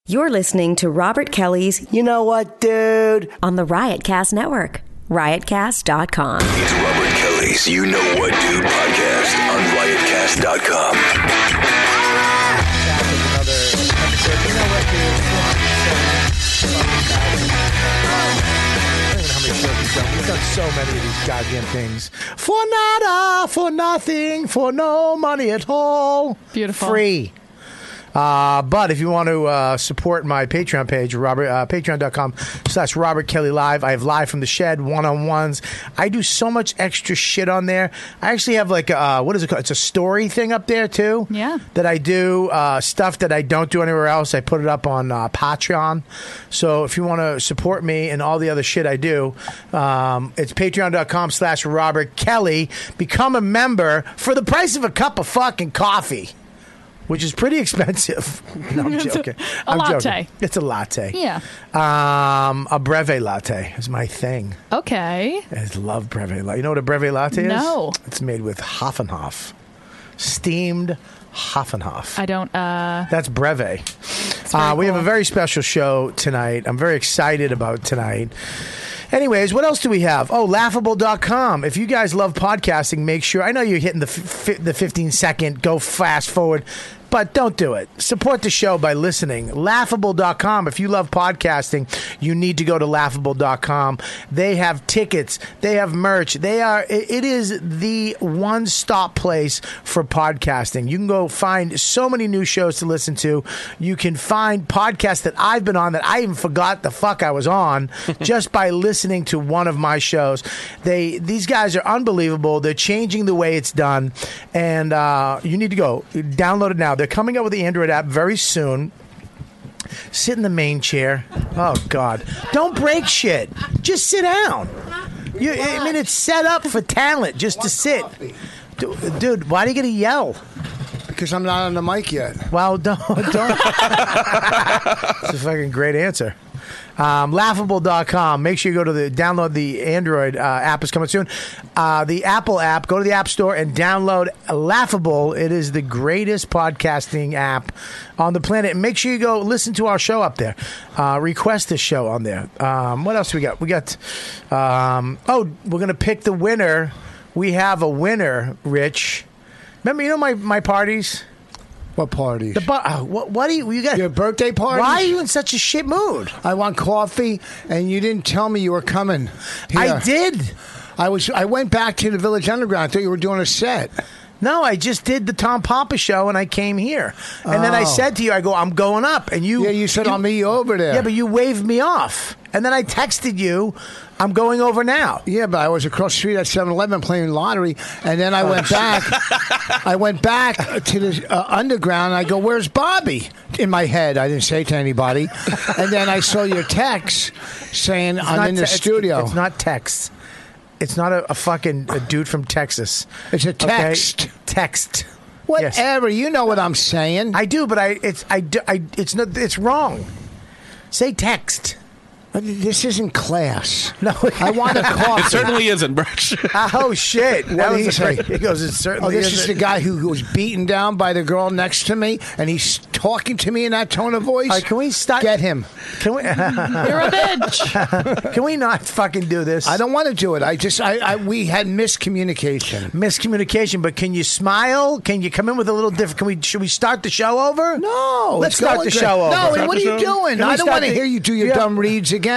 You're listening to Robert Kelly's You Know What, Dude? On the Riotcast Network. Riotcast.com. It's Robert Kelly's You Know What, Dude podcast on Riotcast.com. Back with another episode. You know what, dude? I don't know how many shows we've done. We've done so many of these goddamn things. For nada, for nothing, for no money at all. Beautiful. Free. But if you want to support my Patreon page, patreon.com/Robert Kelly Live. I have Live from the Shed, one-on-ones. I do so much extra shit on there. I actually have like, what is it called? It's a story thing up there too. Yeah. That I do, stuff that I don't do anywhere else. I put it up on Patreon. So if you want to support me and all the other shit I do, it's patreon.com/Robert Kelly. Become a member for the price of a cup of fucking coffee. Which is pretty expensive. No, I'm joking. A latte. Joking. It's a latte. Yeah. A breve latte is my thing. Okay. I love breve latte. You know what a breve latte is? No. It's made with Hoffenhof. Steamed Hoffenhof. I don't, That's breve. We have a very special show tonight. I'm very excited about tonight. Anyways, what else do we have? Oh, Laughable.com. If you guys love podcasting, make sure. I know you're hitting the 15-second, go fast forward, but don't do it. Support the show by listening. Laughable.com. If you love podcasting, you need to go to Laughable.com. They have tickets. They have merch. It is the one-stop place for podcasting. You can go find so many new shows to listen to. You can find podcasts that I've been on that I even forgot the fuck I was on just by listening to one of my shows. These guys are unbelievable. They're changing the way it's done, and you need to go download it now. They're coming up with the Android app very soon. Sit in the main chair. Oh, God. Don't break shit. Just sit down. I mean, it's set up for talent just to sit. Dude, why are you going to yell? Because I'm not on the mic yet. Well, don't. It's a fucking great answer. Laughable.com. Make sure you go to download the Android app is coming soon. The Apple app, go to the App Store and download Laughable. It is the greatest podcasting app on the planet. And make sure you go listen to our show up there. Request a show on there. What else we got? We got, we're going to pick the winner. We have a winner, Rich. Remember, you know my parties? What parties? What do you got? Your birthday party? Why are you in such a shit mood? I want coffee, and you didn't tell me you were coming here. I did. I went back to the Village Underground. I thought you were doing a set. No, I just did the Tom Papa show, and I came here. And then I said to you, I'm going up. And you... Yeah, you said, I'll meet you over there. Yeah, but you waved me off. And then I texted you, I'm going over now. Yeah, but I was across the street at 7-Eleven playing lottery, and then I went back. I went back to the Underground, and I go, where's Bobby? In my head, I didn't say it to anybody. And then I saw your text saying, I'm in the studio. It's not text. It's not a fucking dude from Texas. It's a text. Okay? Text. Whatever. Yes. You know what I'm saying. I do, but it's wrong. Say text. This isn't class. No, I want a coffee. It certainly isn't, Birch. Oh, shit. What did he say? He goes, it certainly this isn't. is the guy who was beaten down by the girl next to me, and he's talking to me in that tone of voice. All right, can we stop? Get him. Can we? You're a bitch. Can we not fucking do this? I don't want to do it. We had miscommunication. Miscommunication, but can you smile? Can you come in with a little different? Should we start the show over? No. Let's start the show over. No, what are you doing? I don't want to hear you do your dumb reads again.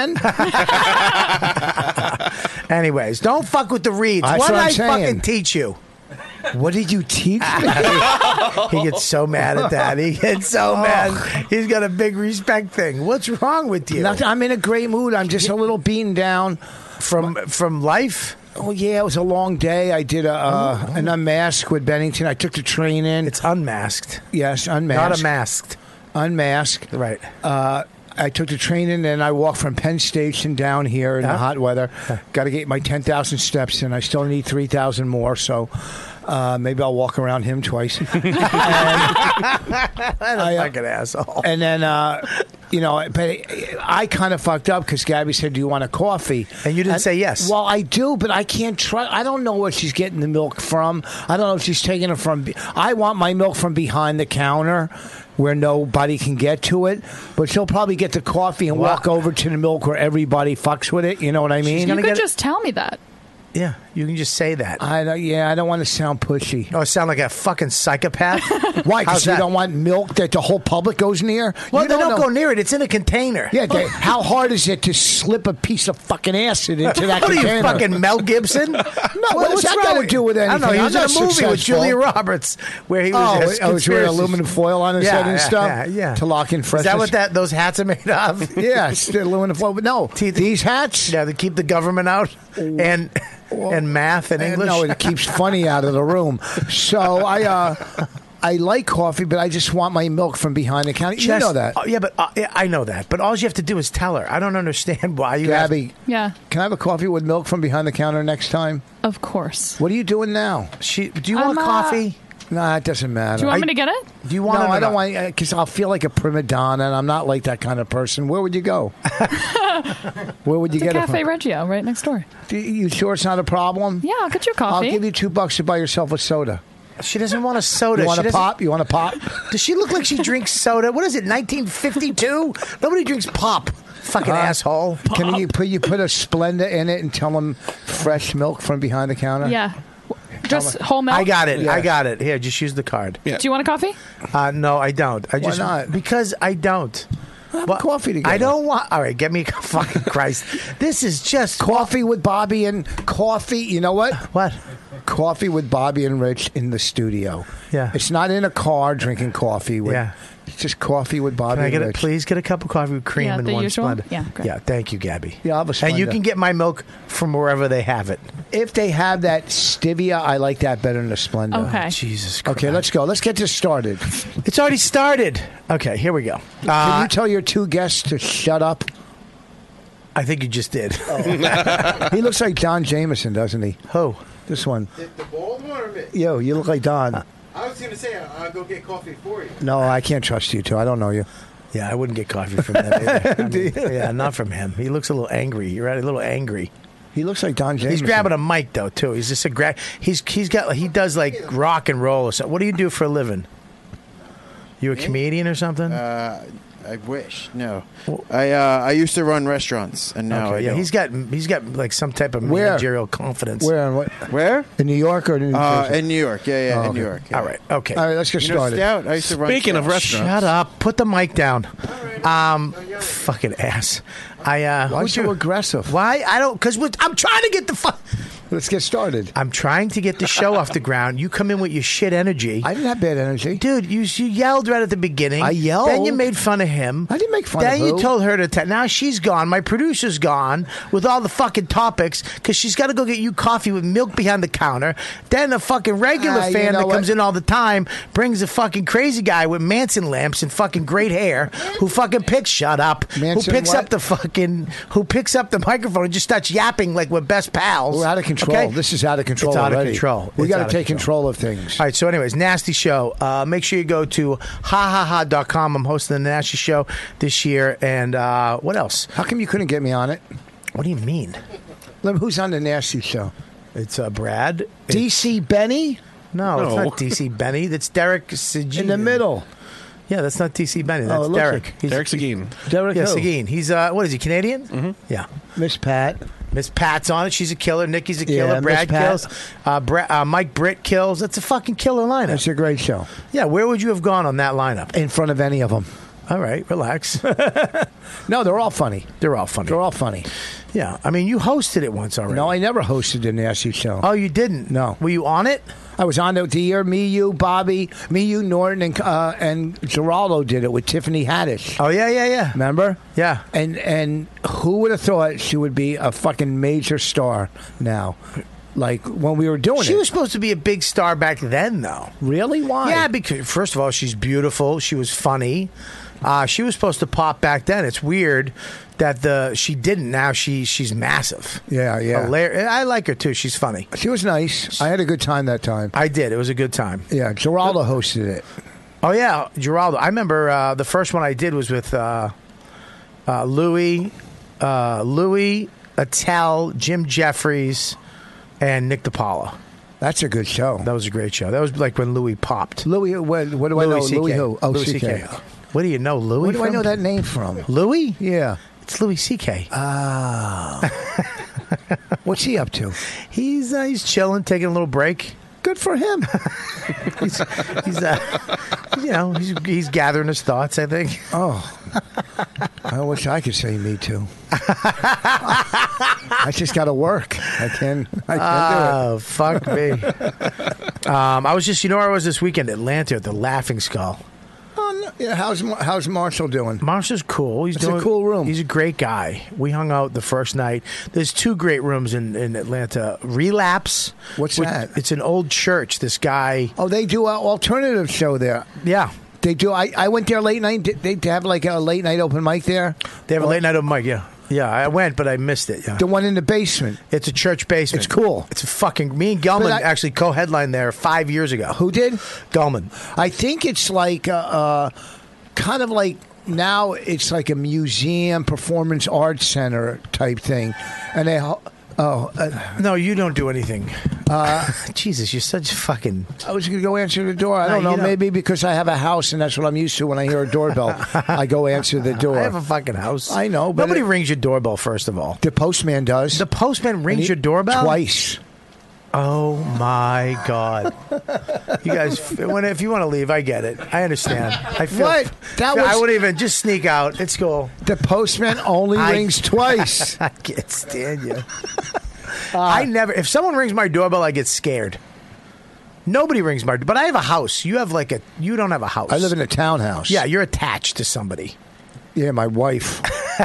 Anyways, don't fuck with the reads. What did I fucking teach you? What did you teach me? He gets so mad at that. He gets so mad. He's got a big respect thing. What's wrong with you? Nothing. I'm in a great mood. I'm just a little beaten down from life. Oh yeah, it was a long day. I did an unmasked with Bennington. I took the train in. It's unmasked. Yes, unmasked. Not a masked. Unmasked. Right. I took the train in, and I walked from Penn Station down here in the hot weather. Got to get my 10,000 steps in. I still need 3,000 more, so maybe I'll walk around him twice. Fucking asshole. And then, but I kind of fucked up because Gabby said, do you want a coffee? And you didn't say yes. Well, I do, but I can't try. I don't know where she's getting the milk from. I don't know if she's taking it from. I want my milk from behind the counter. where nobody can get to it. But she'll probably get the coffee and walk over to the milk where everybody fucks with it. You know what I mean? You could just tell me that. Yeah, you can just say that. I don't want to sound pushy. Oh, I sound like a fucking psychopath? Why? How's Because you that? don't want milk that the whole public goes near? Well, You they don't know- go near it. It's in a container. Yeah, how hard is it to slip a piece of fucking acid into that What are container? you, fucking Mel Gibson? No, what's that got to do with anything? I don't know. He was in I'm a not movie with successful. Julia Roberts where he was. I was wearing aluminum foil on his head and stuff Yeah. to lock in fresh. Is that what those hats are made of? Yeah, it's the aluminum foil. But no, these hats. Yeah, to keep the government out and math and English. No, it keeps funny out of the room. So I like coffee, but I just want my milk from behind the counter. You know that. Yeah, but I know that. But all you have to do is tell her. I don't understand why you Gabby, Yeah, can I have a coffee with milk from behind the counter next time? of course. What are you doing now? Do you want coffee? Nah, it doesn't matter. Do you want me to get it? Do you want No, it or I don't not? want because I'll feel like a prima donna, and I'm not like that kind of person. Where would you go? Where would you It's a get it Cafe from? Reggio right next door. You sure it's not a problem? Yeah, I'll get you a I'll coffee. give you $2 to buy yourself a soda. She doesn't want a soda. You want She a doesn't- pop? You want a pop? Does she look like she drinks soda? What is it, 1952? Nobody drinks pop. Fucking asshole. Can you put a Splenda in it and tell them fresh milk from behind the counter? Yeah. Just whole milk. I got it. Yeah. I got it. Here, just use the card. Do you want a coffee? No, I don't. I Why just not? Because I don't. Have Well, coffee together. I don't want. All right, get me fucking Christ. This is just Coffee with Bobby and coffee. You know what? What? Coffee with Bobby and Rich in the studio. Yeah. It's not in a car drinking coffee. Yeah. It's just coffee with Bobby Can I and get it? Rich. Please get a cup of coffee with cream Yeah, and the one usual? Splenda. Yeah, great. Yeah, thank you, Gabby. Yeah, I'll have a And you Splenda. can get my milk from wherever they have it. If they have that stevia, I like that better than the Splenda. Okay. Jesus Christ. Okay, let's go. Let's get this started. It's already started. Okay, here we go. Can you tell your two guests to shut up? I think you just did. He looks like Don Jameson, doesn't he? Who? This one. The bald one or me? Yo, you look like Don. I was going to say, I'll go get coffee for you. No, I can't trust you two. I don't know you. Yeah, I wouldn't get coffee from him either. I mean, yeah, not from him. He looks a little angry. You're right, a little angry. He looks like Don Jameson. He's grabbing a mic though too. He's just a he does like rock and roll or something. What do you do for a living? You a comedian or something? I wish. No. I used to run restaurants, and now Okay, I yeah, don't. he's got like some type of Where? managerial confidence. Where and what? Where? In New York or New Jersey? In New York. Yeah, Oh, in okay. New York. Yeah. All right, okay. All right, let's get You know started. Stout? I used to run Speaking of Stout. restaurants, Shut up. Put the mic down. Fucking ass. Why who'd so aggressive? Why? I don't. Because I'm trying to get the fuck. Let's get started. I'm trying to get the show off the ground. You come in with your shit energy. I didn't have bad energy. Dude, you yelled right at the beginning. I yelled? Then you made fun of him. I didn't make fun then of you who? told her to. Now she's gone. My producer's gone with all the fucking topics because she's got to go get you coffee with milk behind the counter. Then a fucking regular You fan know that comes what? in all the time brings a fucking crazy guy with Manson lamps and fucking great hair who fucking picks. Shut up. Manson who picks what? up the fucking. Who picks up the microphone and just starts yapping like we're best pals. We're out of control. Okay? This is out of control It's out of already. control. We It's got out to of take control. control of things. All right, so anyways, Nasty Show. Make sure you go to hahaha.com. I'm hosting the Nasty Show this year. And what else? How come you couldn't get me on it? What do you mean? Who's on the Nasty Show? It's Brad. DC Benny No, it's No. not DC Benny. That's Derek Seguin. in the middle. Yeah, that's not DC Benny. That's it looks Derek. like- He's- Derek Seguin. Derek Yeah, who? Seguin. He's, what is he, Canadian? Mm-hmm. Yeah. Miss Pat. Miss Pat's on it. She's a killer. Nikki's a Yeah, killer. Miss Brad Pat. kills. Mike Britt kills. That's a fucking killer lineup. It's a great show. Yeah, where would you have gone on that lineup? In front of any of them. All right, relax. No, they're all funny. They're all funny. They're all funny. Yeah, I mean, you hosted it once already. No, I never hosted the Nasty Show. Oh, you didn't? No. Were you on it? I was on the year me, you, Bobby, Norton, and Geraldo did it with Tiffany Haddish. Oh, yeah. Remember? Yeah. And who would have thought she would be a fucking major star now? Like when we were doing She it. was supposed to be a big star back then, though. Really? Why? Yeah, because, first of all, she's beautiful. She was funny. She was supposed to pop back then. It's weird that she didn't. Now she's massive. Yeah. I like her, too. She's funny. She was nice. I had a good time that time. I did. It was a good time. Yeah, Geraldo hosted it. Oh, yeah, Geraldo. I remember the first one I did was with Louis, Attell, Jim Jeffries, and Nick DiPaolo. That's a good show. That was a great show. That was like when Louis popped. Louis, what do I know? C.K. Louis who? Oh, Louis C.K. What do you know, Louis? Where do I from? know that name from? Louis? Yeah. It's Louis C.K. What's he up to? He's chilling, taking a little break. Good for him. he's he's gathering his thoughts, I think. Oh, I wish I could say me too. I just got to work. I can do it. Oh, fuck me. I was just, where I was this weekend? Atlanta at the Laughing Skull. Oh, no. Yeah, how's Marshall doing? Marshall's cool. It's a cool room. He's a great guy. We hung out the first night. There's 2 great rooms in Atlanta. Relapse. What's that? It's an old church. This guy. Oh, they do an alternative show there. Yeah. They do. I went there late night. They have like a late night open mic there. They have a late night open mic, yeah. Yeah, I went, but I missed it. Yeah. The one in the basement. It's a church basement. It's cool. It's a fucking. Me and Gelman actually co-headlined there 5 years ago. Who did? Gelman. I think it's like kind of like now it's like a museum, performance arts center type thing, and they. No, you don't do anything. Jesus, you're such fucking. I was going to go answer the door. I don't know. Maybe because I have a house and that's what I'm used to. When I hear a doorbell, I go answer the door. I have a fucking house. I know, but nobody rings your doorbell. First of all, the postman does. The postman rings your doorbell twice. Oh my God! You guys, if you want to leave, I get it. I understand. I feel. What? I wouldn't even just sneak out. It's cool. The postman only rings twice. I can't stand you. I never. If someone rings my doorbell, I get scared. Nobody rings my. But I have a house. You have You don't have a house. I live in a townhouse. Yeah, you're attached to somebody. Yeah, my wife.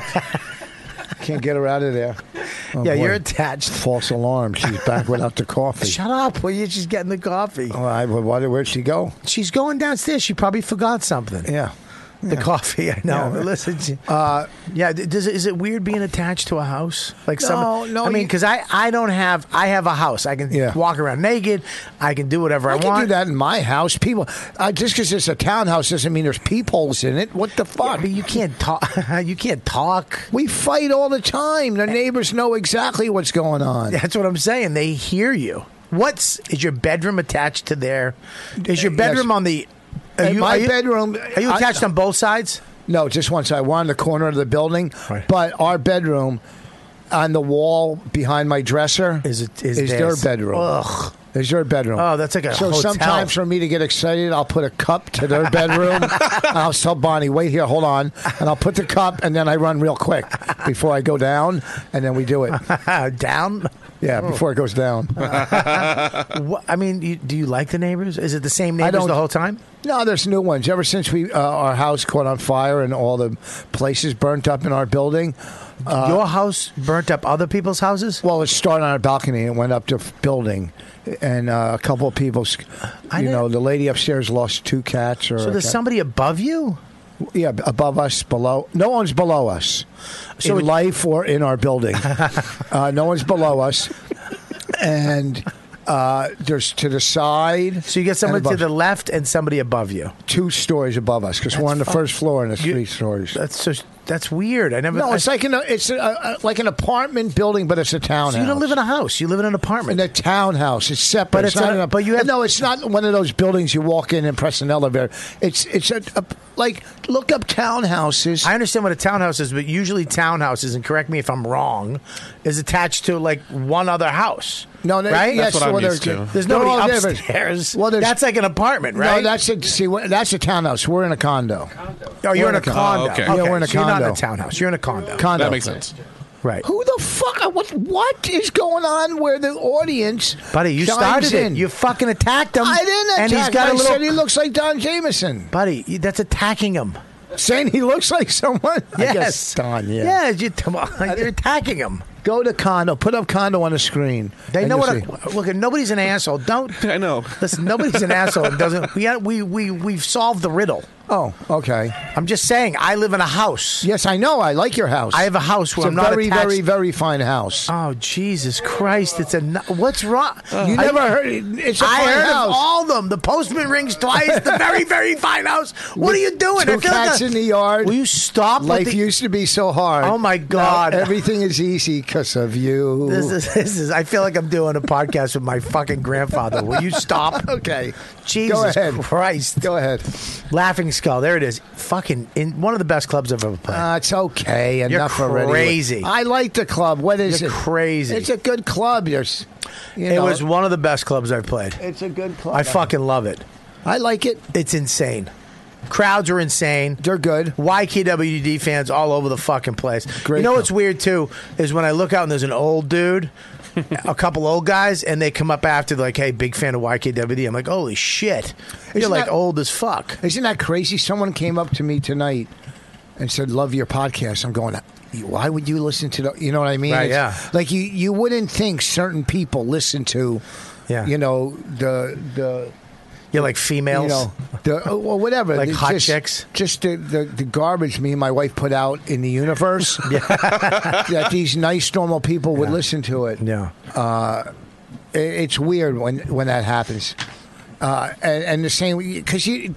Can't get her out of there. Oh, yeah, boy. you're attached. False alarm. She's back without the coffee. Shut up. Well, she's getting the coffee. Where'd she go? She's going downstairs. She probably forgot something. Yeah. The coffee, I know. Yeah. Listen, is it weird being attached to a house? Like no. I mean, because I have a house. I can walk around naked. I can do whatever I want. I can do that in my house. People, just because it's a townhouse doesn't mean there's peepholes in it. What the fuck? Yeah, but you can't talk. You can't talk. We fight all the time. The neighbors know exactly what's going on. That's what I'm saying. They hear you. Is your bedroom attached to their? Is your bedroom on the? Bedroom. Are you attached on both sides? No, just one side. We're on the corner of the building, right. But our bedroom on the wall behind my dresser is their bedroom. Ugh. Is their bedroom. Oh, that's like a hotel. Sometimes for me to get excited, I'll put a cup to their bedroom. And I'll tell Bonnie, wait here, hold on. And I'll put the cup, and then I run real quick before I go down, and then we do it. Down? Yeah, before it goes down. I mean, do you like the neighbors? Is it the same neighbors the whole time? No, there's new ones. Ever since our house caught on fire and all the places burnt up in our building. Your house burnt up other people's houses? Well, it started on our balcony and went up to building. And a couple of people, the lady upstairs lost 2 cats. So there's somebody above you? Yeah, above us, below. No one's below us. So in life or in our building. No one's below us. And there's to the side. So you get somebody to the left and somebody above you. 2 stories above us because we're on the first floor and it's 3 stories. That's weird. It's like an apartment building, but it's a townhouse. So you don't live in a house. You live in an apartment. In a townhouse. It's separate. But it's not one of those buildings you walk in and press an elevator. It's look up townhouses. I understand what a townhouse is, but usually townhouses, and correct me if I'm wrong, is attached to like one other house. No, right? That's what I'm used to. There's nobody upstairs. Well, that's like an apartment, right? No, that's a townhouse. We're in a condo. Oh, you're in a condo. Okay. Yeah, we're in a condo. You're not in a townhouse. You're in a condo. That makes sense. Right. Who the fuck? What is going on where the audience? Buddy, you started it. You fucking attacked him. I didn't attack him. I said he looks like Don Jameson. Buddy, that's attacking him. Saying he looks like someone? Yes. I guess Don, yeah. Yeah, you're attacking him. Go to condo. Put up condo on the screen. They know look, nobody's an asshole. Don't. I know. Listen, nobody's an asshole. It doesn't. We've solved the riddle. Oh, okay. I'm just saying, I live in a house. Yes, I know. I like your house. I have a house where It's I'm a not very, attached. very, very fine house. Oh, Jesus Christ. It's what's wrong? You never heard it. It's a I fine heard house. of all of them. The postman rings twice. The very, very fine house. What are you doing? Two I feel cats like in the yard. Will you stop? with Life the- used to be so hard. Oh, my God. Now everything is easy because of you. This is. I feel like I'm doing a podcast with my fucking grandfather. Will you stop? Okay. Jesus Go ahead. Christ. Go ahead. Laughing Skull. There it is. Fucking in one of the best clubs I've ever played. It's okay. You're Enough already. crazy. I like the club. What is You're it? crazy. It's a good club. It was one of the best clubs I've played. It's a good club. I fucking love it. I like it. It's insane. Crowds are insane. They're good. YKWd fans all over the fucking place. Great You know club. what's weird too is when I look out and there's an old dude, a couple old guys, and they come up after like, "Hey, big fan of YKWd." I'm like, "Holy shit, you're Isn't like that- old as fuck." Isn't that crazy? Someone came up to me tonight and said, "Love your podcast." I'm going, why would you listen to the? You know what I mean? Right, It's yeah. Like you wouldn't think certain people listen to. Yeah. You know the. You're like females. You know, well, whatever. Like It's hot just, chicks? Just the garbage me and my wife put out in the universe. That these nice, normal people would listen to it. Yeah. It's weird when that happens. And the same, because you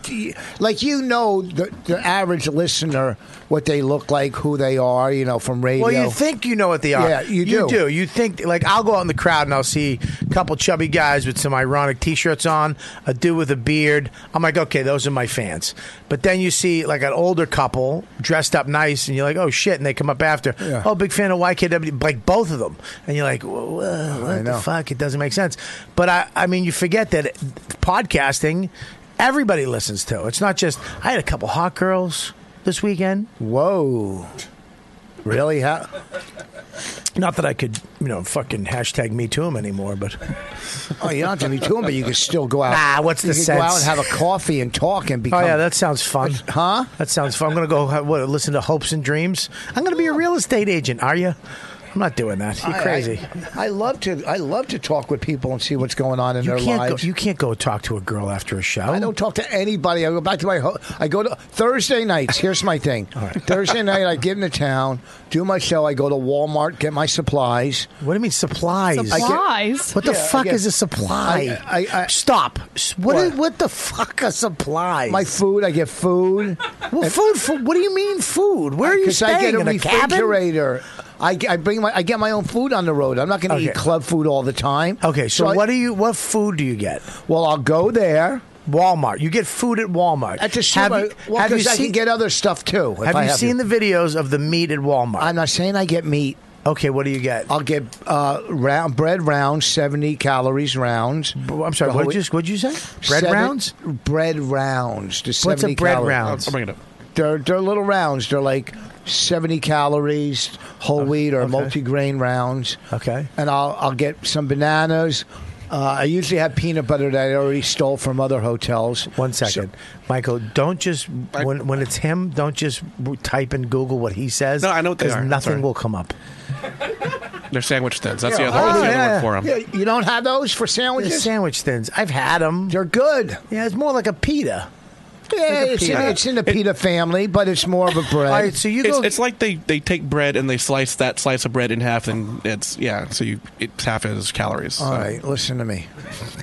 the average listener, what they look like, who they are, from radio. Well, you think you know what they are. Yeah, you You do. You think, like, I'll go out in the crowd and I'll see a couple chubby guys with some ironic T-shirts on, a dude with a beard. I'm like, okay, those are my fans. But then you see, like, an older couple dressed up nice, and you're like, oh, shit, and they come up after. Yeah. Oh, big fan of YKW, like, both of them. And you're like, what the know. fuck? It doesn't make sense. But, I mean, you forget that podcasting, everybody listens to. It's not just, I had a couple hot girls this weekend. Whoa. Really? How? Not that I could, fucking hashtag me to him anymore, but Oh, you don't have to be to them, but you can still go out. Nah, what's the you can go out sense? and have a coffee and talk and oh become. yeah, that sounds fun. Huh? That sounds fun. I'm gonna go listen to Hopes and Dreams. I'm gonna be a real estate agent. Are you? I'm not doing that. You're crazy. I love to talk with people and see what's going on in You their can't lives. go. You can't go talk to a girl after a show. I don't talk to anybody. I go back to I go to Thursday nights. Here's my thing. Thursday night, I get into town, do my show. I go to Walmart, get my supplies. What do you mean supplies? Supplies. What the Yeah, I fuck get- is a supply? I- Stop. What? What the fuck a supply? My food. I get food. well, food. What do you mean food? Where are you Because I staying? get a in a cabin? refrigerator. I get my own food on the road. I'm not going to Okay. eat club food all the time. Okay, so I- what food do you get? Well, I'll go there. Walmart. You get food at Walmart. At the have super, you, well, have you 'cause I seen, can get other stuff too. if have I you seen to. the videos of the meat at Walmart? I'm not saying I get meat. Okay, what do you get? I'll get bread rounds, 70 calories rounds. I'm sorry. The whole- What'd you say? Bread rounds? Bread rounds. To 70 What's a bread calories. rounds? I'll bring it up. They're little rounds. They're like 70 calories, whole wheat or okay. multi-grain rounds. Okay. And I'll get some bananas. I usually have peanut butter that I already stole from other hotels. 1 second, Michael. Don't just when it's him. Don't just type in Google what he says. No, I know what they 'cause are. Nothing Sorry. will come up. They're sandwich thins. That's the other, Oh, that's the other yeah. word for them. Yeah, you don't have those for The sandwiches? sandwich thins. I've had them. They're good. Yeah, it's more like a pita. Yeah, it's in the pita family, but it's more of a bread. All right, so you go. It's like they take bread and they slice that slice of bread in half, and it's it's half as calories. All so. right, listen to me.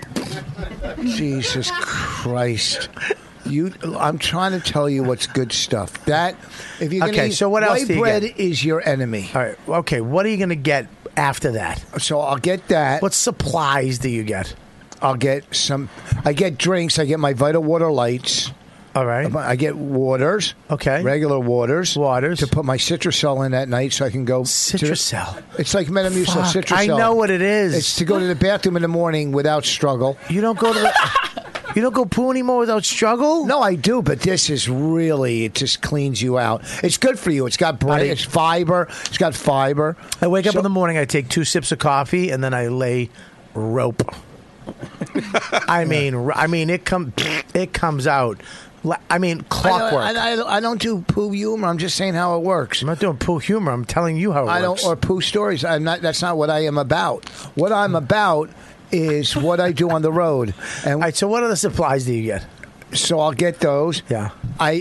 Jesus Christ. I'm trying to tell you what's good stuff. That if you're gonna Okay, eat, so what else white do you bread get? is your enemy. All right. Okay. What are you going to get after that? So I'll get that. What supplies do you get? I'll get some. I get drinks. I get my Vita Water Lights. All right. I get waters. Okay. Regular waters. Waters. To put my Citrusel in at night so I can go. Citrusel. It's like Metamucil Fuck, Citrusel. I know what it is. It's to go to the bathroom in the morning without struggle. You don't go to the. You don't go poo anymore without struggle? No, I do, but this is really, it just cleans you out. It's good for you. It's got it's fiber. It's got fiber. I wake up in the morning, I take 2 sips of coffee, and then I lay rope. I mean, it comes out. I mean, clockwork. I don't do poo humor. I'm just saying how it works. I'm not doing poo humor. I'm telling you how it works. Or poo stories. I'm not. That's not what I am about. What I'm about is what I do on the road. And All right, so what other supplies do you get? So I'll get those. Yeah.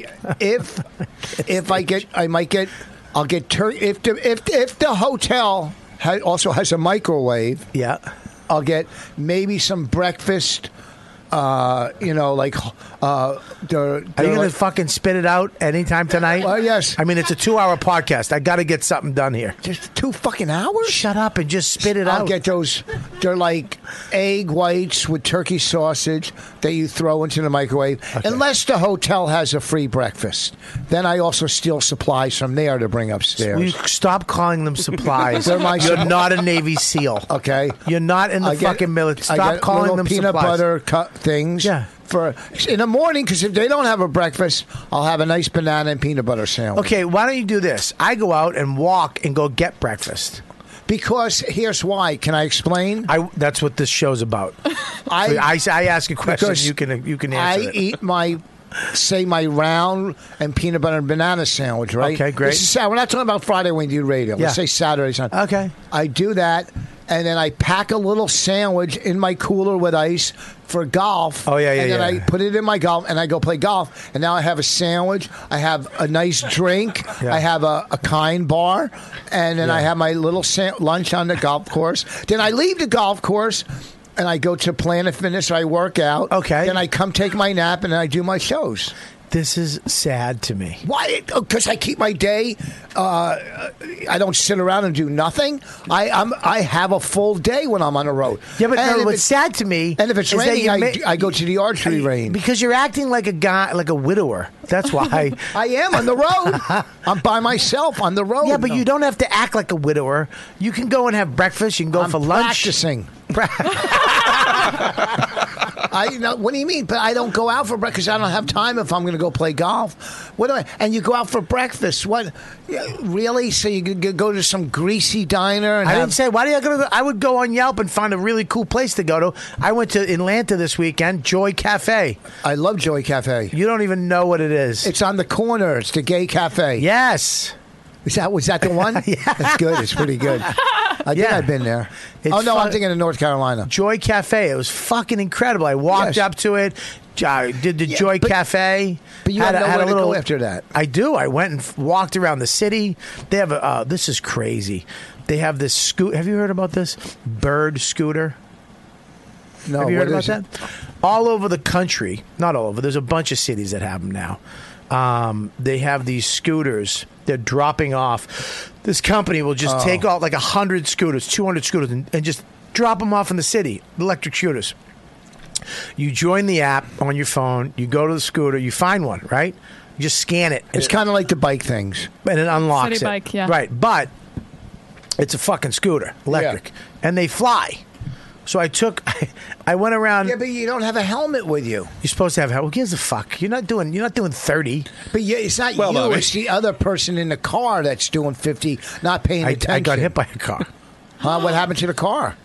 If I might get. I'll get turkey. If the hotel also has a microwave. Yeah. I'll get maybe some breakfast. Are you gonna fucking spit it out anytime tonight? Yes. I mean, it's a 2-hour podcast. I got to get something done here. Just 2 fucking hours? Shut up and just spit it out. I'll get those. They're like egg whites with turkey sausage that you throw into the microwave. Okay. Unless the hotel has a free breakfast, then I also steal supplies from there to bring upstairs. Will you stop calling them supplies? They're my You're not a Navy SEAL. Okay. You're not in the fucking military. I Stop get calling little them peanut supplies. butter things. Yeah. For in the morning, because if they don't have a breakfast, I'll have a nice banana and peanut butter sandwich. Okay, why don't you do this? I go out and walk and go get breakfast. Because here's why. Can I explain? That's what this show's about. I ask a question. You can answer I it. eat my round and peanut butter and banana sandwich, right? Okay, great. This is Saturday. We're not talking about Friday when you do radio. Yeah. Let's say Saturday. Sunday. Okay. I do that, and then I pack a little sandwich in my cooler with ice for golf. Oh, yeah. And then I put it in my golf, and I go play golf. And now I have a sandwich. I have a nice drink. Yeah. I have a kind bar, and then I have my little lunch on the golf course. Then I leave the golf course. And I go to Planet Fitness, I work out. Okay. Then I come take my nap, and I do my shows. This is sad to me. Why? Because I keep my day. I don't sit around and do nothing. I have a full day when I'm on the road. Yeah, but and no, what's sad to me and if it's is that raining, I go to the archery range. Because you're acting like a guy, like a widower. That's why. I am on the road. I'm by myself on the road. Yeah, but you don't have to act like a widower. You can go and have breakfast. You can go I'm for lunch. practicing. What do you mean? But I don't go out for breakfast. I don't have time if I'm going to go play golf. What do I? And you go out for breakfast? What? Really? So you could go to some greasy diner? And I didn't say. Why do you go? I would go on Yelp and find a really cool place to go to. I went to Atlanta this weekend. Joy Cafe. I love Joy Cafe. You don't even know what it is. It's on the corner. It's the gay cafe. Yes. Was that the one? Yeah. That's good. It's pretty good. I think I've been there. I'm thinking of North Carolina. Joy Cafe. It was fucking incredible. I walked up to it. Did the Joy Cafe. But you had nowhere to go after that. I do. I went and walked around the city. They have this is crazy. They have this scooter. Have you heard about this? Bird scooter. No, have you heard what about is that? All over the country. Not all over. There's a bunch of cities that have them now. They have these scooters. They're dropping off. This company will just take off like 100 scooters, 200 scooters, and just drop them off in the city. Electric scooters. You join the app on your phone. You go to the scooter. You find one, right? You just scan it. It's kind of like the bike things. And it unlocks City it. bike, yeah. Right. But it's a fucking scooter, electric. Yeah. And they fly. So I went around. Yeah, but you don't have a helmet with you. You're supposed to have helmet. Who gives a fuck? You're not doing 30. But it's not Well, you. Bobby. It's the other person in the car that's doing 50, not paying attention. I got hit by a car. Huh? What happened to the car?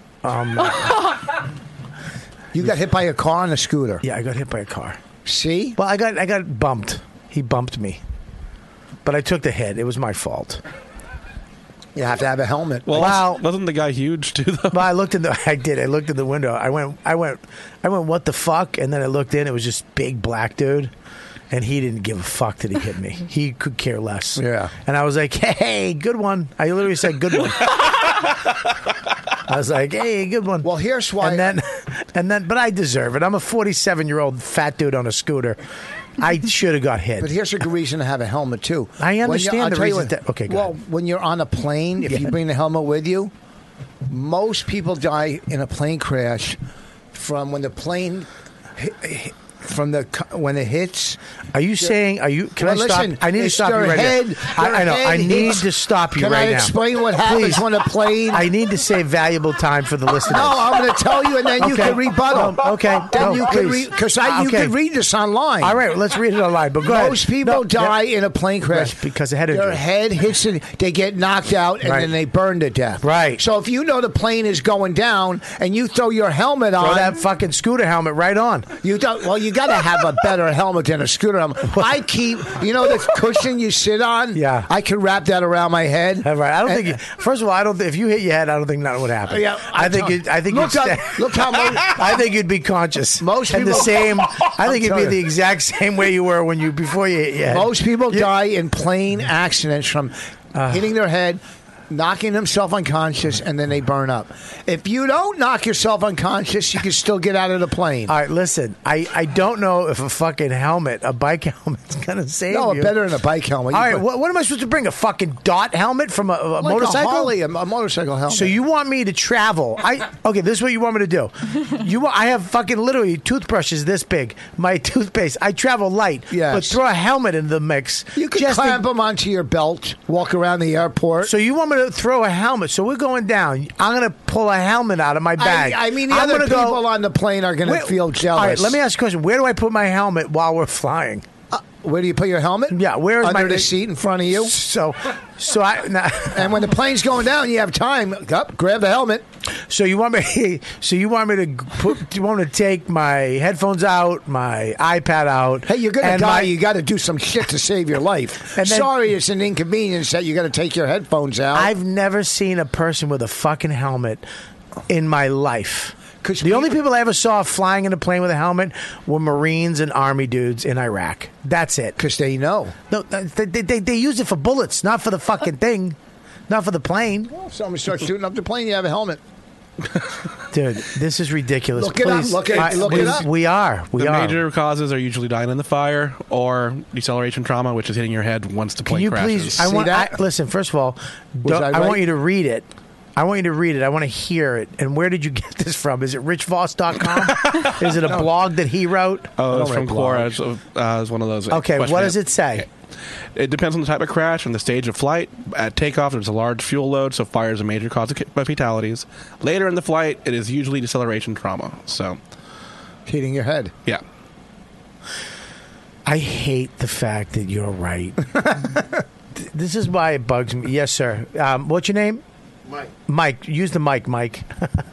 You got hit by a car on a scooter. Yeah, I got hit by a car. See? Well, I got bumped. He bumped me. But I took the hit. It was my fault. You have to have a helmet. Well, wasn't the guy huge too? Though? But I looked in the window. I went, what the fuck? And then I looked in. It was just big black dude. And he didn't give a fuck that he hit me. He could care less. Yeah. And I was like, hey, good one. I literally said, good one. I was like, hey, good one. Well, here's why. And then, but I deserve it. I'm a 47-year-old fat dude on a scooter. I should have got hit. But here's a good reason to have a helmet, too. I understand the reason. Okay, go ahead. when you're on a plane, if you bring the helmet with you, most people die in a plane crash from when the plane when it hits. Are you saying? Can I stop? Listen, I need to stop you right now. I know. I need to stop you right now. Can I explain what happens when a plane? I need to save valuable time for the listeners. No, I'm going to tell you, and then you can rebuttal. Okay. Then you can read because you can read this online. All right, well, let's read it online. But go ahead. Most people die in a plane crash because of head injury. Their head hits it. They get knocked out, and then they burn to death. Right. So if you know the plane is going down, and you throw your helmet on, throw that fucking scooter helmet right on. You don't. Well, you you got to have a better helmet than a scooter helmet. I keep, the cushion you sit on. Yeah. I can wrap that around my head. Right. I don't think. First of all, I don't. If you hit your head, I don't think nothing would happen. Yeah, I think you'd look how I think you'd be conscious. Most and the people- same. I think you'd be telling the you. exact same way you were before you hit your head. Most people die in plane accidents from hitting their head, knocking themselves unconscious, and then they burn up. If you don't knock yourself unconscious, you can still get out of the plane. All right, listen. I don't know if a fucking helmet, a bike helmet's gonna save No, you. better than a bike helmet. All You right, put- what am I supposed to bring? A fucking dot helmet from a like motorcycle? a Harley, a motorcycle helmet. So you want me to travel? Okay. This is what you want me to do. I have fucking literally toothbrushes this big. My toothpaste. I travel light. Yes. But throw a helmet in the mix. You could just to- clamp them onto your belt, walk around the airport. So you want me to throw a helmet? So we're going down. I'm going to pull a helmet out of my bag. I mean, the I'm other gonna people on the plane are going to feel jealous. All right, let me ask you a question. Where do I put my helmet while we're flying? Where do you put your helmet? Yeah, where is under my the seat in front of you? So And when the plane's going down, you have time. Up, grab the helmet. So you want me? So you want me to put? You want me to take my headphones out, my iPad out? Hey, you're going to and die. my- You got to do some shit to save your life. And then- Sorry, it's an inconvenience that you got to take your headphones out. I've never seen a person with a fucking helmet in my life. 'Cause The only people I ever saw flying in a plane with a helmet were Marines and Army dudes in Iraq. That's it. Because they know. No, they use it for bullets, not for the fucking thing, not for the plane. Well, if someone starts shooting up the plane, you have a helmet. Dude, this is ridiculous. Look it up. Please. Look it up. We are. The major causes are usually dying in the fire or deceleration trauma, which is hitting your head once the Can plane you crashes. please? Listen. First of all, I right? want you to read it. I want you to read it. I want to hear it. And where did you get this from? Is it richvoss.com? Is it a blog that he wrote? Oh, it's don't from write Quora. blogs. It's one of those. Okay, what does it say? It depends on the type of crash and the stage of flight. At takeoff, there's a large fuel load, so fire is a major cause of fatalities. Later in the flight, it is usually deceleration trauma. So, Hitting your head. yeah. I hate the fact that you're right. This is why it bugs me. Yes, sir. What's your name? Mike. Mike. Use the mic, Mike.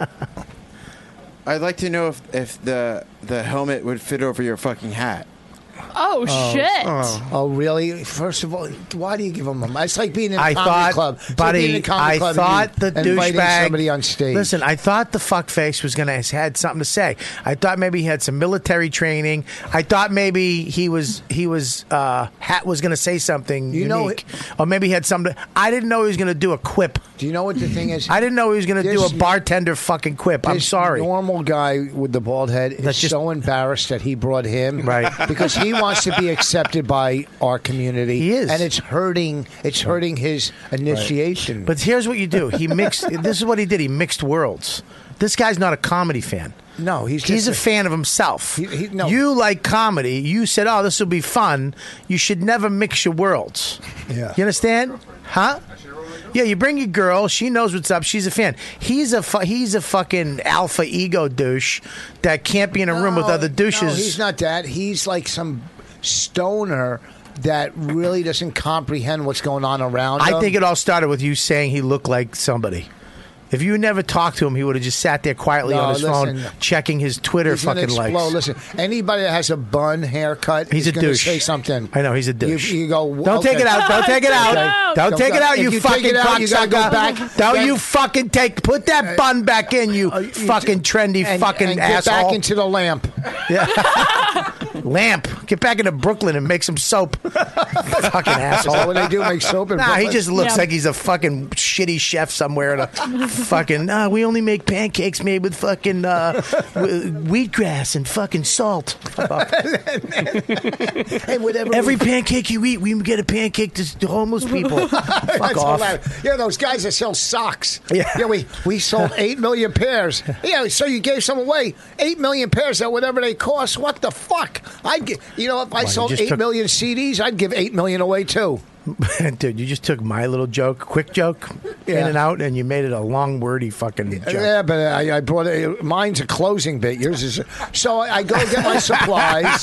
I'd like to know if the helmet would fit over your fucking hat. Oh, shit. Oh, really? First of all, why do you give them a... It's like being in a I comedy thought, club. It's like buddy, being in a comedy I club thought the and inviting douchebag. somebody on stage. Listen, I thought the fuckface was going to had something to say. I thought maybe he had some military training. I thought maybe he was Hat was going to say something unique, or maybe he had something. I didn't know he was going to do a quip. Do you know what the thing is? I didn't know he was going to do This- a bartender fucking quip. I'm This sorry. normal guy with the bald head is That's just- so embarrassed that he brought him, Right. Because he wants to be accepted by our community. He is. and it's hurting his initiation. But here's what you do. He mixed. This is what he did. He mixed worlds. This guy's not a comedy fan. No, he's a just fan of himself. no. You like comedy. You said, "Oh, this will be fun." You should never mix your worlds. Yeah. You understand? Huh? Yeah, you bring your girl. She knows what's up. She's a fan. He's a fucking alpha ego douche that can't be in a room with other douches. No, he's not that. He's like some stoner that really doesn't comprehend what's going on around him. I think it all started with you saying he looked like somebody. If you never talked to him, he would have just sat there quietly No, on his listen. phone, checking his Twitter He's gonna fucking likes. explode. Listen, anybody that has a bun haircut, He's is a gonna douche. Say something. I know he's a douche. You go. Don't take it out. Don't take it out. Okay. Don't take it out. If You take fucking it out, you gotta cocksucker. go back. Don't then- you fucking take. Put that bun back in. You fucking trendy and, fucking and get asshole. back into the lamp. Lamp. Get back into Brooklyn and make some soap. Fucking asshole. Is that what they do? Make soap in Nah, he Brooklyn? just looks Yeah. like he's a fucking shitty chef somewhere at a fucking. We only make pancakes made with fucking wheatgrass and fucking salt. Fuck off. Hey, whatever. Every pancake you eat, we get a pancake to homeless people. Fuck That's off. hilarious. Yeah, those guys that sell socks. Yeah. We sold 8 million pairs. Yeah, so you gave some away. 8 million pairs at whatever they cost. What the fuck? I'd give, if I you sold just 8 took- million CDs, I'd give 8 million away too. Dude, you just took my little joke, quick joke, in and out, and you made it a long, wordy fucking joke. Yeah, but I brought it. Mine's a closing bit. Yours is. So I go get my supplies.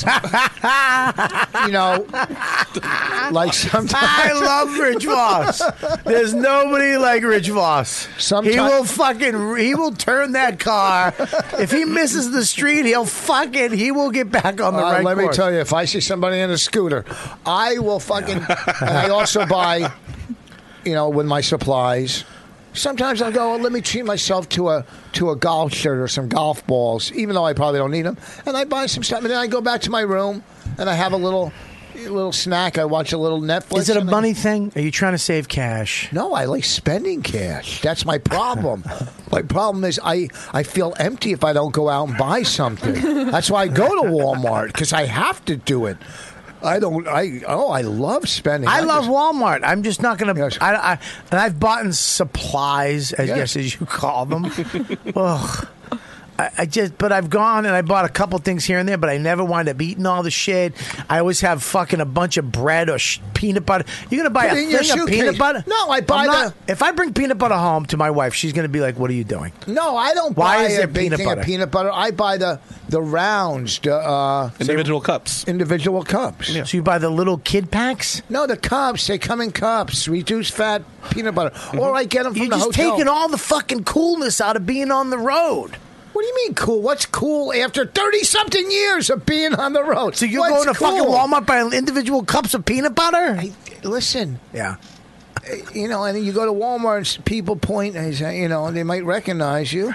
Like sometimes. I love Rich Voss. There's nobody like Rich Voss. He will turn that car. If he misses the street, he will get back on the right Let course. me tell you, if I see somebody in a scooter, I will fucking. And I also buy, with my supplies. Sometimes I'll go, let me treat myself to a golf shirt or some golf balls, even though I probably don't need them. And I buy some stuff, and then I go back to my room and I have a little snack. I watch a little Netflix. Is it a money thing? Are you trying to save cash? No, I like spending cash. That's my problem. My problem is I feel empty if I don't go out and buy something. That's why I go to Walmart, because I have to do it. I love spending. I love Walmart. I'm just not going to. Yes. And I've bought supplies, as you call them. Ugh. But I've gone and I bought a couple things here and there, but I never wind up eating all the shit. I always have fucking a bunch of bread or peanut butter. You're going to buy a thing of peanut butter? No, I buy If I bring peanut butter home to my wife, she's going to be like, what are you doing? No, I don't Why buy is there a big peanut thing butter? of peanut butter. I buy the rounds. Individual cups. Individual cups. Yeah. So you buy the little kid packs? No, the cups. They come in cups. Reduced fat peanut butter. Or I get them from You're the just hotel. taking all the fucking coolness out of being on the road. What do you mean cool? What's cool after 30-something years of being on the road? So you're going to fucking Walmart buying individual cups of peanut butter? Listen, Yeah. and then you go to Walmart and people point and say, and they might recognize you.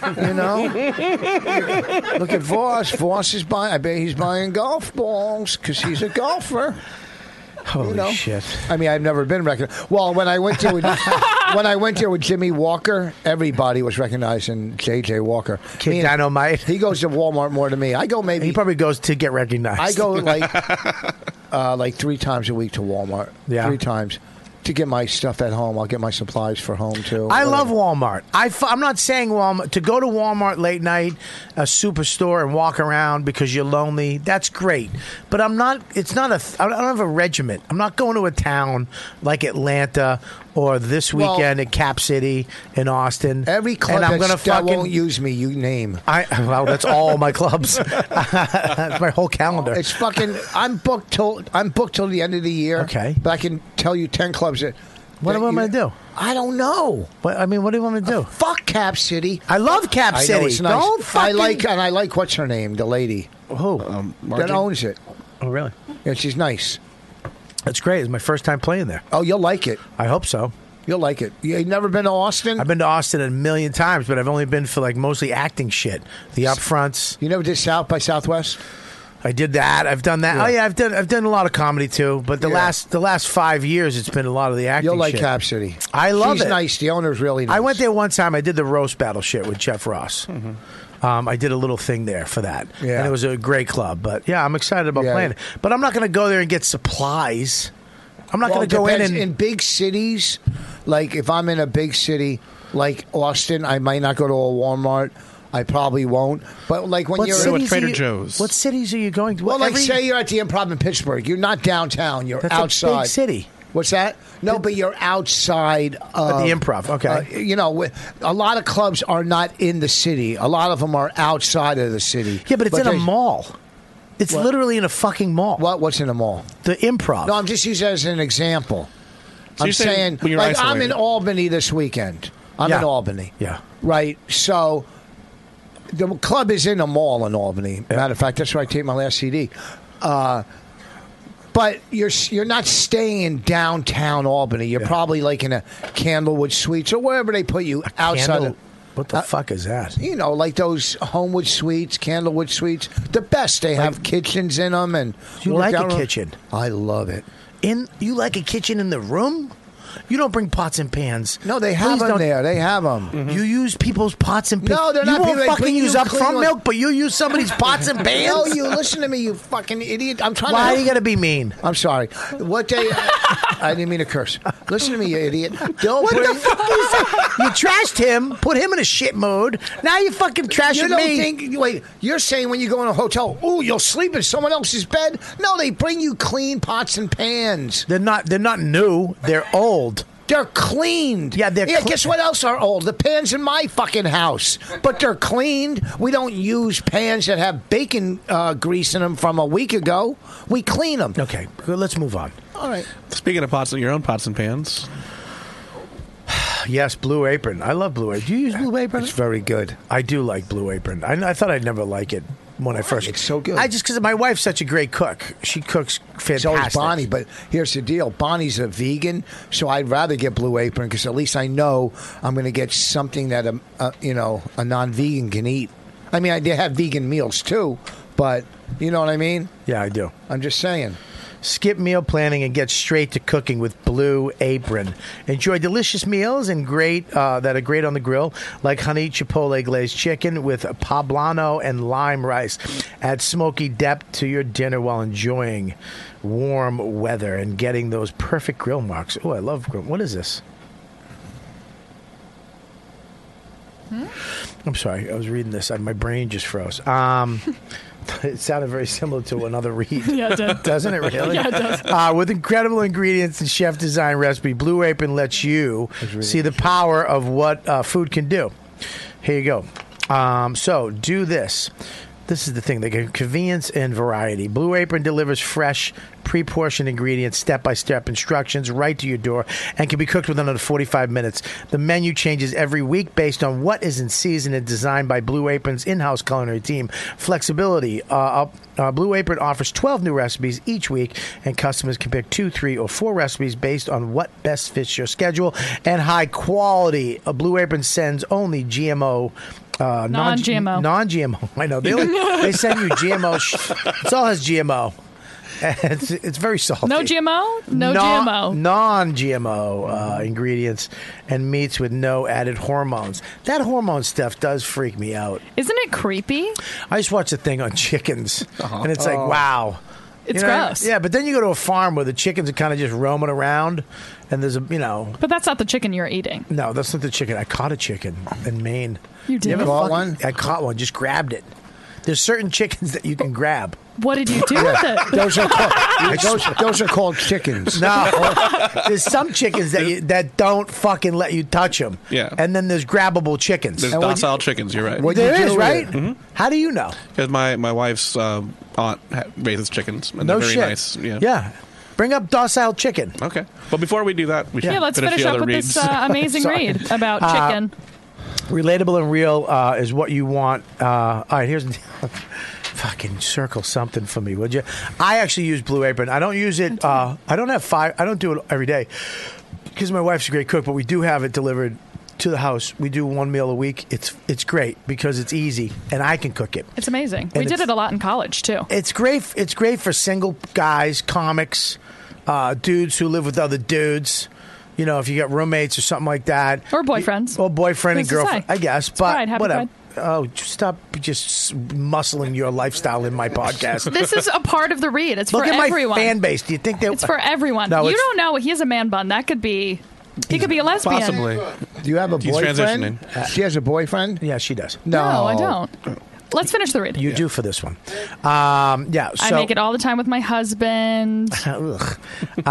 Look at Voss. Voss is buying. I bet he's buying golf balls because he's a golfer. Holy shit. I mean, I've never been recognized. Well, when I went there with Jimmy Walker, everybody was recognizing J.J. Walker. Kid Dynamite. He goes to Walmart more than me. I go maybe. He probably goes to get recognized. I go like 3 times a week to Walmart. Yeah. 3 times. To get my stuff at home. I'll get my supplies for home, too. I love Walmart. I'm not saying Walmart. To go to Walmart late night, a superstore, and walk around because you're lonely, that's great. But I'm not, I don't have a regiment. I'm not going to a town like Atlanta or this weekend at Cap City in Austin. Every club and I'm gonna that won't use me, you name. Well, that's all my clubs. That's my whole calendar. It's fucking. I'm booked till the end of the year. Okay, but I can tell you 10 clubs that. What am I going to do? I don't know. What do you want me to do? Fuck Cap City. I love Cap City. I know, it's nice. Don't fucking. I like what's her name, the lady. Who? That owns it. Oh, really? Yeah, she's nice. That's great. It's my first time playing there. Oh, you'll like it. I hope so. You'll like it. You never been to Austin? I've been to Austin a million times, but I've only been for like mostly acting shit. The upfronts. You never did South by Southwest? I did that. I've done that. Yeah. Oh yeah, I've done a lot of comedy too. But the last 5 years, it's been a lot of the acting. You'll like shit. Cap City. I love She's it. nice. The owner's really nice. I went there one time. I did the roast battle shit with Jeff Ross. I did a little thing there for that. Yeah. And it was a great club. But yeah, I'm excited about playing it. But I'm not going to go there and get supplies. I'm not going to go in big cities. Like if I'm in a big city like Austin, I might not go to a Walmart. I probably won't. But like when you're at Trader Joe's. What cities are you going to? Well, like say you're at the Improv in Pittsburgh. You're not downtown. You're That's outside. a big city. What's that? No, but you're outside of the Improv. Okay. A lot of clubs are not in the city. A lot of them are outside of the city. Yeah, but it's in a mall. It's literally in a fucking mall. What's in a mall? The Improv. No, I'm just using it as an example. So I'm saying when you're like I'm isolated. in Albany this weekend. I'm in Albany. Yeah. Right. So the club is in a mall in Albany. Yeah. Matter of fact, that's where I take my last CD. But you're not staying in downtown Albany. You're probably like in a Candlewood Suites or wherever they put you outside. What the fuck is that? Like those Homewood Suites, Candlewood Suites. The best. They have kitchens in them, and You like a kitchen? I love it. You like a kitchen in the room? You don't bring pots and pans. No, they have Please them don't- there. They have them. You use people's pots and pans. No, they're you not won't people. They fucking bring use you up clean front ones. milk, but you use somebody's pots and pans. No, you listen to me, you fucking idiot. I'm trying Why to. are you gonna be mean? I'm sorry. What day? I didn't mean to curse. Listen to me, you idiot. Don't What bring, the fuck is that? You trashed him, put him in a shit mode. Now you fucking trashing You don't me. think? Wait, you're saying when you go in a hotel, oh, you'll sleep in someone else's bed? No, they bring you clean pots and pans. They're not new. They're old. They're cleaned. Yeah, they're Yeah, guess what else are old? The pans in my fucking house. But they're cleaned. We don't use pans that have bacon grease in them from a week ago. We clean them. Okay, good, let's move on. All right. Speaking of pots, your own pots and pans. Yes, Blue Apron. I love Blue Apron. Do you use Blue Apron? It's very good. I do like Blue Apron. I thought I'd never like it when I first. It's so good. I just because my wife's such a great cook. She cooks fantastic. So is Bonnie, but here's the deal. Bonnie's a vegan, so I'd rather get Blue Apron because at least I know I'm going to get something that a non-vegan can eat. I mean, they have vegan meals too, but you know what I mean? Yeah, I do. I'm just saying. Skip meal planning and get straight to cooking with Blue Apron. Enjoy delicious meals and that are great on the grill, like honey chipotle glazed chicken with poblano and lime rice. Add smoky depth to your dinner while enjoying warm weather and getting those perfect grill marks. Oh, I love grill. What is this? I'm sorry. I was reading this. My brain just froze. It sounded very similar to another read. Yeah, it did. Doesn't it really? Yeah, it does. With incredible ingredients and chef design recipe, Blue Apron lets you see the power of what food can do. Here you go. So do this. This is the thing. They get convenience and variety. Blue Apron delivers fresh, pre-portioned ingredients, step-by-step instructions right to your door and can be cooked within under 45 minutes. The menu changes every week based on what is in season and designed by Blue Apron's in-house culinary team. Flexibility. Blue Apron offers 12 new recipes each week, and customers can pick 2, 3, or 4 recipes based on what best fits your schedule. And high quality. Blue Apron sends only GMO Non-GMO. Non-GMO. I know. They send you GMO. It all has GMO. It's very salty. No GMO? No GMO. Non-GMO ingredients and meats with no added hormones. That hormone stuff does freak me out. Isn't it creepy? I just watched a thing on chickens, and it's like, wow. It's You know, gross. Yeah, but then you go to a farm where the chickens are kind of just roaming around, and there's But that's not the chicken you're eating. No, that's not the chicken. I caught a chicken in Maine. You did? ever Caught one? I caught one. Just grabbed it. There's certain chickens that you can grab. What did you do with it? Those are called chickens. No, there's some chickens that don't fucking let you touch them. Yeah. And then there's grabbable chickens. There's docile chickens. You're right. What'd you There do is, with right? it? Mm-hmm. How do you know? Because my wife's aunt raises chickens, and No they're very shit. nice. Yeah. Yeah. Bring up docile chicken. Okay. But before we do that, we should Yeah, let's finish finish the up other with reads. this amazing read about chicken. Relatable and real is what you want. All right, here's fucking circle something for me, would you? I actually use Blue Apron. I don't use it. I don't have 5. I don't do it every day because my wife's a great cook. But we do have it delivered to the house. We do one meal a week. It's great because it's easy and I can cook it. It's amazing. And We did it's- it a lot in college, too. It's great. It's great for single guys, comics, dudes who live with other dudes. You know, if you got roommates or something like that, Or boyfriends. or boyfriend and Who's to girlfriend, say? I guess. It's But pride. Happy whatever. pride. Oh, just stop just muscling your lifestyle in my podcast. This is a part of the read. It's Look for at everyone. my fan base. Do you think they? It's for everyone. No, You it's- don't know. He has a man bun. That could be... He could be a lesbian. Possibly. Do you have a He's boyfriend? transitioning. She has a boyfriend? Yeah, she does. No, I don't. Let's finish the read. You do for this one. Yeah. So, I make it all the time with my husband. Ugh.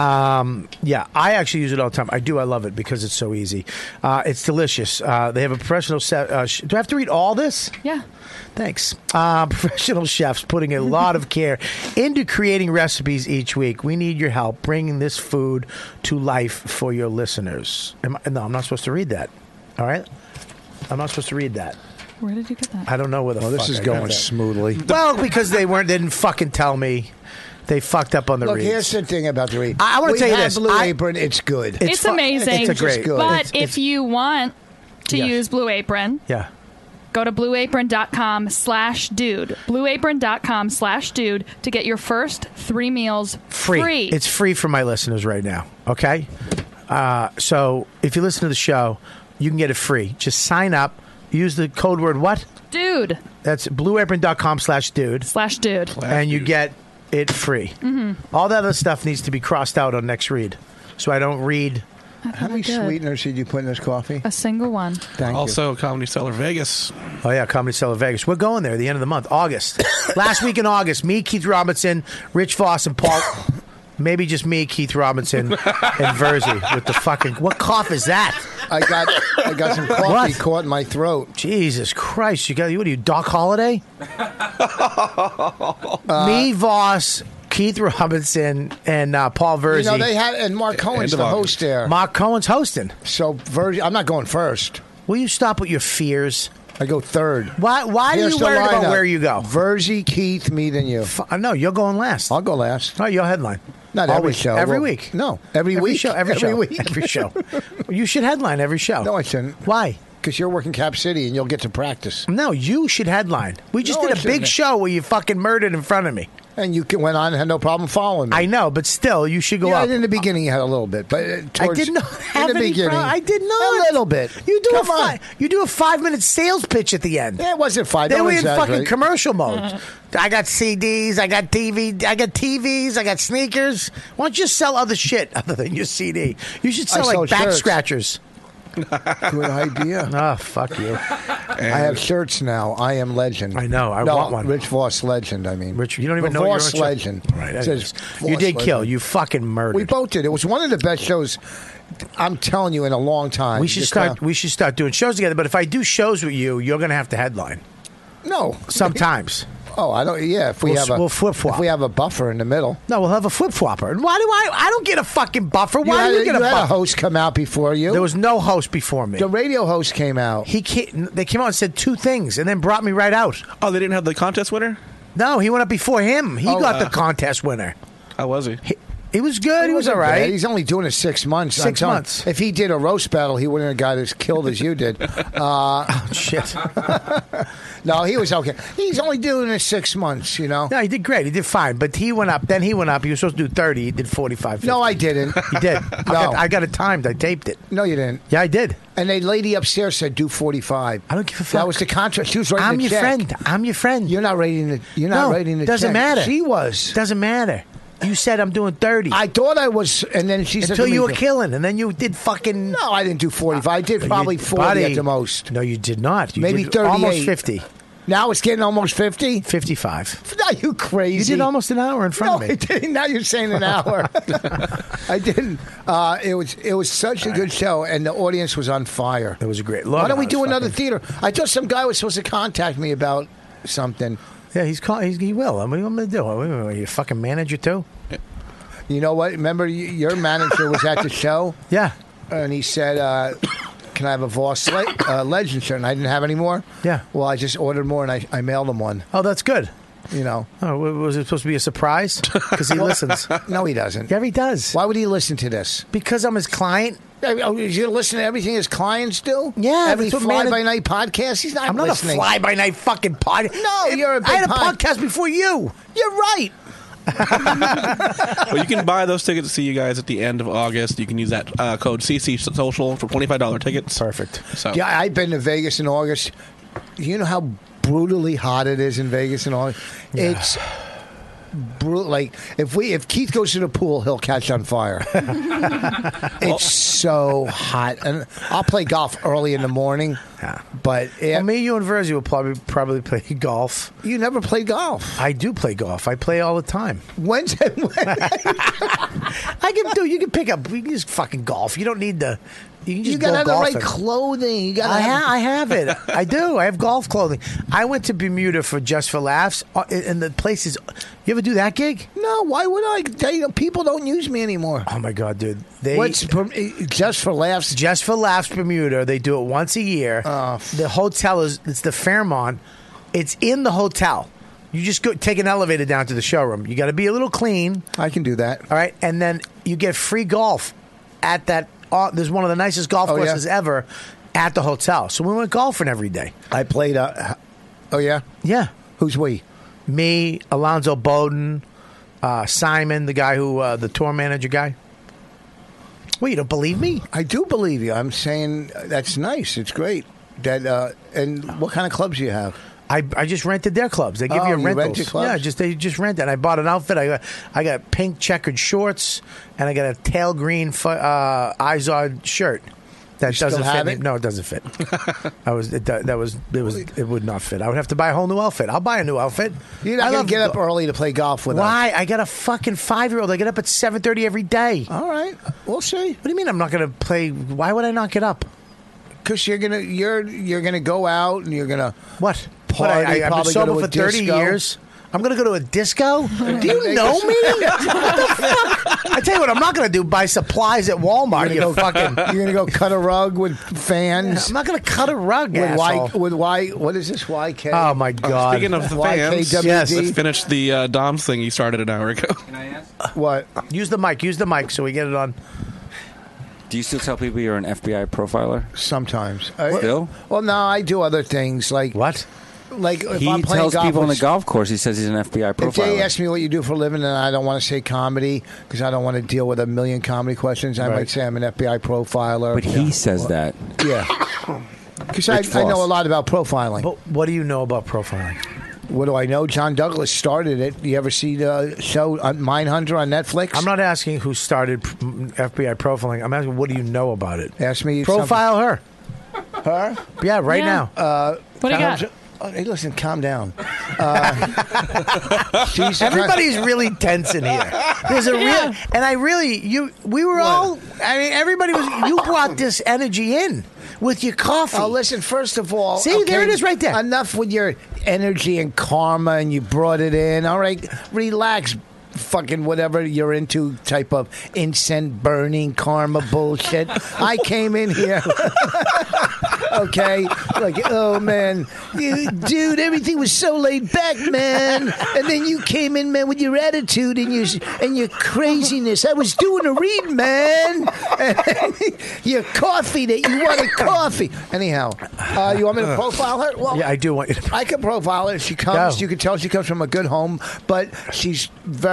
Yeah, I actually use it all the time. I do. I love it because it's so easy. It's delicious. They have a professional set. Do I have to read all this? Yeah. Thanks. Professional chefs putting a lot of care into creating recipes each week. We need your help bringing this food to life for your listeners. No, I'm not supposed to read that. All right? I'm not supposed to read that. Where did you get that? I don't know where the fuck This is I got going that. smoothly. Well, because they didn't fucking tell me. They fucked up on the Look, reads. here's the thing about the read. I wanna We tell you have this. Blue I- Apron, it's good. It's amazing. It's a great. good. But It's- if you want to Yes. use Blue Apron, Yeah. go to blueapron.com/dude. Blueapron.com/dude to get your first 3 meals free. It's free for my listeners right now. Okay. So if you listen to the show, you can get it free. Just sign up. Use the code word what? Dude. That's blueapron.com/dude. /dude. And you get it free. Mm-hmm. All that other stuff needs to be crossed out on next read. So I don't read. How many good. sweeteners did you put in this coffee? A single one. Thank you. Also, Comedy Cellar Vegas. Oh, yeah, Comedy Cellar Vegas. We're going there at the end of the month, August. Last week in August, me, Keith Robinson, Rich Voss, and Paul. Maybe just me, Keith Robinson, and Verzi with the fucking. What cough is that? I got some coffee What? caught in my throat. Jesus Christ! What are you, Doc Holliday? Me, Voss, Keith Robinson, and Paul Verzi. You know, they had, and Mark Cohen's the host there. Mark Cohen's hosting. So, Verzi, I'm not going first. Will you stop with your fears? I go third. Why are Here's you the worried about lineup. where you go? Verzi, Keith, me, then you. No, you're going last. I'll go last. Oh, you'll headline. Not All every week. show. Every Well, week. No, every week. Show, every show. week. Every show. You should headline every show. No, I shouldn't. Why? Because you're working Cap City and you'll get to practice. No, you should headline. We just No, I did a big shouldn't. show where you fucking murdered in front of me. And you went on and had no problem following me. I know, but still, you should go yeah, up. in the beginning you had a little bit, but I did not have in the any beginning. problem. I did not. A little bit. You do Come on. You do a 5-minute sales pitch at the end. Yeah, it wasn't 5. They Don't were in exaggerate. fucking commercial mode. I got CDs, I got TVs, I got sneakers. Why don't you just sell other shit other than your CD? You should sell I like sell back shirts. scratchers. Good idea. Oh, fuck you. I have shirts now. I am legend. I know. I no, want one. Rich Voss legend. I mean, Rich, you don't even The know your own Voss show. legend. Right. It says You Voss did kill. legend. You fucking murdered. We both did. It was one of the best shows. I'm telling you, in a long time. We should start. We should start doing shows together. But if I do shows with you, you're going to have to headline. No, Sometimes. Oh, I don't. Yeah, if we We'll- have a we'll flip-flop. If we have a buffer in the middle. No, we'll have a flip flopper. And why do I don't get a fucking buffer? Why do you get a had buffer? a host come out before you. There was no host before me. The radio host came out. They came out and said 2 things, and then brought me right out. Oh, they didn't have the contest winner? No, he went up before him. He got the contest winner. How was he? He was good. He was wasn't all right. bad. He's only doing it 6 months. 6 I'm telling months. you, if he did a roast battle, he wouldn't have got as killed as you did. Shit. No, he was okay. He's only doing it 6 months, you know. No, he did great. He did fine. But he went up. Then he went up. He was supposed to do 30. He did 45. 50. No, I didn't. He did. No. I got it timed. I taped it. No, you didn't. Yeah, I did. And the lady upstairs said, "Do 45." I don't give a fuck. That was the contract. She was writing I'm the your check. friend. I'm your friend. You're not writing the. You're not No, writing the. doesn't check. matter. She was. Doesn't matter. You said I'm doing 30. I thought I was, and then she said Until to me, you were killing, and then you did fucking. No, I didn't do 45. I did probably 40 Buddy, at the most. No, you did not. You Maybe did 38. Almost 50. Now it's getting almost 50. 55. Are you crazy? You did almost an hour in front No, of me. I didn't. Now you're saying an hour. I didn't. It was such a good show, and the audience was on fire. It was a great. Why don't we do another fucking- theater? I thought some guy was supposed to contact me about something. Yeah, he will. I mean, what am I going to do? Are you a fucking manager too? You know what? Remember, your manager was at the show, Yeah. and he said, "Can I have a Voss Legend shirt?" And I didn't have any more. Yeah. Well, I just ordered more, and I mailed him one. Oh, that's good. You know. Oh, was it supposed to be a surprise? Because he listens. No, he doesn't. Yeah, he does. Why would he listen to this? Because I'm his client. Oh, is he listen to everything his clients do? Yeah, every that's what fly-by-night podcast. He's not I'm not listening. a fly-by-night fucking podcast. No, you're a big I had a pod- podcast before you. You're right. Well, you can buy those tickets to see you guys at the end of August. You can use that code CC Social for $25 tickets. Perfect. So Yeah, I've been to Vegas in August. You know how brutally hot it is in Vegas in August? It's brutal. Like if Keith goes to the pool, he'll catch on fire. It's so hot, and I'll play golf early in the morning. Yeah. But Well, me, you, and Verzi will probably play golf. you never play golf. I do play golf. I play all the time. When's I can do. You can pick up. We can just fucking golf. You don't need the. You can just you gotta go have the right golfing. clothing. You gotta I have it. I do. I have golf clothing. I went to Bermuda for Just for Laughs, and the place is. You ever do that gig? No, why would I? People don't use me anymore. Oh my god, dude! What's Just for Laughs? Just for Laughs Bermuda? They do it once a year. The hotel it's the Fairmont. It's in the hotel. You just go take an elevator down to the showroom. You got to be a little clean. I can do that. All right, and then you get free golf at that. There's one of the nicest golf Oh, yeah? courses ever at the hotel. So we went golfing every day. I played. Oh yeah. Yeah, Who's we? me, Alonzo Bowden, Simon, the guy who the tour manager guy. Well, you don't believe me? I do believe you. I'm saying that's nice. It's great. That and what kind of clubs do you have? I just rented their clubs. They give you a you rentals. rent your clubs? Yeah, they just rent it. I bought an outfit. I got pink checkered shorts, and I got a tail green Izod shirt. That still doesn't have fit. it? No, it doesn't fit. It would not fit. I would have to buy a whole new outfit. I'll buy a new outfit. You're not going to get up early to play golf with us. Why? I got a fucking 5-year-old. I get up at 7:30 every day. All right, we'll see. What do you mean I'm not going to play? Why would I not get up? Because you're gonna go out and you're gonna What? Party, I've been probably sober go to for a 30 disco. years. I'm going to go to a disco? Do you know me? What the fuck? I tell you what, I'm not going to do. Buy supplies at Walmart. You're gonna go cut a rug with fans. I'm not going to cut a rug, with asshole. what is this? YK? Oh my God! Speaking of the fans, YKWd? let's finish the Dom's thing you started an hour ago. What? Use the mic so we get it on. Do you still tell people you're an FBI profiler? Sometimes. Still? Well, no, I do other things like what? Like if He I'm playing tells golf people on the with- golf course, he says he's an FBI If they profiler. ask me what you do for a living, and I don't want to say comedy because I don't want to deal with a million comedy questions, I Right. might say I'm an FBI profiler. But he says that. Yeah. Because I Rich know Voss. a lot about profiling. But what do you know about profiling? What do I know? John Douglas started it. You ever see the show Mindhunter on Netflix? I'm not asking who started FBI profiling. I'm asking what do you know about it? Ask me. Profile her. Her? Yeah, right Yeah. now. What do you got? Oh, hey, listen, calm down. She's Everybody's really tense in here. There's a real, and we were all. I mean, everybody was. You brought this energy in with your coffee. Oh, listen, first of all. See, there it is right there. Enough with your energy and karma, and you brought it in. All right, relax. Fucking whatever you're into, type of incense burning karma bullshit. I came in here, okay, like, oh man, dude, everything was so laid back, man, and then you came in, man, with your attitude and your craziness. I was doing a read, man, and your coffee that you wanted coffee. Anyhow, you want me to profile her? Well, Yeah, I do want you to. I can profile her. She comes. Go. You can tell she comes from a good home, but she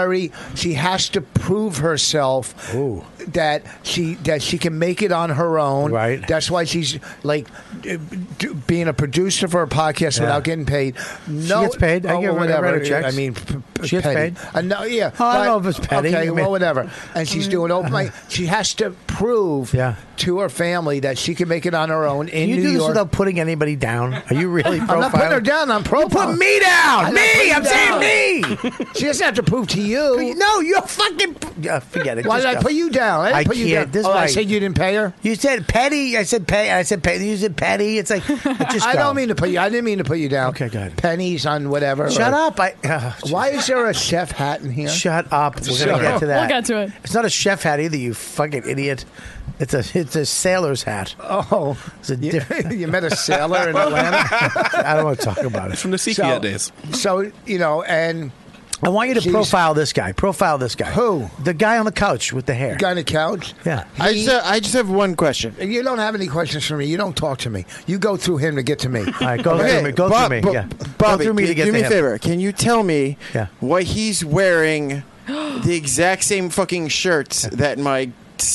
has to prove herself that she can make it on her own. Right. That's why she's like being a producer for a podcast without getting paid. No, gets paid. I give her whatever. write her checks. I mean, She gets petty. paid. No, yeah. Oh, I don't know but- if it's petty. Okay, I mean- well, whatever. And she's doing open mic. She has to prove to her family that she can make it on her own in Can you New do this York. without putting anybody down? Are you really profiling? I'm not putting her down. I'm profiling. You put me down. Me. I'm saying me. She doesn't have to prove to you. No, you're fucking. Forget it. Why Just did I go. put you down? I didn't put you can't. down. This is I why- said you didn't pay her. You said petty. I said pay. I said pay. You said petty. It's like just I go. don't mean to put you. I didn't mean to put you down. Okay, good. Pennies on whatever. Shut or- up. Why is there a chef hat in here? Shut up. We're Shut gonna get up. to that. We'll get to it. It's not a chef hat either. You fucking idiot. It's a sailor's hat. Oh, It's a different. you met a sailor in Atlanta. I don't want to talk about it. From the Sepia days. So and I want you to She's- profile this guy. Profile this guy. Who? The guy on the couch with the hair. guy on the couch. Yeah. I just have one question. You don't have any questions for me. You don't talk to me. You go through him to get to me. All right, go through me. Go through me. Yeah. Bobby, go through me to get do to me a him. favor. Can you tell me Yeah. why he's wearing the exact same fucking shirts that my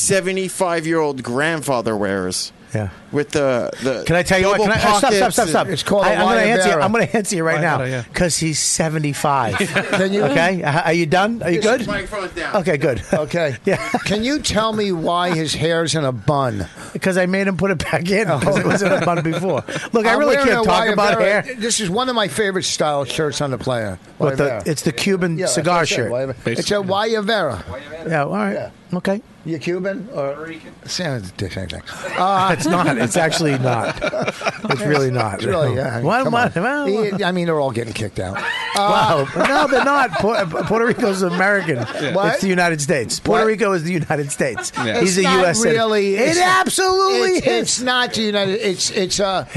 75-year-old grandfather wears? Yeah. With the Can I tell you what? double Can I, pockets stop. It's called a I'm going to answer you. Guayabera. I'm going to answer you right now Guayabera, yeah. because he's 75. Then you Okay. Are you done? Are you good? Microphone's down. Okay. Good. Okay. Yeah. Can you tell me why his hair's in a bun? Because I made him put it back in because it was in a bun before. Look, I I'm really wearing can't a talk about Guayabera. hair. This is one of my favorite style shirts on the player. But Guayabera. it's the Cuban Yeah, that's cigar what I said, shirt. Guayabera. It's a Guayabera. Yeah. All right. Yeah. Okay. You Cuban or Puerto Rican? Same thing. It's not. It's actually not. It's really not. It's really, yeah. What? Come What? on. Well, I mean, they're all getting kicked out. wow. No, they're not. Puerto Rico's American. What? It's the United States. Puerto What? Rico is the United States. Yeah. He's It's a not U.S. citizen. really. It absolutely is. It's not the United. It's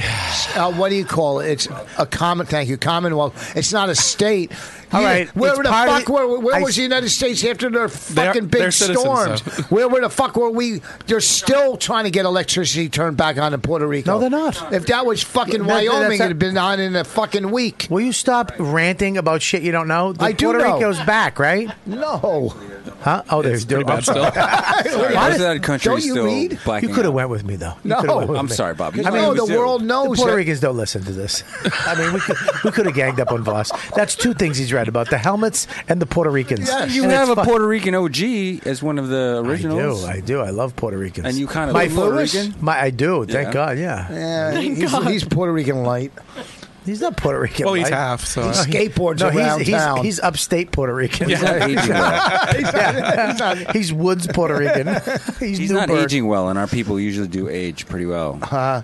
what do you call it? It's a common. Thank you, Commonwealth. It's not a state. All right, Where it's the part of fuck the- where I- was the United States after their fucking they're big citizens, storms? though. Where the fuck were we? They're still trying to get electricity turned back on in Puerto Rico. No, they're not. If that was fucking That's Wyoming, not- it'd have been on in a fucking week. Will you stop ranting about shit you don't know? I do Puerto know. Rico's back, right? No. Huh? Oh, there's pretty bad still. Sorry, most of that country Don't is you still read? blacking You could have out. went with me though. You No. coulda went with I'm me. sorry, Bob. I mean, the world The knows Puerto that. Ricans don't listen to this. I mean, we could have ganged up on Voss. That's two things he's right about: the helmets and the Puerto Ricans. Yes. You And have it's a fu- Puerto Rican OG as one of the originals. I do. I love Puerto Ricans. And you kind of My look Puerto foolish? Rican? I do. Thank Yeah. God. Yeah. Yeah, he's Puerto Rican light. He's not Puerto Rican. Well, he's right? half, so. He skateboards around town. He's upstate Puerto Rican. He's not aging well. Yeah. He's Woods Puerto Rican. He's not Newburgh. aging well, and our people usually do age pretty well.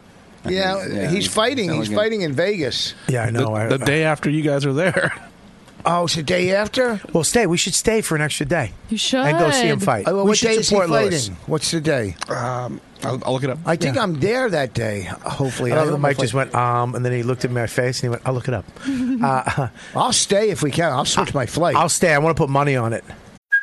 Yeah, he's fighting. He's fighting in Vegas. Yeah, I know. The day after you guys are there. Oh, it's the day after? Well, stay. We should stay for an extra day. You should. And go see him fight. Well, we what should day is he support fighting? Lewis. What's the day? I'll look it up. I think I'm there that day. Hopefully, I love don't that know Mike if I- just went, and then he looked at my face and he went, I'll look it up. I'll stay if we can. I'll switch my flight. I'll stay. I want to put money on it.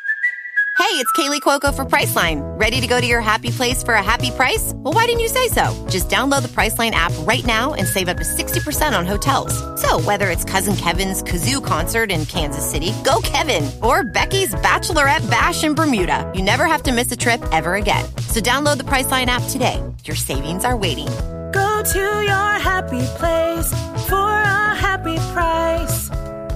Hey, it's Kaylee Cuoco for Priceline. Ready to go to your happy place for a happy price? Well, why didn't you say so? Just download the Priceline app right now and save up to 60% on hotels. So whether it's Cousin Kevin's Kazoo Concert in Kansas City, go Kevin, or Becky's Bachelorette Bash in Bermuda, you never have to miss a trip ever again. So download the Priceline app today. Your savings are waiting. Go to your happy place for a happy price.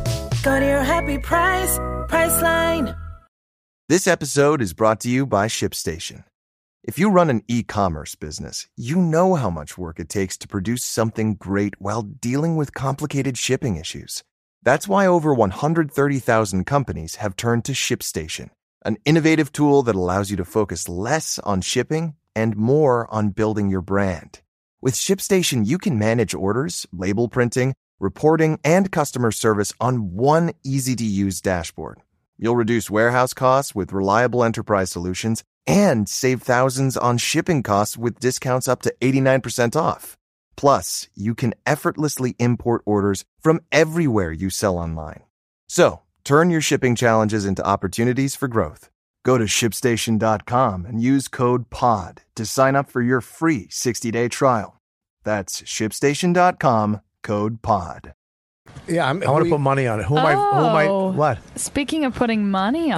Go to your happy price, Priceline. This episode is brought to you by ShipStation. If you run an e-commerce business, you know how much work it takes to produce something great while dealing with complicated shipping issues. That's why over 130,000 companies have turned to ShipStation, an innovative tool that allows you to focus less on shipping and more on building your brand. With ShipStation, you can manage orders, label printing, reporting, and customer service on one easy-to-use dashboard. You'll reduce warehouse costs with reliable enterprise solutions and save thousands on shipping costs with discounts up to 89% off. Plus, you can effortlessly import orders from everywhere you sell online. So, turn your shipping challenges into opportunities for growth. Go to ShipStation.com and use code POD to sign up for your free 60-day trial. That's ShipStation.com, code POD. Yeah, I want to put money on it. Who am I? What? Speaking of putting money on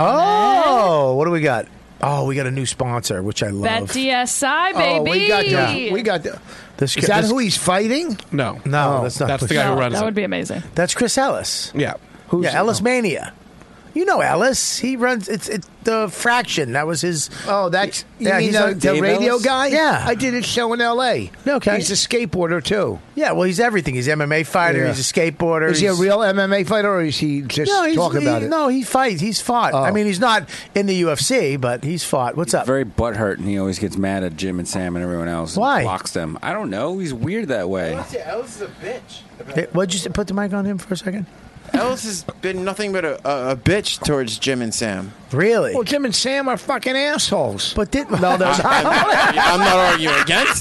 Oh, what do we got? Oh, we got a new sponsor, which I love. Bet DSI, baby. We got the. This, Is that this- who he's fighting? No. No, that's not. That's the guy who runs That it. would be amazing. That's Chris Ellis. Yeah. Yeah, Ellis Mania. You know Ellis. He runs. It's the Fraction. That was his. Oh, that's you Yeah, mean he's the, on the Dave radio Ellis? guy? Yeah. I did a show in L.A. Okay. He's a skateboarder too. Yeah, well, he's everything. He's an MMA fighter. Yeah. He's a skateboarder. Is he a he's- real MMA fighter, or is he just talk about it? No, he fights. He's fought. Oh. I mean, he's not in the UFC, but he's fought. What's up? Very butthurt, and he always gets mad at Jim and Sam and everyone else. Why? And blocks them. I don't know. He's weird that way. Ellis is a bitch. Hey, what'd you say? Put the mic on him for a second. Ellis has been nothing but a bitch towards Jim and Sam. Really? Well, Jim and Sam are fucking assholes. But did no, they're not. I'm not arguing against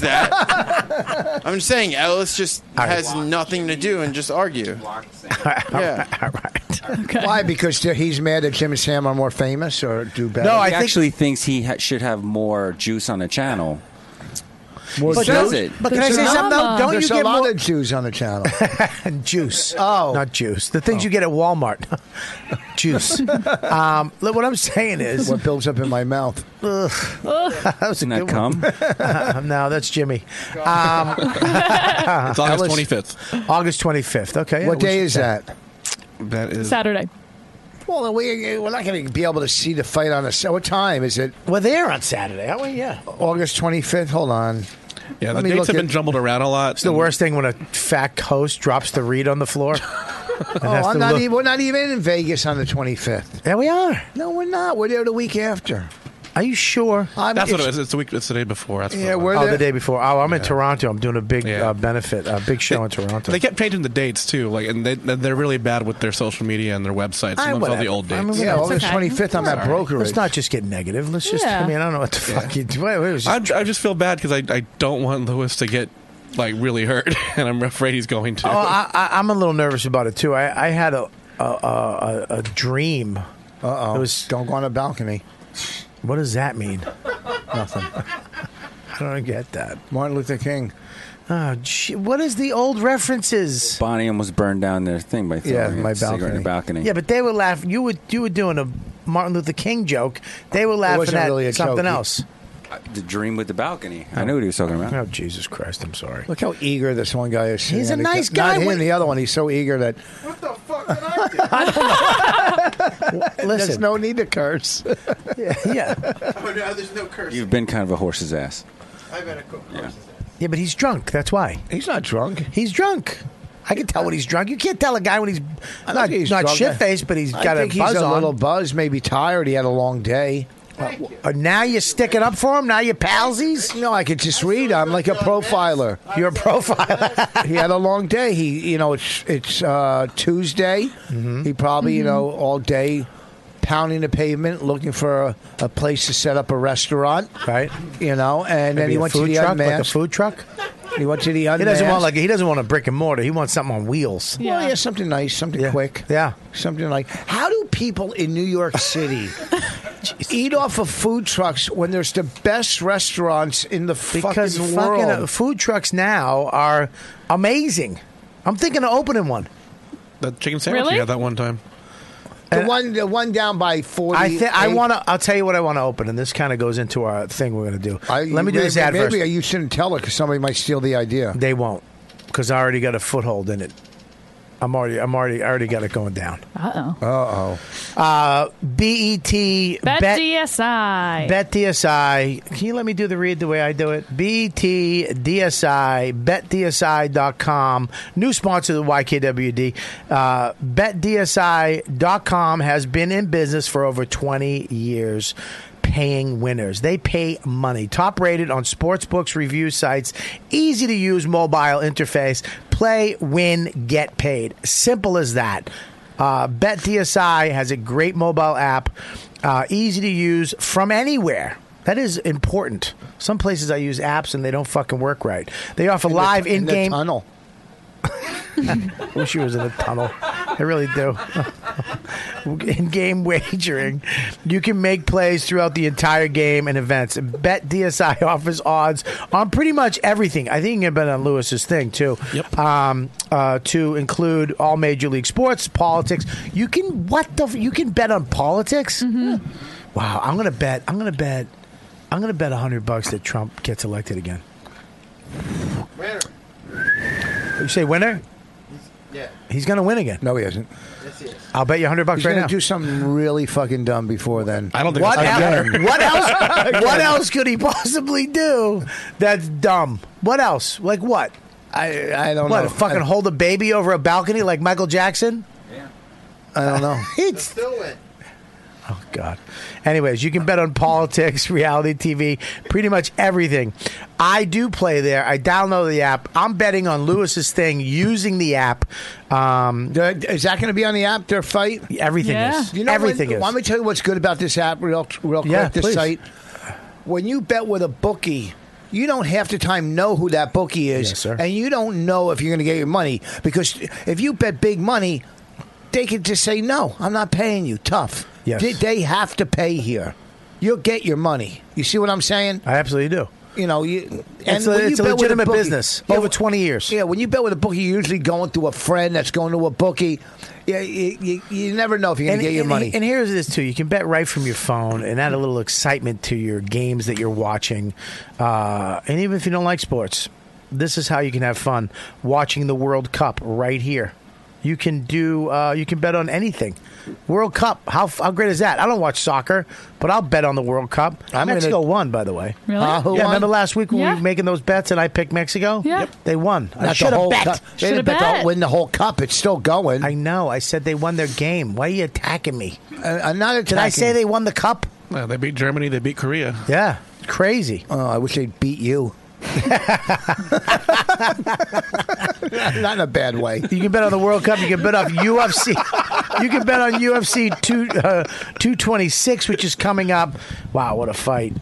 that. I'm just saying Ellis just has nothing to do and just argue. Yeah. Why? Because he's mad that Jim and Sam are more famous or do better. No, he actually thinks he should have more juice on the channel. More He juice? does it. But can I say something? Though? Don't There's you a get lot more of Jews on the channel. juice? Oh, not juice. The things you get at Walmart. Juice. Look, what I'm saying is what builds up in my mouth. That was a Didn't good that come? one. No, that's Jimmy. It's August 25th. August 25th. Okay. yeah, What we day should is say. that? That is Saturday. Well, we're not going to be able to see the fight on a. What time is it? We're there on Saturday, aren't we? Yeah. August 25th. Hold on. Yeah, Let the me dates look have at- been jumbled around a lot. It's the worst thing when a fat host drops the read on the floor. Oh, we're not even in Vegas on the 25th. There we are. No, we're not. We're there the week after. Are you sure? That's what it is. It's the week. It's the day before. That's Yeah, what we're it was. there. The day before. Oh, I'm in Toronto. I'm doing a big Yeah. benefit, a big show in Toronto. They kept changing the dates too, like, and they're really bad with their social media and their websites. Aye, Some of all whatever. the old dates. I mean, Yeah, It's August okay. 25th. I'm at Sorry. brokerage. Let's not just get negative. Let's just. Yeah. I mean, I don't know what the fuck you do. Wait, it was just- I just feel bad because I don't want Lewis to get like really hurt, and I'm afraid he's going to. Oh, I'm a little nervous about it too. I had a dream. Uh-oh. It was. Don't go on a balcony. What does that mean? Nothing. I don't get that. Martin Luther King. Oh, gee, what is the old references? Bonnie almost burned down their thing by throwing Yeah, my a cigarette in the balcony. Yeah, but they were laughing. You were doing Martin Luther King joke. They were laughing wasn't at really a something joke. else. The dream with the balcony. I knew what he was talking about. Oh, Jesus Christ. I'm sorry. Look how eager this one guy is. He's a And nice guy. Not him, the other one. He's so eager that What the fuck did I do? there's Listen. no need to curse. Yeah. Oh, no, there's no curse. You've been kind of a horse's ass. I've been a cook. Yeah. Yeah, but he's drunk. That's why. He's not drunk. He's drunk. I can tell when he's drunk. You can't tell a guy when he's I not, think he's not drunk. shit-faced, but he's got I think a buzz he's a on. little buzz, maybe tired. He had a long day. Now you're sticking up for him? Now you're palsies? No, I could just read. I'm like a profiler. You're a profiler. He had a long day. It's Tuesday. He probably all day pounding the pavement, looking for a place to set up a restaurant. Right. And then Maybe he a went to food the truck, Unmasked. like a food truck? He went to the Unmasked. He doesn't want a brick and mortar. He wants something on wheels. Well, yeah, something nice, something quick. Yeah. Something like, how do people in New York City eat off of food trucks when there's the best restaurants in the Because fucking world? food trucks now are amazing. I'm thinking of opening one. The chicken sandwich Really? you had that one time. The one down by 40. I'll tell you what I want to open, and this kind of goes into our thing we're going to do. Let me do this ad first. Maybe you shouldn't tell it because somebody might steal the idea. They won't, because I already got a foothold in it. I already got it going down. Uh-oh. BET BetDSI. BetDSI. Can you let me do the read the way I do it? BetDSI. BetDSI.com. New sponsor of the YKWd. BetDSI.com has been in business for over 20 years. Paying winners. They pay money. Top rated on sportsbooks, review sites, easy to use mobile interface. Play, win, get paid. Simple as that. BetDSI has a great mobile app, easy to use from anywhere. That is important. Some places I use apps and they don't fucking work right. They offer live in-game. In the tunnel. Wish he was in a tunnel. I really do. In-game wagering. You can make plays throughout the entire game and events. BetDSI offers odds on pretty much everything. I think you can bet on Lewis's thing, too. Yep. To include all Major League sports, politics. You can bet on politics? Mm-hmm. Wow. I'm going to bet $100 that Trump gets elected again. Winner. You say winner? Yeah. He's going to win again. No, he isn't. Yes, he is. I'll bet you $100 He's right going now. to do something really fucking dumb before then. I don't think What that's else? What else could he possibly do that's dumb? What else? Like what? I don't know. What? Fucking hold a baby over a balcony like Michael Jackson? I don't know. It's Still win. oh God. Anyways, you can bet on politics, reality TV, pretty much everything. I do play there. I download the app. I'm betting on Lewis's thing using the app. Is that going to be on the app? Their fight. Everything Yeah. is. You know, everything is. Let me tell you what's good about this app, real quick. Yeah, this please. site. When you bet with a bookie, you don't half the time know who that bookie is, Yes, sir. and you don't know if you're going to get your money because if you bet big money, they can just say no. I'm not paying you. Tough. Yes. They have to pay here. You'll get your money. You see what I'm saying? I absolutely do. You know, when It's you a bet with legitimate bookie- business. Yeah, Over 20 years. Yeah, when you bet with a bookie, you're usually going through a friend that's going to a bookie. Yeah, you never know if you're going to get your money. And here's this too: you can bet right from your phone and add a little excitement to your games that you're watching. And even if you don't like sports, this is how you can have fun watching the World Cup right here. You can do. You can bet on anything. World Cup. How great is that? I don't watch soccer, but I'll bet on the World Cup. Mexico won, by the way. Really? Who Yeah, won? remember last week when we Yeah. were making those bets and I picked Mexico? Yeah. Yep. They won. I Not should the have whole bet. cup. They Shoulda didn't bet bet. don't win the whole cup. It's still going. I know. I said they won their game. Why are you attacking me? I'm not attacking. Did I say they won the cup? Yeah, they beat Germany. They beat Korea. Yeah. Crazy. Oh, I wish they'd beat you. Not in a bad way. You can bet on the World Cup. You can bet off UFC. You can bet on UFC 226, which is coming up. Wow, what a fight.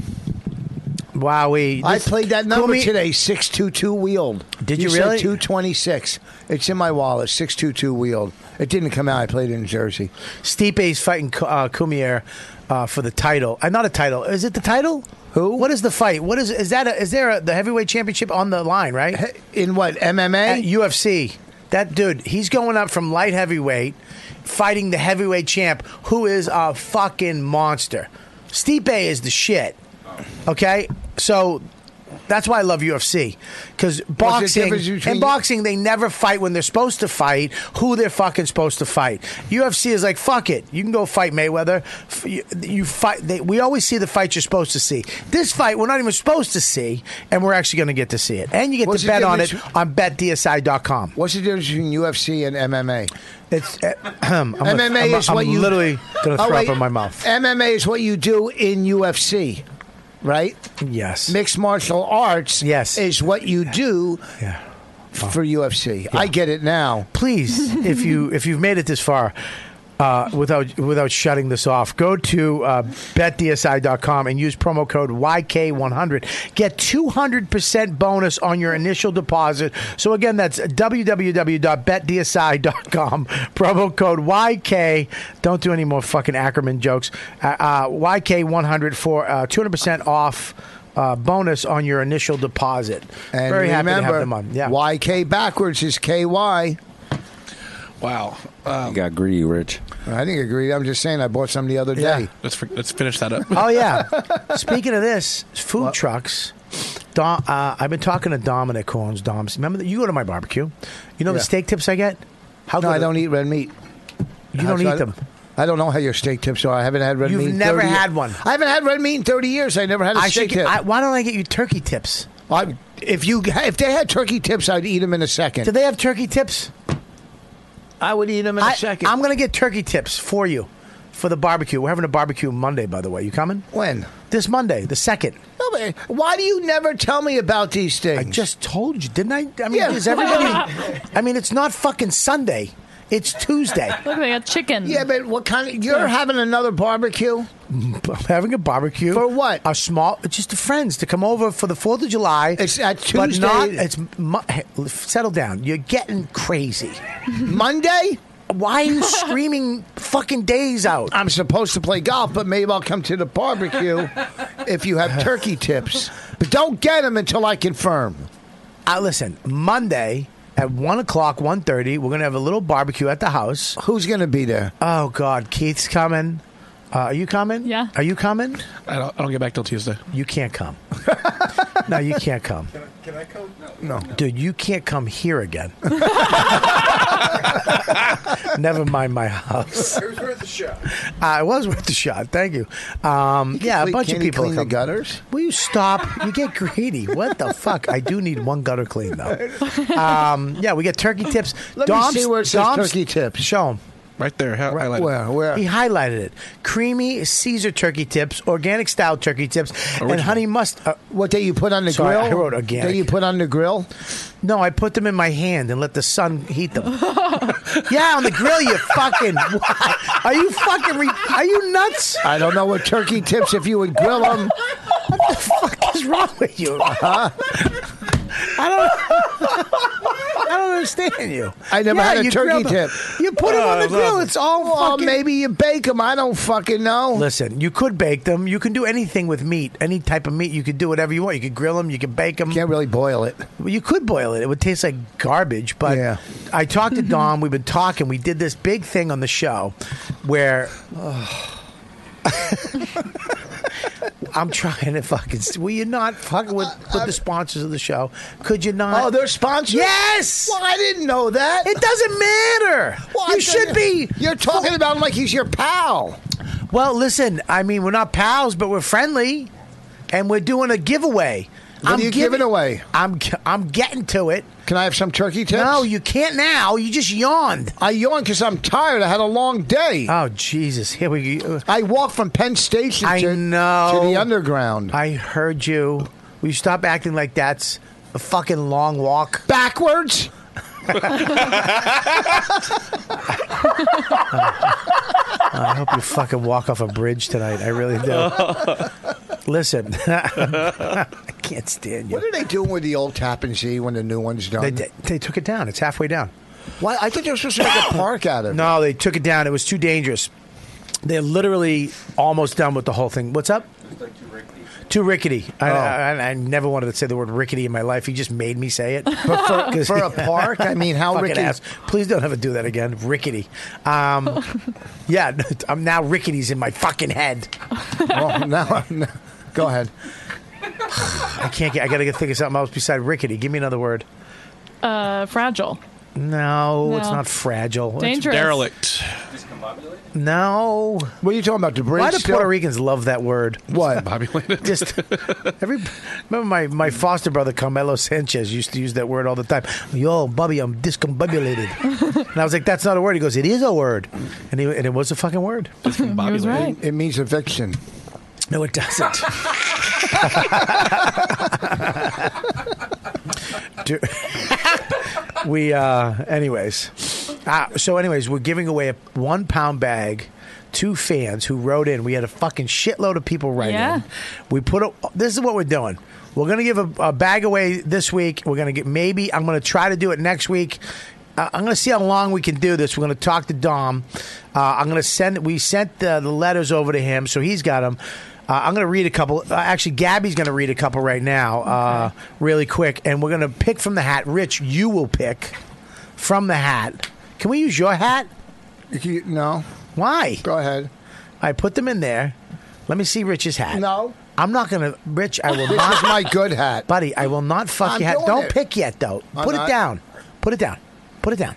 Wowee. I played that number Kumi- today, 622 wheeled. Did you said really? 226. It's in my wallet, 622 wheeled. It didn't come out. I played it in Jersey. Stipe's fighting Cormier for the title. Not a title. Is it the title? Who? What is the fight? What is there the heavyweight championship on the line, right? In what, MMA? At UFC. That dude, he's going up from light heavyweight, fighting the heavyweight champ, who is a fucking monster. Stipe is the shit. Okay? So that's why I love UFC. Because boxing, they never fight when they're supposed to fight, who they're fucking supposed to fight. UFC is like, fuck it. You can go fight Mayweather. You fight. We always see the fight you're supposed to see. This fight, we're not even supposed to see, and we're actually going to get to see it. And you get to bet on it on BetDSI.com. What's the difference between UFC and MMA? It's MMA is what you... I'm literally going to throw up in my mouth. MMA is what you do in UFC. Right? Yes. Mixed martial arts is what you do for UFC. I get it now. Please, if you've made it this far, without shutting this off, go to betdsi.com and use promo code YK100. Get 200% bonus on your initial deposit. So again, that's www.betdsi.com. Promo code YK. Don't do any more fucking Ackerman jokes. YK100 for 200% off. Bonus on your initial deposit. And very happy remember, to have them on. Yeah. YK backwards is KY. Wow. You got greedy, Rich. I didn't agree. I'm just saying I bought some the other day. Let's finish that up. Oh, yeah. Speaking of this, food trucks. I've been talking to Dominic Horns. Dom's. Remember that you go to my barbecue. You know the steak tips I get? No, I don't eat red meat. You don't eat them. I don't know how your steak tips are. I haven't had red meat. You've never had one. I haven't had red meat in 30 years. I never had a steak tip. Why don't I get you turkey tips? If they had turkey tips, I'd eat them in a second. Do they have turkey tips? I would eat them in a second. I'm going to get turkey tips for you for the barbecue. We're having a barbecue Monday, by the way. You coming? When? This Monday, the 2nd. No, why do you never tell me about these things? I just told you, didn't I? I mean, is everybody... I mean, it's not fucking Sunday. It's Tuesday. Look, they got chicken. Yeah, but what kind of... You're having another barbecue? I'm having a barbecue. For what? A small... Just the friends to come over for the 4th of July. It's at Tuesday. But not... Hey, settle down. You're getting crazy. Monday? Why are you screaming fucking days out? I'm supposed to play golf, but maybe I'll come to the barbecue if you have turkey tips. But don't get them until I confirm. Listen, Monday... At 1 o'clock, 1:30, we're going to have a little barbecue at the house. Who's going to be there? Oh, God. Keith's coming. Are you coming? Yeah. Are you coming? I don't get back till Tuesday. You can't come. No, you can't come. Can I come? No. Dude, you can't come here again. Never mind my house. It was worth the shot. It was worth the shot. Thank you. Yeah, a bunch of people clean the gutters. Will you stop? You get greedy. What the fuck? I do need one gutter clean, though. Yeah, we get turkey tips. Let me see where it says turkey tips. Show them. Right there. Highlighted. Where? He highlighted it. Creamy Caesar turkey tips, organic style turkey tips, and honey mustard. What day you put on the grill? I wrote organic. Day you put on the grill? No, I put them in my hand and let the sun heat them. Yeah, on the grill, you fucking... Are you fucking... Are you nuts? I don't know what turkey tips if you would grill them. What the fuck is wrong with you? I don't understand you. I never had a turkey tip. You put them on the grill. It's all fucking... maybe you bake them. I don't fucking know. Listen, you could bake them. You can do anything with meat. Any type of meat. You could do whatever you want. You could grill them. You could bake them. You can't really boil it. Well, you could boil it. It would taste like garbage. But yeah. I talked to Dom. We've been talking. We did this big thing on the show where... I'm trying to fucking... Will you not fucking with the sponsors of the show? Could you not? Oh, they're sponsors? Yes! Well, I didn't know that. It doesn't matter. Well, you should be. You're talking about him like he's your pal. Well, listen, I mean, we're not pals, but we're friendly. And we're doing a giveaway. What are you giving away? I'm getting to it. Can I have some turkey tips? No, you can't now. You just yawned. I yawned because I'm tired. I had a long day. Oh, Jesus. Here we go. I walked from Penn Station to the underground. I heard you. Will you stop acting like that's a fucking long walk? Backwards? I hope you fucking walk off a bridge tonight. I really do. Listen, I can't stand you. What are they doing with the old Tappan Zee when the new one's done? They took it down. It's halfway down. Why? I thought they were supposed to make a park out of it. No, they took it down. It was too dangerous. They're literally almost done with the whole thing. What's up? Too rickety. I never wanted to say the word rickety in my life. He just made me say it. But for a park, I mean, how Fucking rickety? ass. Please don't ever do that again. Rickety. Yeah, I'm now rickety's in my fucking head. Well, no. Go ahead. I can't get. I gotta think of something else beside rickety. Give me another word. Fragile. No, it's not fragile. Dangerous. Derelict. No. What are you talking about? Debris? Why do still? Puerto Ricans love that word? What? Just remember my foster brother Carmelo Sanchez used to use that word all the time. Yo, Bobby, I'm discombobulated. And I was like, that's not a word. He goes, it is a word. And it was a fucking word. He was right. It means eviction. No, it doesn't. Anyways, we're giving away a 1 pound bag to fans who wrote in. We had a fucking shitload of people write in. We this is what we're doing. We're going to give a bag away this week. We're going to get I'm going to try to do it next week. I'm going to see how long we can do this. We're going to talk to Dom. We sent the letters over to him, so he's got them. I'm going to read a couple. Actually, Gabby's going to read a couple right now, really quick. And we're going to pick from the hat. Rich, you will pick from the hat. Can we use your hat? No. Why? Go ahead. I put them in there. Let me see Rich's hat. No. I'm not going to. Rich, I will This not. is my good hat. Buddy, I will not fuck I'm your hat. doing Don't it. pick yet, though. I'm Put it not. down. Put it down. Put it down.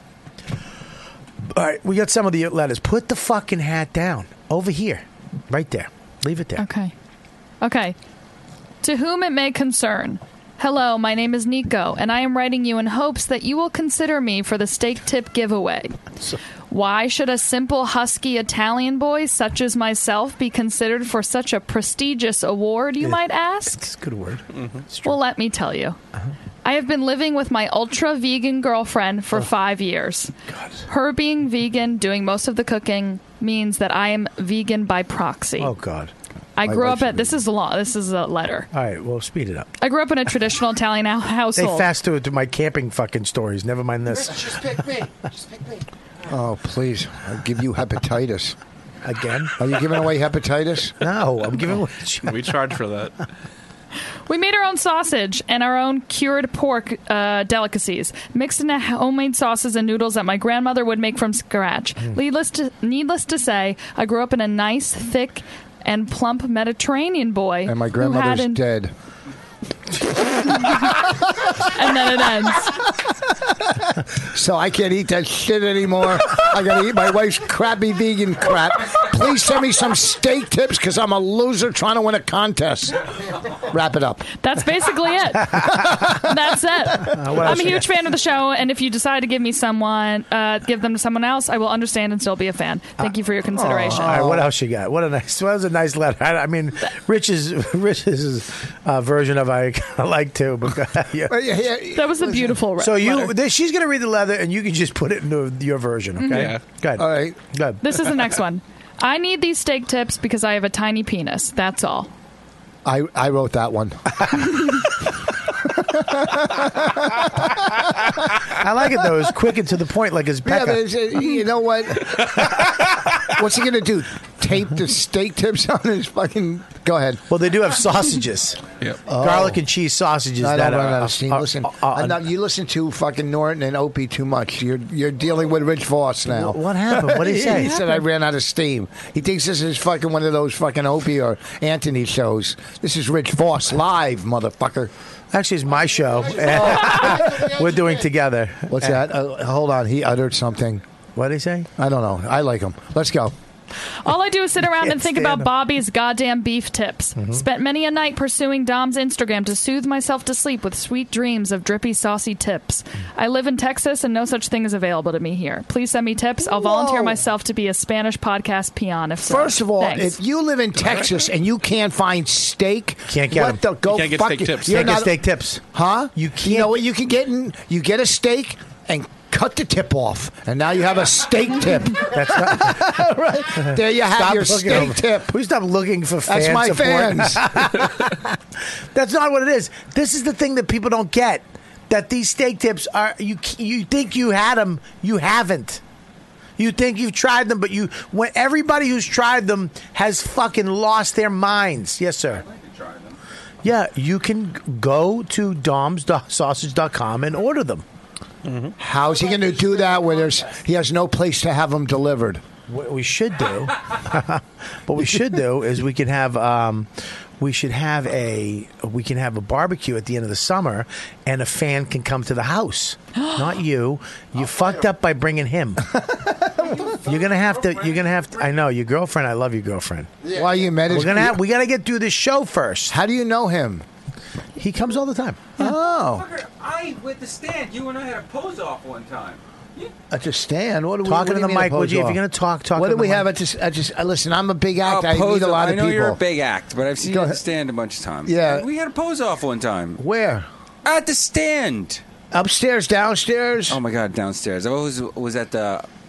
All right, we got some of the letters. Put the fucking hat down. Over here. Right there. Leave it there. Okay. To whom it may concern. Hello, my name is Nico, and I am writing you in hopes that you will consider me for the steak tip giveaway. Why should a simple husky Italian boy such as myself be considered for such a prestigious award, you might ask? It's a good word. Well, let me tell you. I have been living with my ultra-vegan girlfriend for 5 years. Her being vegan, doing most of the cooking, means that I am vegan by proxy. Oh, God. I grew up at... This is a letter. All right, well, speed it up. I grew up in a traditional Italian household. They fast to my camping fucking stories. Never mind this. Just pick me. Just pick me. Oh, please. I'll give you hepatitis. Again? Are you giving away hepatitis? No, I'm giving away... We charge for that. We made our own sausage and our own cured pork delicacies, mixed into homemade sauces and noodles that my grandmother would make from scratch. Needless to say, I grew up in a nice, thick, and plump Mediterranean boy. And my grandmother's dead. And then it ends. So I can't eat that shit anymore. I gotta eat my wife's crappy vegan crap. Please send me some steak tips because I'm a loser trying to win a contest. Wrap it up. That's basically it. That's it. I'm a you huge fan of the show, and if you decide to give them to someone else, I will understand and still be a fan. Thank you for your consideration. All right, what else you got? That was a nice letter. I mean, Rich's version of I kind of like too. But That was a beautiful letter. She's going to read the letter, and you can just put it into your version. Okay. Yeah. Good. All right. Good. This is the next one. I need these steak tips because I have a tiny penis. That's all. I wrote that one. I like it though. It's quick and to the point, like his Becca. Yeah, but you know what? What's he gonna do? Tape the steak tips on his fucking? Go ahead. Well, they do have sausages. Yep. Garlic and cheese sausages. I that don't run are, out of steam. Listen, you listen to fucking Norton and Opie too much. You're dealing with Rich Voss now. What happened? What did he say? He said I ran out of steam. He thinks this is fucking one of those fucking Opie or Anthony shows. This is Rich Voss live, motherfucker. Actually, it's my show. We're doing together. What's that? Hold on. He uttered something. What did he say? I don't know. I like him. Let's go. All I do is sit around and think stand about him. Bobby's goddamn beef tips. Spent many a night pursuing Dom's Instagram to soothe myself to sleep with sweet dreams of drippy, saucy tips. I live in Texas and no such thing is available to me here. Please send me tips. I'll volunteer myself to be a Spanish podcast peon if so. First of all, Thanks. if you live in Texas and you can't find steak, Can't get 'em. what the go You can't get fuck steak you. tips. You're Can't get not- steak tips. Huh? You can't. You know what you can get? You get a steak and cut the tip off, and now you have a steak tip. That's not. Right. There you have your looking steak over. tip. Please stop looking for fan That's my support. fans. That's not what it is. This is the thing that people don't get. That these steak tips are you think you had them, you haven't. You think you've tried them, but when everybody who's tried them has fucking lost their minds. Yes, sir. Yeah, you can go to domssausage.com and order them. Mm-hmm. How's he going to do that where he has no place to have them delivered? What we should do, is we can have a barbecue at the end of the summer, and a fan can come to the house. Not you. You fucked up by bringing him. You're gonna have to. I know your girlfriend. I love your girlfriend. Why are you mad? We got to get through this show first. How do you know him? He comes all the time. Oh. I with the stand. You and I had a pose off one time. At the stand? What do we talking to the mic? Would you? If you're going to talk. What do we have at this? Listen, I'm a big act. I meet a lot of people. I know you're a big act, but I've seen you at the stand a bunch of times. Yeah. We had a pose off one time. Where? At the stand. Upstairs, downstairs? Oh my God, downstairs. I always was at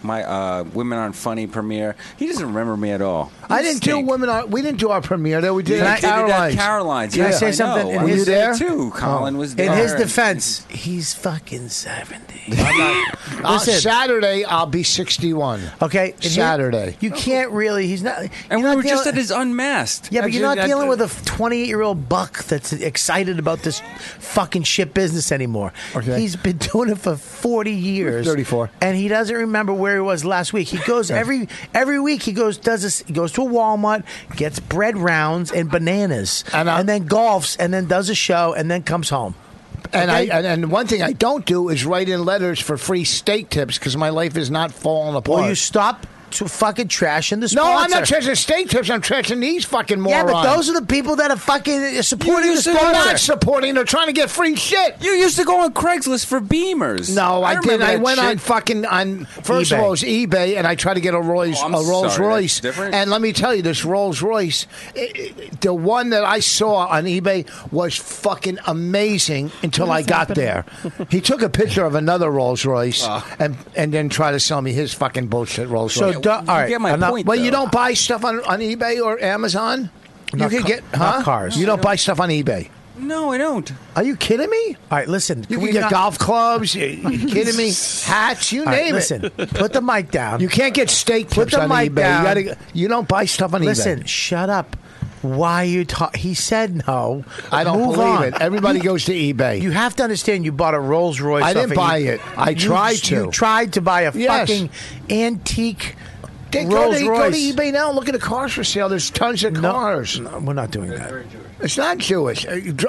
my Women Aren't Funny premiere. He doesn't remember me at all. I didn't do we didn't do our premiere there. We did at Caroline's. Caroline's. Can I say something? Were you there too? Colin was there. In his defense, he's fucking 70. Listen, Saturday, I'll be 61. Okay, Saturday. You can't really. He's not. And we were just at his Unmasked. Yeah, but you're not dealing with a 28-year-old buck that's excited about this fucking shit business anymore. Okay. He's been doing it for 40 years. 34. And he doesn't remember where he was last week. He goes every week. He goes to a Walmart, gets bread rounds and bananas, and then golfs, and then does a show, and then comes home. And Okay? and one thing I don't do is write in letters for free steak tips because my life is not falling apart. Will you stop to fucking trashing the sponsor? No, I'm not trashing steak tips. I'm trashing these fucking morons. Yeah, but those are the people that are fucking supporting the They're sponsor. not supporting. They're trying to get free shit. You used to go on Craigslist for Beamers. No, I didn't. I went on shit. fucking first of all, it was eBay, and I tried to get a Rolls sorry, Royce. that's different. And let me tell you, this Rolls Royce, the one that I saw on eBay was fucking amazing until I got there. He took a picture of another Rolls Royce and then tried to sell me his fucking bullshit Rolls So, Royce. all right, get my point, Well, though. you don't buy stuff on eBay or Amazon. Not You can get not cars. You don't buy stuff on eBay. No, I don't. Are you kidding me? All right, listen. You we can get not- golf clubs. Are you kidding me? Hats. You All right, name listen, it. put the mic down. You can't get steak Put tips the on mic eBay. down. You don't buy stuff on Listen, eBay. shut up. Why you talk? He said no. I don't Move believe on. it. Everybody goes to eBay. You have to understand. You bought a Rolls Royce. I off didn't of buy eBay. it. I tried to. You tried to buy a Yes. fucking antique Go Rolls to Royce. eBay now. Look at the cars for sale. There's tons of cars. No, we're not doing that. It's not Jewish.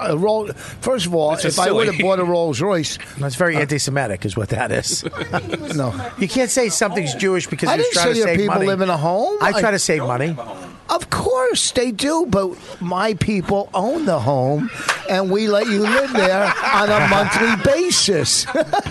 First of all, It's if I would have bought a Rolls Royce, That's very anti-Semitic, is what that is. no. You can't say something's Jewish because I you're didn't trying say to that save people money. live in a home. I try to save money. Of course they do, but my people own the home, and we let you live there on a monthly basis.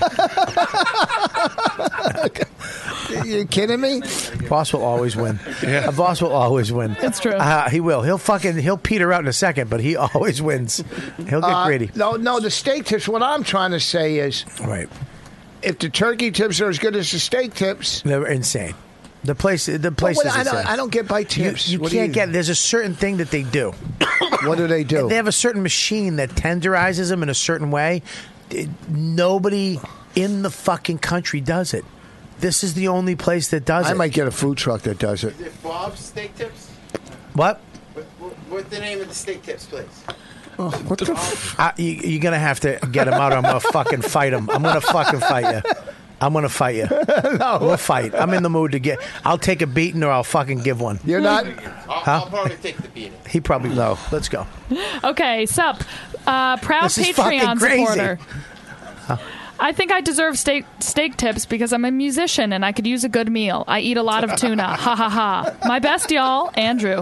You kidding me? Boss will always win. A boss will always win. It's true. He will. He'll peter out in a second, but he always wins. He'll get greedy. No, the steak tips. What I'm trying to say is, Right. if the turkey tips are as good as the steak tips, They're insane. The place is insane. I don't get by tips. You What do can't get. There's a certain thing that they do. What do they do? They have a certain machine that tenderizes them in a certain way. Nobody in the fucking country does it. This is the only place that does I it. might get a food truck that does it. Is it Bob's Steak Tips? What? What's the name of the steak tips, please? What the? You're gonna have to get him out, or I'm gonna fucking fight him. I'm gonna fucking fight you. I'm gonna fight you. No. We'll fight. I'm in the mood to get. I'll take a beating, or I'll fucking give one. You're not. I'll probably take the beating. He probably will. Let's go. Okay, sup. Proud This is fucking Patreon crazy. supporter. I think I deserve steak tips because I'm a musician and I could use a good meal. I eat a lot of tuna. Ha ha ha. My best, y'all, Andrew.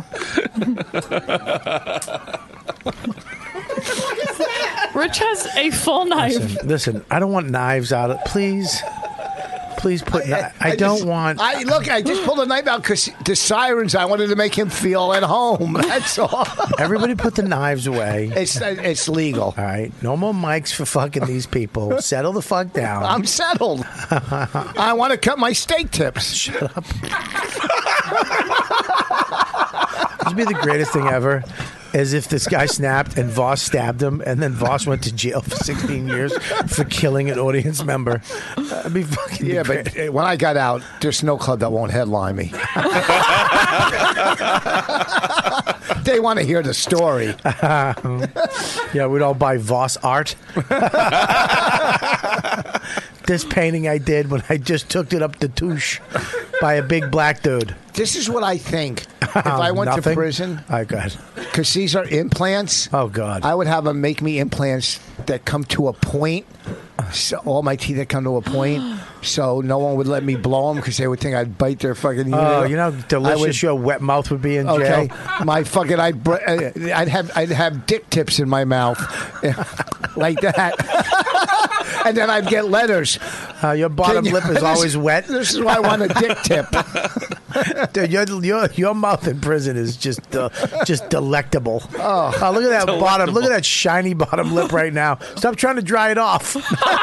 Rich has a full knife. Listen. I don't want knives out. Please put. I don't want. I just pulled a knife out because the sirens. I wanted to make him feel at home. That's all. Everybody put the knives away. It's legal. All right. No more mics for fucking these people. Settle the fuck down. I'm settled. I want to cut my steak tips. Shut up. This would be the greatest thing ever. as if this guy snapped and Voss stabbed him, and then Voss went to jail for 16 years for killing an audience member. That'd be fucking but when I got out, there's no club that won't headline me. They want to hear the story. Yeah, we'd all buy Voss art. This painting I did when I just took it up the touche by a big black dude. This is what I think. If I went to prison, oh god, because these are implants. Oh god, I would have them make me implants that come to a point. So all my teeth that come to a point, so no one would let me blow them because they would think I'd bite their fucking. Oh, you know, delicious your wet mouth would be in jail. My fucking, I'd have dick tips in my mouth, like that, and then I'd get letters. Your bottom lip is always wet. This is why I want a dick tip. Dude, your mouth in prison is just delectable. Oh, look at that bottom. Look at that shiny bottom lip right now. Stop trying to dry it off.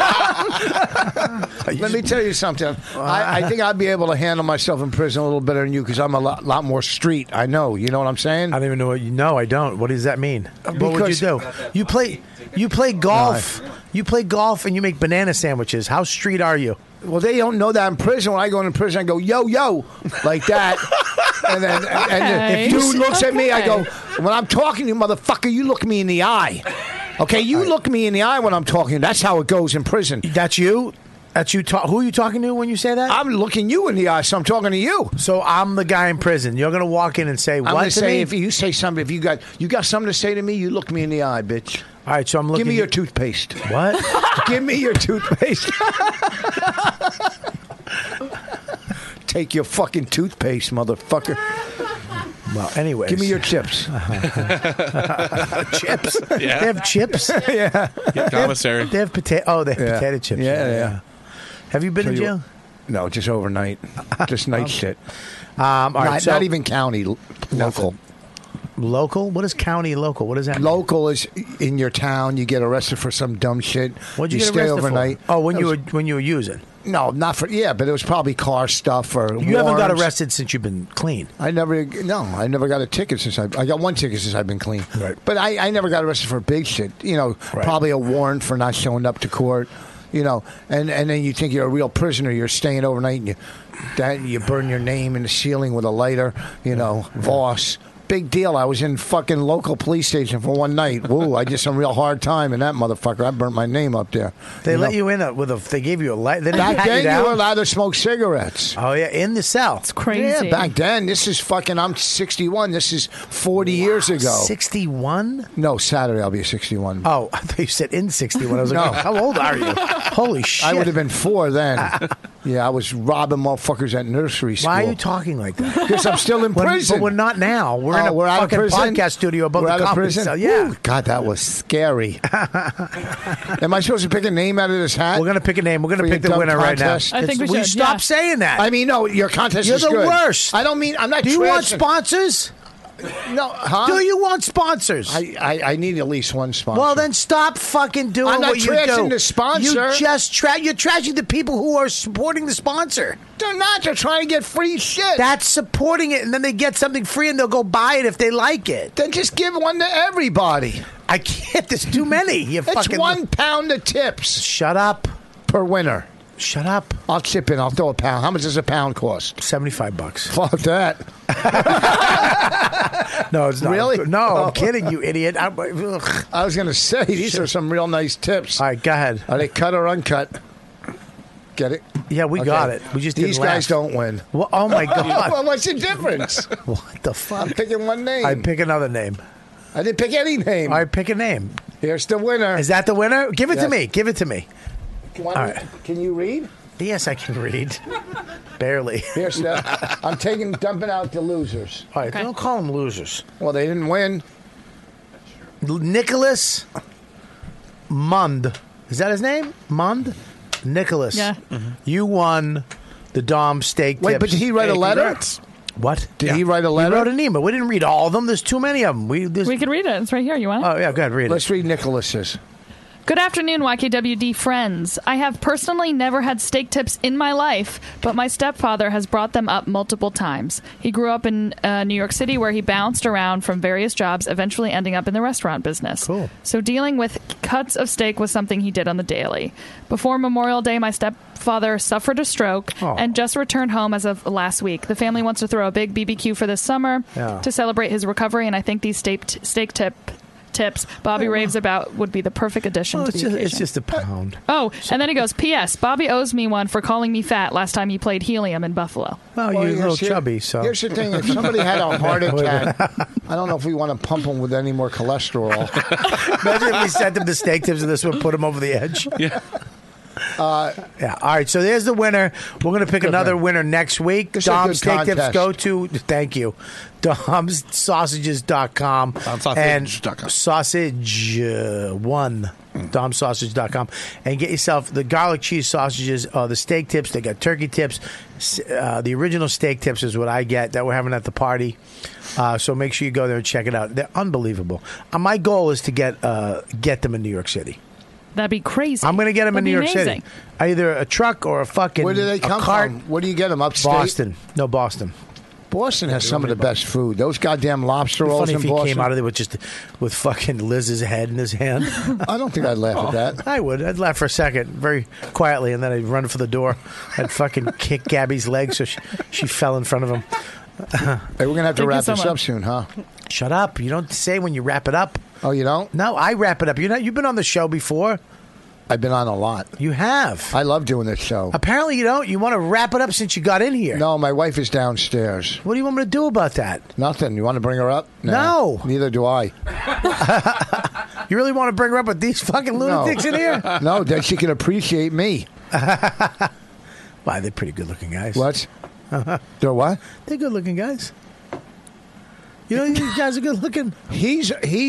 Let me tell you something. I think I'd be able to handle myself in prison a little better than you because I'm a lot more street. I know. You know what I'm saying? I don't even know what you know. I don't. What does that mean? What would you do? You play golf. No. You play golf and you make banana sandwiches. How street are you? Well, they don't know that in prison. When I go into prison, I go, yo, yo, like that. And then if dude looks at me, I go, when I'm talking to you, motherfucker, you look me in the eye. Okay, you look me in the eye when I'm talking. That's how it goes in prison. That's you? That's you. Who are you talking to when you say that? I'm looking you in the eye, so I'm talking to you. So I'm the guy in prison. You're going to walk in and say what? I'm going to say, me? if you say something, if you got something to say to me, you look me in the eye, bitch. All right, so I'm looking. Give me your toothpaste. What? Give me your toothpaste. Take your fucking toothpaste, motherfucker. Well, anyways. Give me your chips. Chips? Yeah. They have chips? Yeah. Commissary. They have potato. Oh, they have potato chips. Yeah. Have you been in jail? No, just overnight. Just night shit. All right, not even county. Local. Local? What is county local? What does that mean? Local is in your town. You get arrested for some dumb shit. What'd you get stay arrested overnight. For? Oh, when you were using? No, not for. Yeah, but it was probably car stuff or. You haven't got arrested since you've been clean. I never got a ticket since I got one ticket since I've been clean. Right. But I never got arrested for big shit. You know, probably a warrant for not showing up to court. You know, and then you think you're a real prisoner. You're staying overnight, and you burn your name in the ceiling with a lighter. You know, Voss. Big deal. I was in fucking local police station for one night. Woo, I did some real hard time in that motherfucker. I burnt my name up there. They let you in they gave you a light. Back then, you were allowed to smoke cigarettes. Oh, yeah, in the cell. It's crazy. Yeah, back then. This is fucking, I'm 61. This is 40 years ago. 61? No, Saturday I'll be 61. Oh, I thought you said in 61. I was like, how old are you? Holy shit. I would have been 4 then. Yeah, I was robbing motherfuckers at nursery school. Why are you talking like that? Because I'm still in prison. But we're not now. We're in a out fucking of prison? podcast studio above the comedy cell. Yeah. Ooh, God, that was scary. Am I supposed to pick a name out of this hat? We're going to pick a name. We're going to pick the winner contest? right now. I think we should. Stop saying that. I mean, no, your contest You're is the good. worst. I don't mean, I'm not Do you want trashing. sponsors? No, huh? Do you want sponsors? I need at least one sponsor. Well, then stop fucking doing I'm not what you do. trashing the sponsor. You just you're trashing the people who are supporting the sponsor. They're not. They're trying to get free shit. That's supporting it, and then they get something free, and they'll go buy it if they like it. Then just give one to everybody. I can't. There's too many. You It's fucking £1 of tips. Shut up. Per winner. Shut up. I'll chip in. I'll throw a pound. How much does a pound cost? $75. Fuck that. No, it's not. Really? No, I'm kidding, you idiot. I was going to say, these are some real nice tips. All right, go ahead. Are they cut or uncut? Get it? Yeah, we got it. We just These didn't guys laugh. don't win. Well, oh, my God. Well, what's the difference? What the fuck? I'm picking one name. I pick another name. I didn't pick any name. All right, pick a name. Here's the winner. Is that the winner? Give it to Yes. me. Give it to me. All right. Can you read? Yes, I can read. Barely. Here's the. I'm dumping out the losers. All right, don't call them losers. Well, they didn't win. Nicholas Mund. Is that his name? Mund? Nicholas. Yeah. You won the Dom steak Wait, tips. but did he write a letter? Congrats. What? Did he write a letter? He wrote an email. We didn't read all of them. There's too many of them. We could read it. It's right here. You want it? Oh, yeah, go ahead, read it. Let's read Nicholas's. Good afternoon, YKWD friends. I have personally never had steak tips in my life, but my stepfather has brought them up multiple times. He grew up in New York City, where he bounced around from various jobs, eventually ending up in the restaurant business. Cool. So dealing with cuts of steak was something he did on the daily. Before Memorial Day, my stepfather suffered a stroke and just returned home as of last week. The family wants to throw a big BBQ for this summer to celebrate his recovery, and I think these steak tips Bobby raves about would be the perfect addition to the occasion. It's just a pound. Oh, and then he goes, P.S. Bobby owes me one for calling me fat last time he played Helium in Buffalo. Well, you're a little chubby, so. Here's the thing. If somebody had a heart attack, I don't know if we want to pump them with any more cholesterol. Imagine if we sent them the steak tips and this would put them over the edge. Yeah. Yeah. All right. So there's the winner. We're going to pick another winner next week. Dom's Steak Tips. Go to, thank you, domssausages.com. Domsausage.com. Sausage1. Domsausage.com. And get yourself the garlic cheese sausages, the steak tips. They got turkey tips. The original steak tips is what I get that we're having at the party. So make sure you go there and check it out. They're unbelievable. My goal is to get them in New York City. That'd be crazy. I'm going to get them in New York City. Either a truck or a fucking Where do they come cart. from? Where do you get them? Upstate? Boston. No, Boston. Boston has some of the best food. Those goddamn lobster rolls Funny in if he Boston. came out of there with fucking Liz's head in his hand. I don't think I'd laugh at that. I would. I'd laugh for a second, very quietly, and then I'd run for the door. I'd fucking kick Gabby's leg so she fell in front of him. Hey, we're going to have to wrap this up soon, huh? Shut up. You don't say when you wrap it up. Oh, you don't? No, I wrap it up. You've been on the show before. I've been on a lot. You have. I love doing this show. Apparently you don't. You want to wrap it up since you got in here. No, my wife is downstairs. What do you want me to do about that? Nothing. You want to bring her up? No. Neither do I. You really want to bring her up with these fucking lunatics in here? No, that she can appreciate me. Why, they're pretty good-looking guys. What? They're what? They're good-looking guys. You know, these guys are good-looking. He's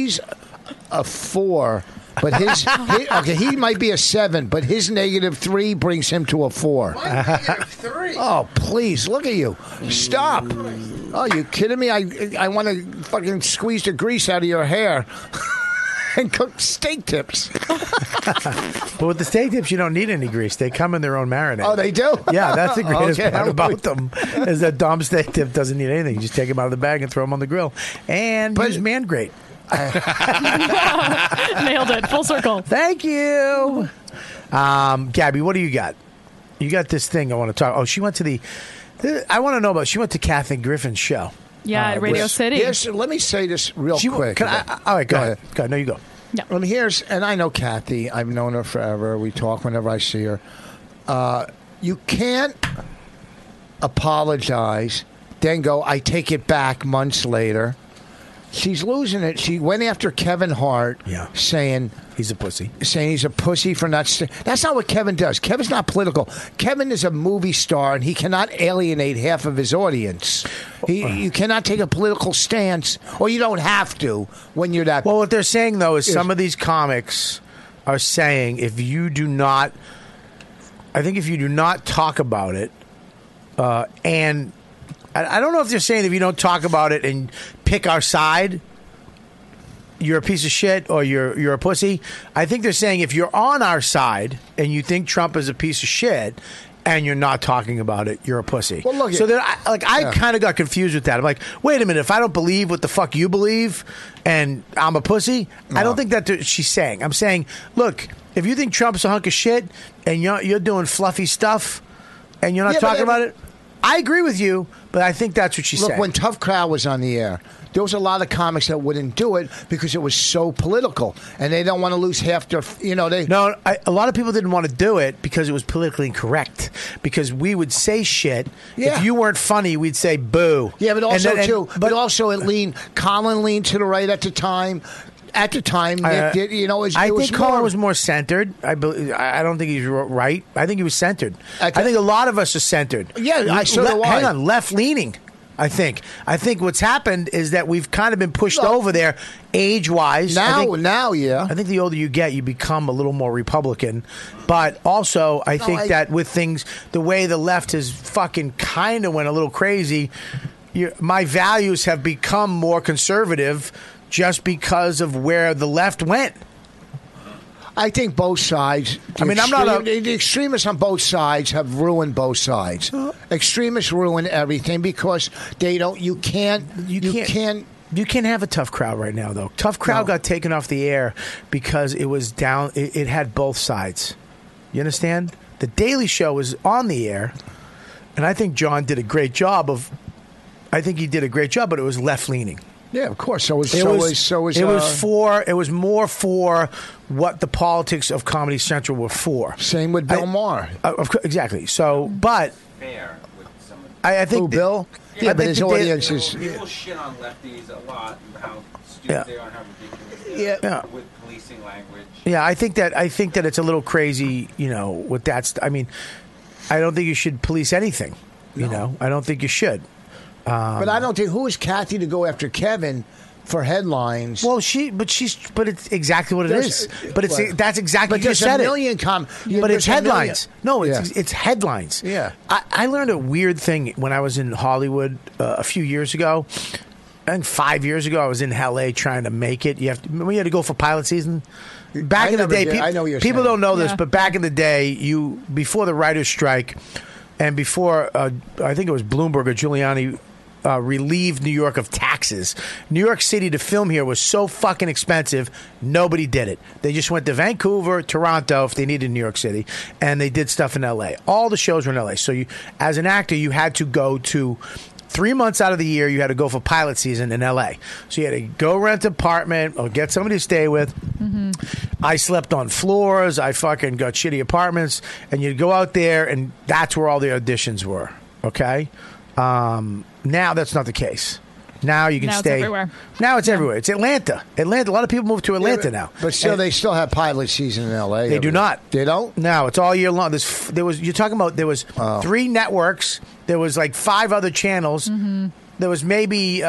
a 4. But he might be a 7, but his -3 brings him to a 4. -3? Oh, please, look at you. Stop. Oh, you kidding me? I want to fucking squeeze the grease out of your hair and cook steak tips. But with the steak tips, you don't need any grease. They come in their own marinade. Oh, they do? Yeah, that's the greatest Okay, part about them is that Dom's steak tip doesn't need anything. You just take them out of the bag and throw them on the grill. And use Man Grate. Nailed it. Full circle. Thank you. Gabby, what do you got? You got this thing I want to talk. Oh, she went to I want to know about. She went to Kathy Griffin's show. Yeah, at Radio City. Yes, let me say this real quick. All right, go ahead. Go ahead. No, you go. Yeah. Well, and I know Kathy. I've known her forever. We talk whenever I see her. You can't apologize, then go, I take it back months later. She's losing it. She went after Kevin Hart, saying he's a pussy. Saying he's a pussy for not. That's not what Kevin does. Kevin's not political. Kevin is a movie star, and he cannot alienate half of his audience. You cannot take a political stance, or you don't have to when you're that. Well, what they're saying though is some of these comics are saying if you do not talk about it, and I don't know if they're saying if you don't talk about it and pick our side, you're a piece of shit or you're a pussy. I think they're saying if you're on our side and you think Trump is a piece of shit and you're not talking about it, you're a pussy. Well, look, so I kind of got confused with that. I'm like, wait a minute, if I don't believe what the fuck you believe and I'm a pussy, no. I don't think that's she's saying. I'm saying, look, if you think Trump's a hunk of shit and you're doing fluffy stuff and you're not talking about it, I agree with you, but I think that's what she's saying. Look, when Tough Crowd was on the air, there was a lot of comics that wouldn't do it because it was so political, and they don't want to lose half their, No, a lot of people didn't want to do it because it was politically incorrect. Because we would say shit. Yeah. If you weren't funny, we'd say boo. Yeah, but also, Colin leaned to the right at the time. At the time, Nick did, I think Colin was more centered. I don't think he's right. I think he was centered. I think a lot of us are centered. Yeah, hang on, left leaning. I think what's happened is that we've kind of been pushed over there age wise. Yeah. I think the older you get, you become a little more Republican. But also, I think that with things, the way the left has fucking kind of went a little crazy, my values have become more conservative. Just because of where the left went. I think both sides. I mean, I'm not the extremists on both sides have ruined both sides. Extremists ruin everything because they don't. You can't have a tough crowd right now, though. Tough crowd got taken off the air because it was down. It had both sides. You understand? The Daily Show was on the air, and I think John did a great job of. I think he did a great job, but it was left leaning. Yeah, of course. It was more for what the politics of Comedy Central were for. Same with Bill Maher. Exactly. So, but I think Bill. Yeah, but his audience is. People shit on lefties a lot and how stupid they are and how ridiculous they are with policing language. Yeah, I think that it's a little crazy, with that. I mean, I don't think you should police anything. You know, I don't think you should. But I don't think who is Kathy to go after Kevin for headlines. Well, but it's exactly what it is. But that's exactly what you said. But it's headlines. No, it's headlines. Yeah, I learned a weird thing when I was in Hollywood a few years ago. I think 5 years ago, I was in LA trying to make it. We had to go for pilot season. Back in the day, people don't know this, but back in the day, before the writers' strike, and before I think it was Bloomberg or Giuliani relieved New York of taxes. New York City to film here was so fucking expensive, nobody did it. They just went to Vancouver, Toronto, if they needed New York City, and they did stuff in L.A. All the shows were in L.A. So as an actor, you had to go to 3 months out of the year, you had to go for pilot season in L.A. So you had to go rent an apartment or get somebody to stay with. Mm-hmm. I slept on floors. I fucking got shitty apartments. And you'd go out there, and that's where all the auditions were. Okay? Now that's not the case. Now you can stay. It's everywhere. Now it's everywhere. It's Atlanta. A lot of people move to Atlanta now. But still, they still have pilot season in L.A. They do not. They don't? No, it's all year long. There was 3 networks. There was like 5 other channels. Mm-hmm. There was maybe,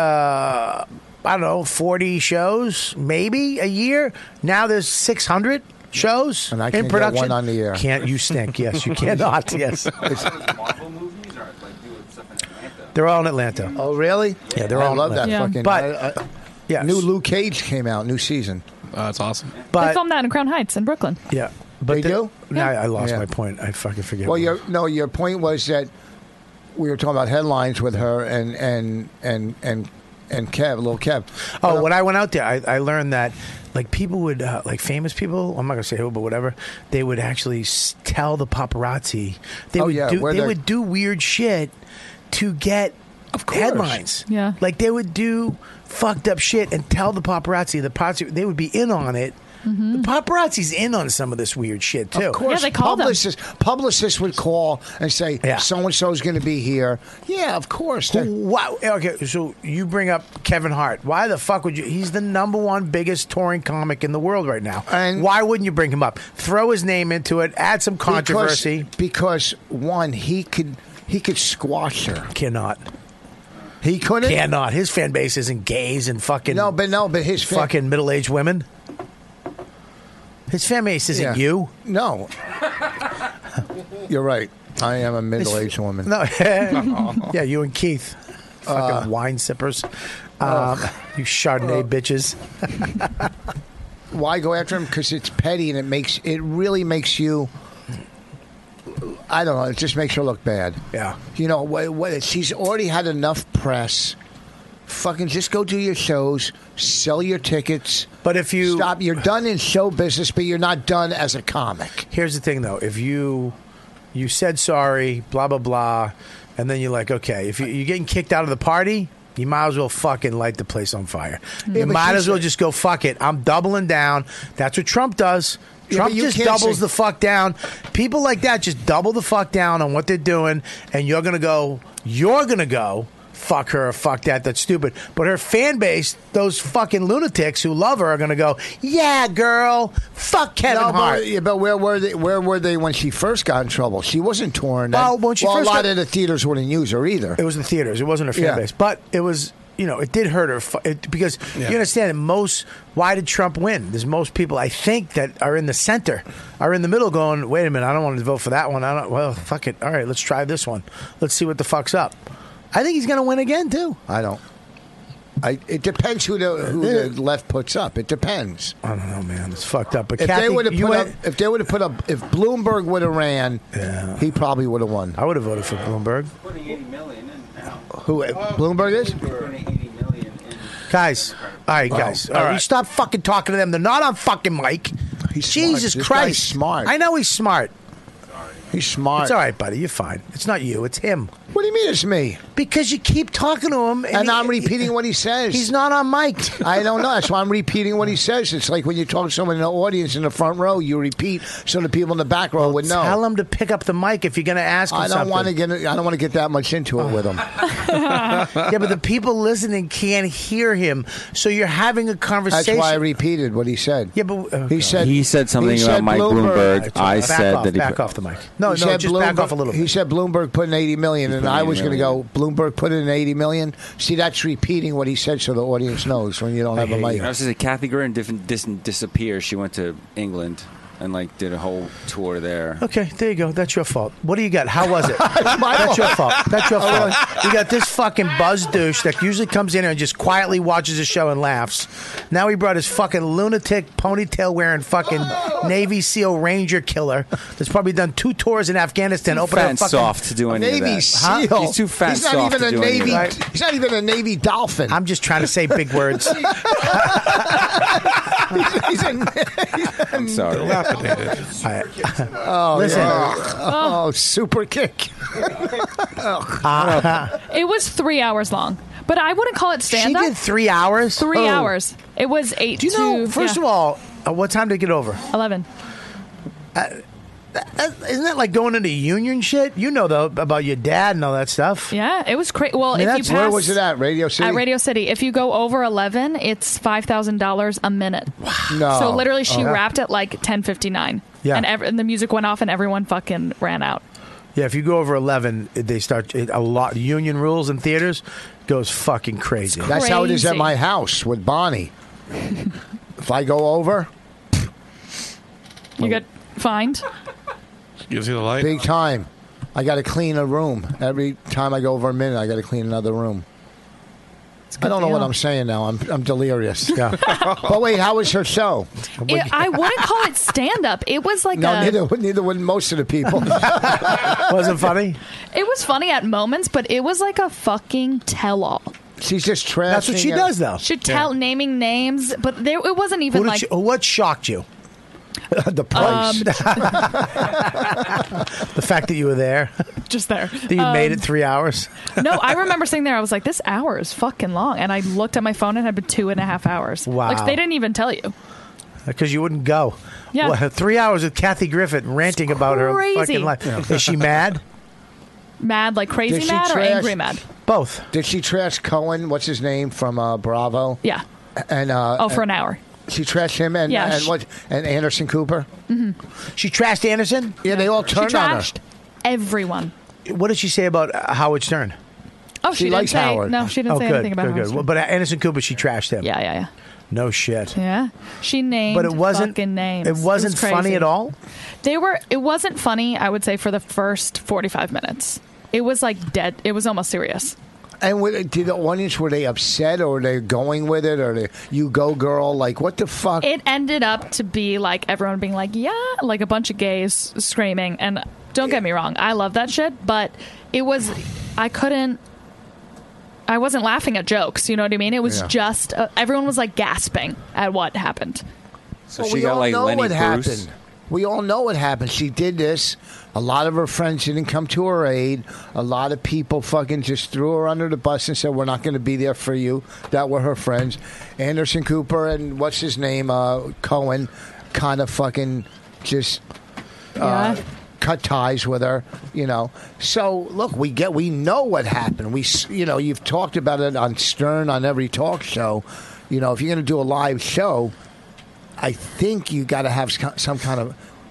40 shows, maybe a year. Now there's 600 shows and I can't in production. Get one on the air. Can't you stink? Yes, you cannot. Yes. Marvel movies are like doing stuff in Atlanta. They're all in Atlanta. Oh, really? Yeah, they're all. I love in Atlanta. that fucking. But new Luke Cage came out, new season. That's awesome. But they filmed that in Crown Heights in Brooklyn. Yeah, but they do. Now I lost my point. I fucking forget. Well, your point was that we were talking about headlines with her and Kev, little Kev. Oh, when I went out there, I learned that like people would like famous people. I'm not gonna say who, but whatever. They would actually tell the paparazzi. They would do weird shit to get headlines. Yeah, like they would do fucked up shit and tell the paparazzi. The paparazzi, they would be in on it. Mm-hmm. The paparazzi's in on some of this weird shit too. Of course, they call publicists would call and say, "So and so is going to be here." Yeah, of course. Wow. Okay, so you bring up Kevin Hart. Why the fuck would you? He's the #1 biggest touring comic in the world right now. And why wouldn't you bring him up? Throw his name into it. Add some controversy. Because one, he could squash her. Cannot. He couldn't. Cannot. His fan base isn't gays and fucking but his fucking middle-aged women. His fan base isn't you. No. You're right. I am a middle-aged woman. No. Yeah, you and Keith. Fucking wine sippers. You Chardonnay bitches. Why go after him? Because it's petty and it really makes you. I don't know. It just makes her look bad. Yeah. You know, she's already had enough press. Fucking just go do your shows, sell your tickets. But if you stop, you're done in show business, but you're not done as a comic. Here's the thing, though: if you said sorry, blah blah blah, and then you're like, okay, if you're getting kicked out of the party, you might as well fucking light the place on fire. Yeah, you might as well just go, fuck it, I'm doubling down. That's what Trump does. Trump just doubles the fuck down. People like that just double the fuck down on what they're doing, and you're gonna go. Fuck her, fuck that, that's stupid. But her fan base, those fucking lunatics who love her, are going to go, yeah, girl, fuck Kevin Hart. But where were they when she first got in trouble? She wasn't touring. Well, a lot of the theaters wouldn't use her either. It was the theaters. It wasn't her fan base. But it was, it did hurt her. Because you understand that why did Trump win? There's most people, I think, that are in the center, are in the middle going, wait a minute, I don't want to vote for that one. Well, fuck it. All right, let's try this one. Let's see what the fuck's up. I think he's going to win again, too. I don't. It depends who the left puts up. It depends. I don't know, man. It's fucked up. But If Kathy, they would have you put up, went- if they would have put up, if Bloomberg would have ran, he probably would have won. I would have voted for Bloomberg. Who Bloomberg is? Guys, all right, guys. All right. You stop fucking talking to them. They're not on fucking mic. Jesus This Christ. guy's smart. I know he's smart. He's smart. It's all right, buddy. You're fine. It's not you. It's him. What do you mean it's me? Because you keep talking to him. And I'm repeating what he says. He's not on mic. I don't know. That's why I'm repeating what he says. It's like when you talk to someone in the audience in the front row, you repeat so the people in the back row would know. Tell him to pick up the mic if you're going to ask him I don't want to something. get. I don't want to get that much into it with him. Yeah, but the people listening can't hear him, so you're having a conversation. That's why I repeated what he said. Yeah, but he said something about Mike Bloomberg. I said that he back off the mic. No, He no, said just back off a little bit. He said Bloomberg put in 80 million, and put in I 80 was going to million. go. Bloomberg put in 80 million. See, that's repeating what he said, so the audience knows when you don't have a mic. I was just say Kathy Griffin didn't disappear. She went to England and did a whole tour there. Okay, there you go. That's your fault. What do you got? How was it? That's your fault. That's your fault. You got this fucking buzz douche that usually comes in here and just quietly watches the show and laughs. Now he brought his fucking lunatic ponytail wearing fucking Navy SEAL Ranger killer that's probably done 2 tours in Afghanistan. Too fat and soft to do any of Navy that. SEAL. He's too fat and He's not soft even to a do any of Navy. that. He's not even a Navy dolphin. I'm just trying to say big words. I'm sorry. Oh, Listen. yeah. Oh, super kick. It was 3 hours long, but I wouldn't call it stand up. She did 3 hours? 3 Oh. hours. It was 8 Do you know, to, first of all, what time did it get over? 11. Isn't that like going into union shit? You know, though, about your dad and all that stuff. Yeah, it was crazy. Well, I mean, if you pass, where was it at? Radio City? At Radio City. If you go over 11, it's $5,000 a minute. No. So literally, she Oh. wrapped at like 10:59. Yeah. And the music went off, and everyone fucking ran out. Yeah, if you go over 11, they start a lot. Union rules in theaters goes fucking crazy. That's how it is at Crazy. my house with Bonnie. If I go over, You got fined. You see the light? big time. I got to clean a room. Every time I go over a minute, I got to clean another room. I don't know what deal. I'm saying now. I'm delirious. Yeah. But wait, how was her show? I wouldn't call it stand up. It was like No, neither would most of the people. Wasn't funny? It was funny at moments, but it was like a fucking tell all. She's just trashing. That's what she does, though. She'd naming names, but it wasn't even like What shocked you? The price. The fact that you were there. just there. That you made it 3 hours. No, I remember sitting there. I was like, this hour is fucking long. And I looked at my phone and it had been 2.5 hours. Wow. Like, they didn't even tell you. Because you wouldn't go. Yeah. What, 3 hours with Kathy Griffin ranting about her crazy. fucking life. Is she mad? Mad, like crazy Did she mad or trash- angry mad? Both. Did she trash Cohen? What's his name from Bravo? Yeah. And For an hour. she trashed him and Yeah, and Anderson Cooper. She trashed Anderson? Yeah, they all She turned on her. trashed everyone. What did she say about Howard Stern? Oh, She she, likes didn't say. Howard. No, she didn't say good, anything about good, Howard good. Stern. Well, but Anderson Cooper, she trashed him. Yeah. No shit. Yeah. She named But it wasn't. fucking names. It wasn't was crazy. funny at all. It wasn't funny, I would say, for the first 45 minutes. It was like dead. It was almost serious. And did the audience, were they upset or were they going with it or you go girl? Like, what the fuck? It ended up to be like everyone being like, yeah, like a bunch of gays screaming. And don't get me wrong, I love that shit, but it was, I wasn't laughing at jokes, you know what I mean? It was just, everyone was like gasping at what happened. So Well, she we got all like know Lenny what Bruce. happened. We all know what happened. She did this. A lot of her friends didn't come to her aid. A lot of people fucking just threw her under the bus and said, we're not going to be there for you. That were her friends. Anderson Cooper and what's his name, Cohen, kind of fucking just cut ties with her, you know. So, look, we know what happened. You've talked about it on Stern, on every talk show. You know, if you're going to do a live show, I think you got to have some kind of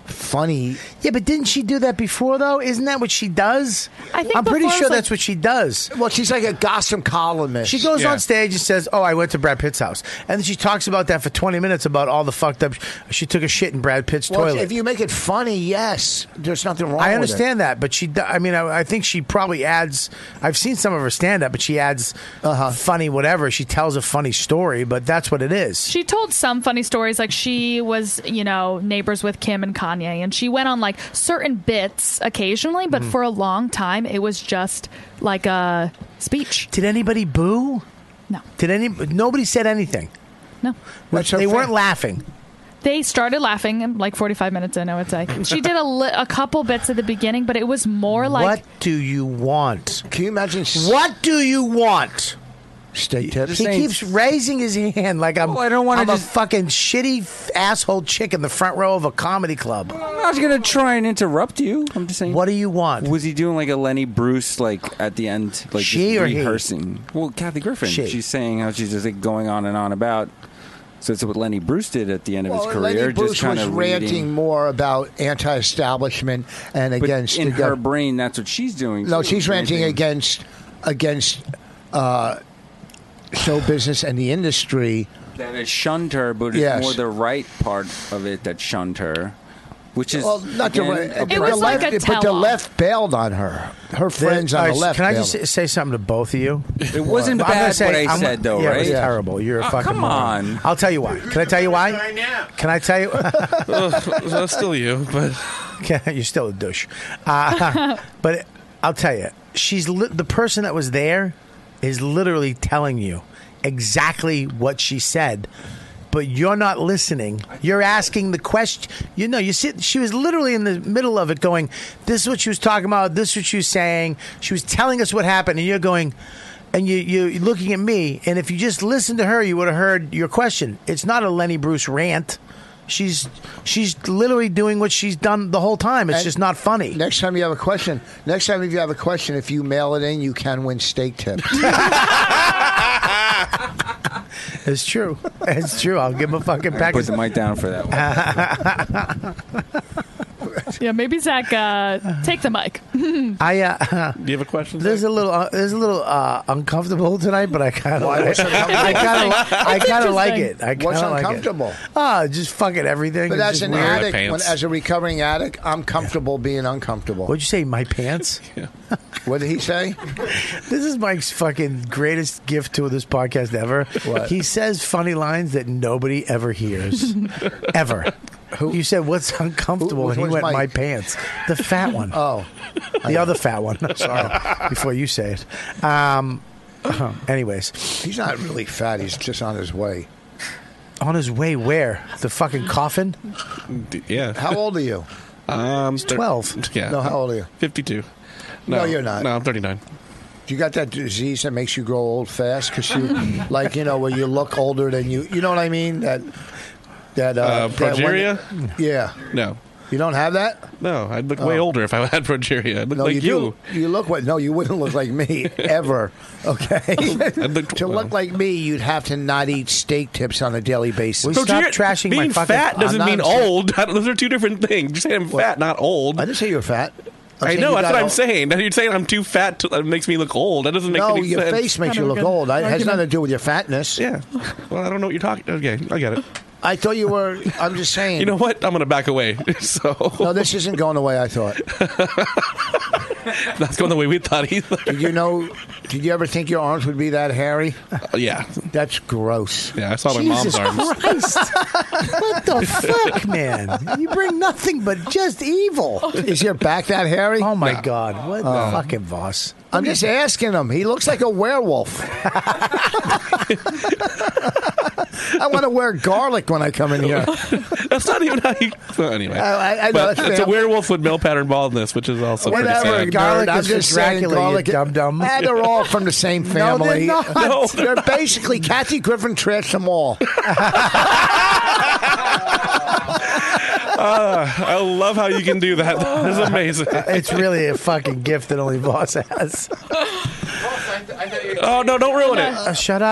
funny. Yeah, but didn't she do that before, though? Isn't that what she does? I think I'm pretty before it sure was that's what she does. Well, she's like a gossip columnist. She goes on stage and says, "Oh, I went to Brad Pitt's house," and then she talks about that for 20 minutes about all the fucked up. She took a shit in Brad Pitt's toilet. If you make it funny, yes, there's nothing wrong. I understand that, but she. I mean, I think she probably adds. I've seen some of her stand up, but she adds funny whatever. She tells a funny story, but that's what it is. She told some funny stories, like she was, neighbors with Kim and Kanye, and she went on like certain bits occasionally, but for a long time it was just like a speech. Did anybody boo? No. Nobody said anything? No. They weren't laughing. They started laughing like 45 minutes in, I would say. She did a couple bits at the beginning, but it was more like... What do you want? Can you imagine... What do you want? Steak tips? He keeps raising his hand like I'm a fucking shitty asshole chick in the front row of a comedy club. I'm not going to try and interrupt you. I'm just saying. What do you want? Was he doing like a Lenny Bruce, like at the end, like she or rehearsing? He? Well, Kathy Griffin. She. She's saying how she's just like going on and on about. So it's what Lenny Bruce did at the end of his career. Lenny Bruce just kind was of ranting more about anti-establishment and against. In her brain, that's what she's doing. No, she's ranting against show business and the industry. That has shunned her, but it's more the right part of it that shunned her. Which is not the right. It was like a but the left bailed on her. Her friends on the left. Can I just say something to both of you? It wasn't bad what I said, though, yeah, right? It was terrible. You're a fucking come moron. on. I'll tell you why. Can I tell you why? Right now. Can I tell you? That's still you, but you're still a douche. But I'll tell you, the person that was there is literally telling you exactly what she said. But you're not listening. You're asking the question. She was literally in the middle of it going, this is what she was talking about. This is what she was saying. She was telling us what happened. And you're going, and you're looking at me. And if you just listened to her, you would have heard your question. It's not a Lenny Bruce rant. She's literally doing what she's done the whole time. It's just not funny. Next time you have a question, if you mail it in, you can win steak tips. It's true. It's true. I'll give him a fucking package. Put the mic down for that one. Yeah, maybe Zach, take the mic. Do you have a question? There's a little uncomfortable tonight, but I kind of like it. What's uncomfortable? Just fucking everything. But as an addict, as a recovering addict, I'm comfortable being uncomfortable. What'd you say? My pants? Yeah. What did he say? This is Mike's fucking greatest gift to this podcast ever. What? He says funny lines that nobody ever hears. Ever. You said, what's uncomfortable? And he went, Mike? my pants. The fat one. Oh. The other fat one. Sorry. Before you say it. Anyways. He's not really fat. He's just on his way. On his way where? The fucking coffin? Yeah. How old are you? 12. Yeah. No, how old are you? 52. No, you're not. No, I'm 39. You got that disease that makes you grow old fast? Because you, where you look older than you know what I mean? Progeria? Yeah. No. You don't have that? No, I'd look way older if I had progeria. I'd look No, like you do. You look what? No, you wouldn't look like me ever. Okay. To look like me, you'd have to not eat steak tips on a daily basis. Stop trashing being my fucking... fat doesn't mean old. Those are two different things. You're saying I'm fat, not old. I didn't say you were fat. I know, that's what I'm saying. You're saying I'm too fat. That makes me look old. That doesn't make any sense. No, your face makes you look old. It has nothing to do with your fatness. Yeah. Well, I don't know what you're talking... Okay, I get it. I thought you were... I'm just saying. You know what? I'm going to back away. So no, this isn't going away, I thought. That's going the way we thought either. Did you ever think your arms would be that hairy? Yeah. That's gross. Yeah, I saw my mom's arms. Christ. What the fuck, man? You bring nothing but just evil. Is your back that hairy? Oh, my God. What the fucking Voss? I'm just asking him. He looks like a werewolf. I want to wear garlic when I come in here. That's not even how you... Well, anyway. I know. It's a werewolf with male pattern baldness, which is also pretty sad. Garlic I'm is just for saying Dracula, garlic. you dum-dum. They're all from the same family. No, they're not. They're basically... Kathy Griffin trashed them all. I love how you can do that. That is amazing. It's really a fucking gift that only Voss has. Oh, no, don't ruin it. Shut up.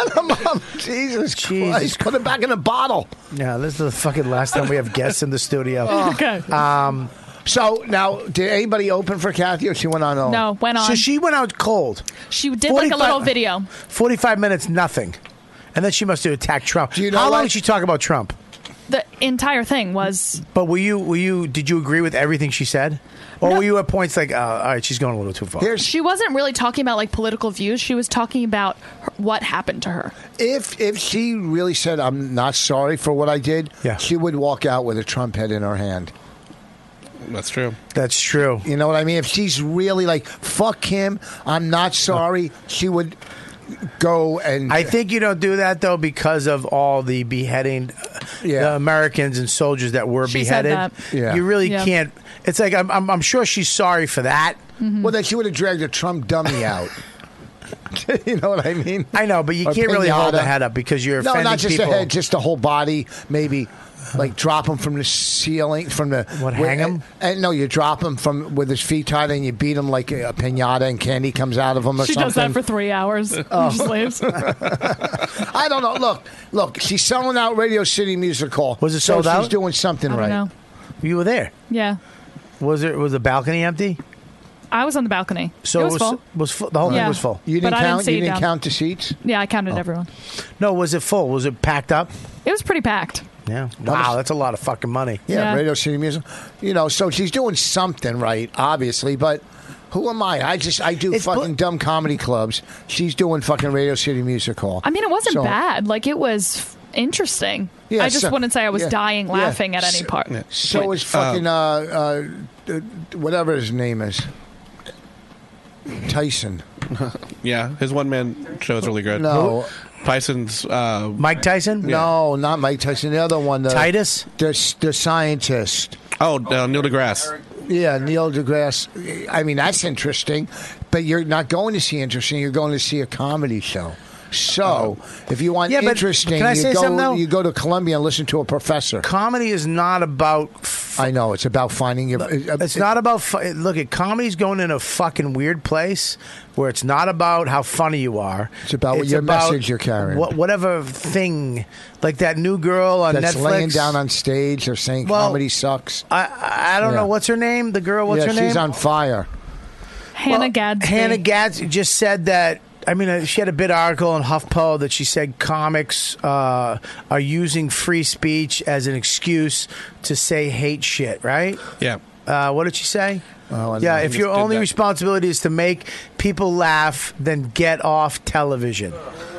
Shut him up. Jesus Christ. Put it back in a bottle. Yeah, this is the fucking last time we have guests in the studio. Okay. So now, did anybody open for Kathy, or she went on? No, went on. So she went out cold. She did like a little video. 45 minutes, nothing. And then she must have attacked Trump. How long did she talk about Trump? The entire thing was. But did you agree with everything she said? Or were you at points like, all right, she's going a little too far? She wasn't really talking about like political views. She was talking about what happened to her. If she really said, I'm not sorry for what I did, she would walk out with a Trump head in her hand. That's true. That's true. You know what I mean? If she's really like, fuck him, I'm not sorry, she would go and... I think you don't do that, though, because of all the beheading the Americans and soldiers that were She said beheaded. that. Yeah. You really Yeah. can't... It's like, I'm sure she's sorry for that. Mm-hmm. Well, then she would have dragged a Trump dummy out. You know what I mean? I know, but you Or can't really hold pinata. the head up because you're No, offending not just people. the head, just the whole body, maybe... Like drop him from the ceiling, from the hang him? And no, you drop him from with his feet tied, and you beat him like a pinata, and candy comes out of him or She something. does that for 3 hours. Oh. Just leaves. I don't know. Look. She's selling out Radio City Music Hall. Was it so sold out? She's doing something I don't right. know. You were there. Yeah. Was the balcony empty? I was on the balcony. So it was full. The whole thing Yeah. was full. You But didn't I didn't count. sit You didn't down. count the seats. Yeah, I counted everyone. No, was it full? Was it packed up? It was pretty packed. Yeah. Wow, that's a lot of fucking money. Yeah, Radio City Music. You know, so she's doing something right, obviously, but. Who am I? I do fucking dumb comedy clubs. She's doing fucking Radio City Music Hall. I mean, it wasn't So- bad. Like, it was interesting. Yeah, I just so- wouldn't say I was yeah, dying yeah. laughing at any part. So is fucking whatever his name is, Tyson. Yeah, his one-man show is really good. No. Tyson's... Mike Tyson? No, not Mike Tyson. The other one. Titus? The scientist. Oh, Neil deGrasse. Yeah, Neil deGrasse. I mean, that's interesting, but you're not going to see interesting. You're going to see a comedy show. So, if you want Yeah, but interesting, can I say something, though? you go to Columbia and listen to a professor. Comedy is not about... I know, it's about finding your... It's not about... Look, comedy's going in a fucking weird place where it's not about how funny you are. It's about your message you're carrying. Whatever thing, like that new girl on That's Netflix. laying down on stage or saying comedy sucks. I don't know. What's her name? The girl, what's her name? She's on fire. Hannah Gadsby. Hannah Gadsby just said that... I mean, she had a big article in HuffPo that she said comics are using free speech as an excuse to say hate shit, right? Yeah. What did she say? Oh, Yeah, if your only responsibility is to make people laugh, then get off television.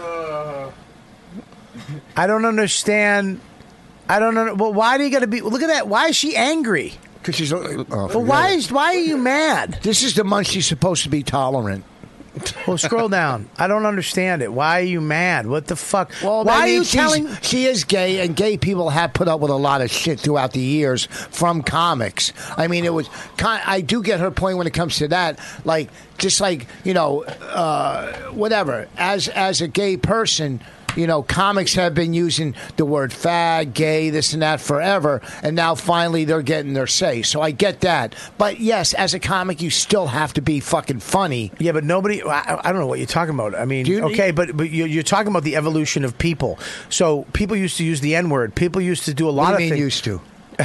I don't understand. I don't know. Well, why do you got to be? Look at that. Why is she angry? Because she's. But why are you mad? This is the month she's supposed to be tolerant. Well, scroll down. I don't understand it. Why are you mad? What the fuck? Well, why I are mean, you telling? She is gay, and gay people have put up with a lot of shit throughout the years from comics. I mean, it was. I do get her point when it comes to that. Like, just like whatever. As a gay person. You know, comics have been using the word fag, gay, this and that forever, and now finally they're getting their say. So I get that. But yes, as a comic, you still have to be fucking funny. Yeah, but nobody. I don't know what you're talking about. I mean, okay, but you're talking about the evolution of people. So people used to use the N-word. People used to do a lot What do of you mean things. used to?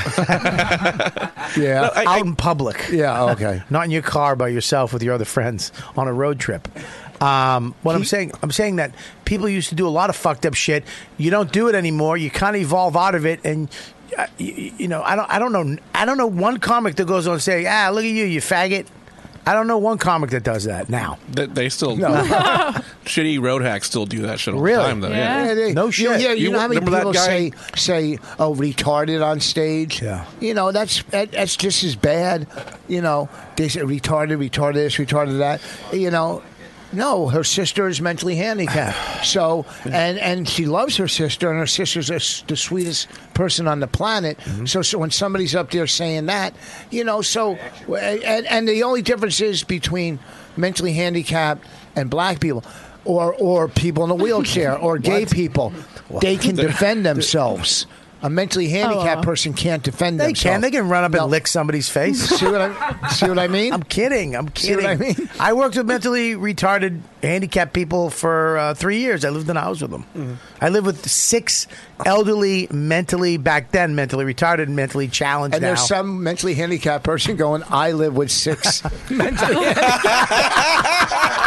Yeah, out in public. Yeah, okay. Not in your car by yourself with your other friends on a road trip. I'm saying that people used to do a lot of fucked up shit. You don't do it anymore. You kind of evolve out of it, and you know, I don't know one comic that goes on and say, look at you faggot. I don't know one comic that does that now. They still shitty road hacks still do that shit all Really? the time though. Yeah, No shit. Yeah, you know how many remember that people guy? say retarded on stage? Yeah. You know, that's just as bad. You know, they say retarded this, retarded that. You know. No, her sister is mentally handicapped. So, and she loves her sister, and her sister's the sweetest person on the planet. Mm-hmm. So when somebody's up there saying that, you know, so, and the only difference is between mentally handicapped and black people, or people in a wheelchair, or gay people. They can defend themselves. A mentally handicapped person can't defend They themselves. can. They can run up and lick somebody's face. See what I mean? I'm kidding. I'm See what kidding. I mean? I worked with mentally retarded, handicapped people for 3 years. I lived in a house with them. Mm-hmm. I lived with 6 elderly, back then, mentally retarded and mentally challenged And now. there's some mentally handicapped person going, I live with 6 mentally handicapped.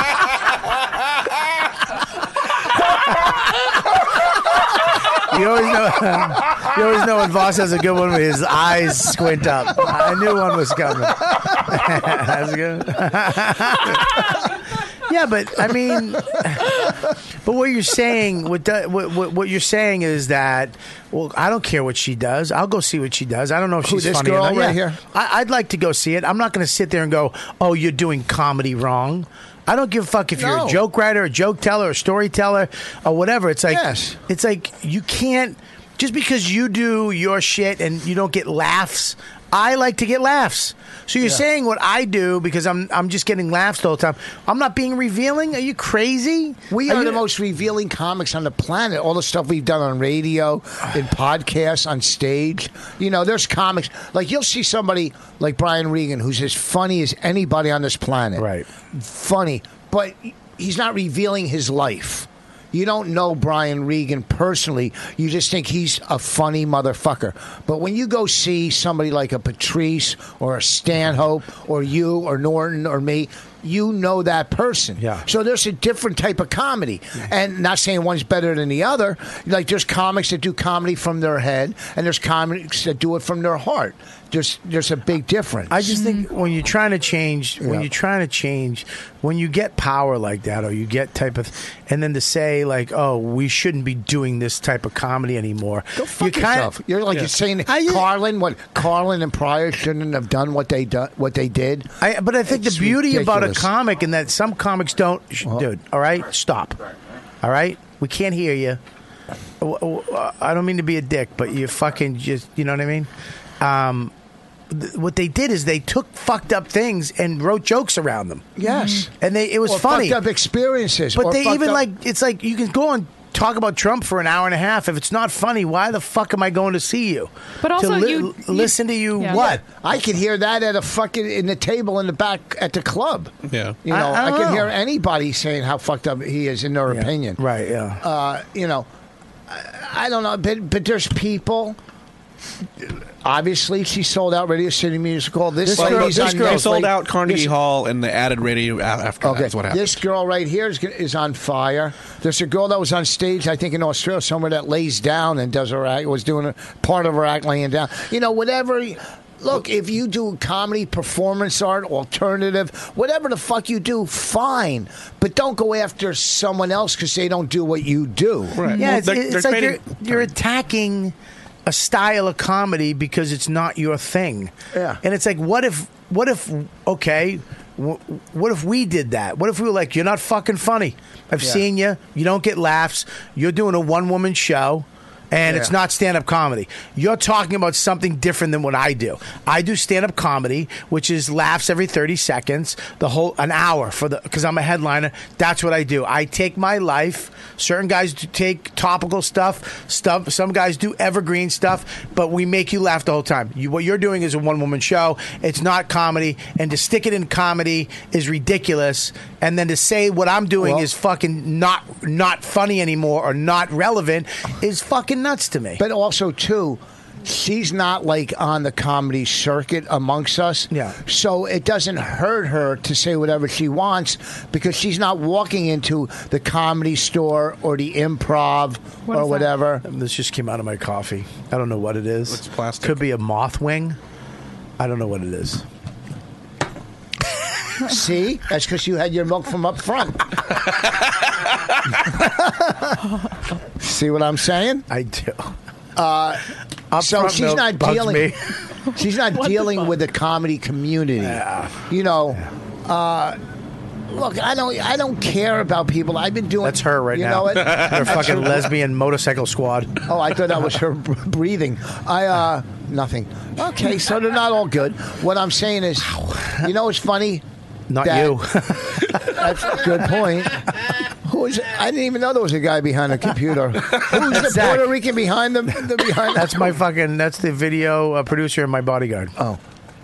You always know when Voss has a good one when his eyes squint up. I knew one was coming. That's good. Yeah, but I mean, but what you're saying, what you're saying is that, well, I don't care what she does. I'll go see what she does. I don't know if she's this funny girl or not. right Yeah. here? I'd like to go see it. I'm not going to sit there and go, oh, you're doing comedy wrong. I don't give a fuck if you're a joke writer, a joke teller, a storyteller, or whatever. It's like, it's like you can't, just because you do your shit and you don't get laughs. I like to get laughs. So you're saying what I do because I'm just getting laughs the whole time. I'm not being revealing? Are you crazy? We are the most revealing comics on the planet. All the stuff we've done on radio, in podcasts, on stage. You know, there's comics. Like, you'll see somebody like Brian Regan, who's as funny as anybody on this planet. Right. Funny. But he's not revealing his life. You don't know Brian Regan personally. You just think he's a funny motherfucker. But when you go see somebody like a Patrice or a Stanhope or you or Norton or me, you know that person. Yeah. So there's a different type of comedy. And not saying one's better than the other. Like, there's comics that do comedy from their head, and there's comics that do it from their heart. There's a big difference. I just think when you're trying to change, when you get power like that, or you get type of, and then to say like, oh, we shouldn't be doing this type of comedy anymore. Go fuck yourself. You're like you're saying Carlin and Pryor shouldn't have done what they did. But I think It's the beauty about a ridiculous. comic, and that some comics don't. Dude, all right, stop. All right, we can't hear you. I don't mean to be a dick, but you fucking just, you know what I mean? What they did is they took fucked up things and wrote jokes around them. Yes. And it was Or funny. fucked up experiences. But or they fucked even up- it's like you can go and talk about Trump for an hour and a half. If it's not funny, why the fuck am I going to see you? But also to you listen to you yeah. what? I can hear that at a fucking in the table in the back at the club. Yeah. You know, I I don't can know. hear anybody saying how fucked up he is in their opinion. Right, yeah. You know, I don't know, but there's people. Obviously, she sold out Radio City Music Hall. This lady's on They Netflix. sold out Carnegie Hall and the added radio after Okay, that's what happened. this girl right here is on fire. There's a girl that was on stage, I think in Australia, somewhere that lays down and does her act. Was doing a part of her act laying down. You know, whatever. Look, if you do comedy, performance art, alternative, whatever the fuck you do, fine. But don't go after someone else because they don't do what you do. Right. Yeah, Well, it's like you're attacking a style of comedy because it's not your thing. Yeah. And it's like, what if what if we did that? What if we were like, you're not fucking funny. I've seen you. You don't get laughs. You're doing a one-woman show. And it's not stand-up comedy. You're talking about something different than what I do. I do stand-up comedy, which is laughs every 30 seconds, an hour because I'm a headliner. That's what I do. I take my life. Certain guys take topical stuff. Some guys do evergreen stuff, but we make you laugh the whole time. What you're doing is a one-woman show. It's not comedy, and to stick it in comedy is ridiculous. And then to say what I'm doing is fucking not funny anymore or not relevant is fucking nuts to me. But also, too, she's not like on the comedy circuit amongst us. Yeah. So it doesn't hurt her to say whatever she wants because she's not walking into the Comedy Store or the Improv or whatever. This just came out of my coffee. I don't know what it is. It's plastic. Could be a moth wing. I don't know what it is. See? That's because you had your milk from up front. See what I'm saying? I do. So front she's milk not bugs dealing. me. She's not dealing with the comedy community. You know. Look, I don't care about people. I've been doing. That's her right you now. know what? Her fucking lesbian motorcycle squad. Oh, I thought that was her breathing. Nothing. Okay, so they're not all good. What I'm saying is, you know what's funny? Not That- you. That's a good point. I didn't even know there was a guy behind the computer. Who's the Zach. Puerto Rican behind them? That's my fucking. That's the video producer and my bodyguard. Oh,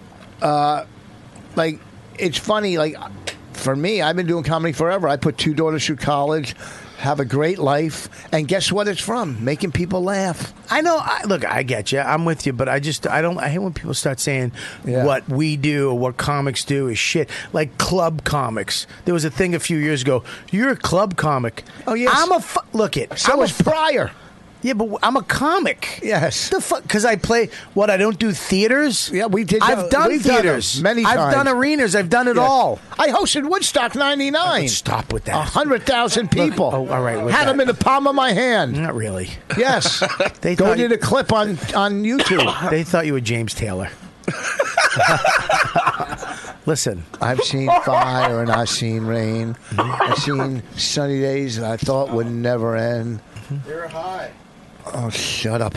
like it's funny. Like for me, I've been doing comedy forever. I put 2 daughters through college, have a great life, and guess what? It's from making people laugh. I know. Look, I get you. I'm with you, but I hate when people start saying what we do or what comics do is shit. Like club comics. There was a thing a few years ago. You're a club comic. Oh yes. Look it. So was Pryor. Yeah, but I'm a comic. Yes. The fuck? Because I play. What? I don't do theaters. Yeah, we did. I've done we've theaters done many times. I've done arenas. I've done it all. I hosted Woodstock '99. Stop with that. 100,000 people. Look, all right. Had them in the palm of my hand. Not really. Yes. They Go thought did a clip on YouTube. They thought you were James Taylor. Listen, I've seen fire and I've seen rain. I've seen sunny days that I thought would never end. You're high. Oh, shut up.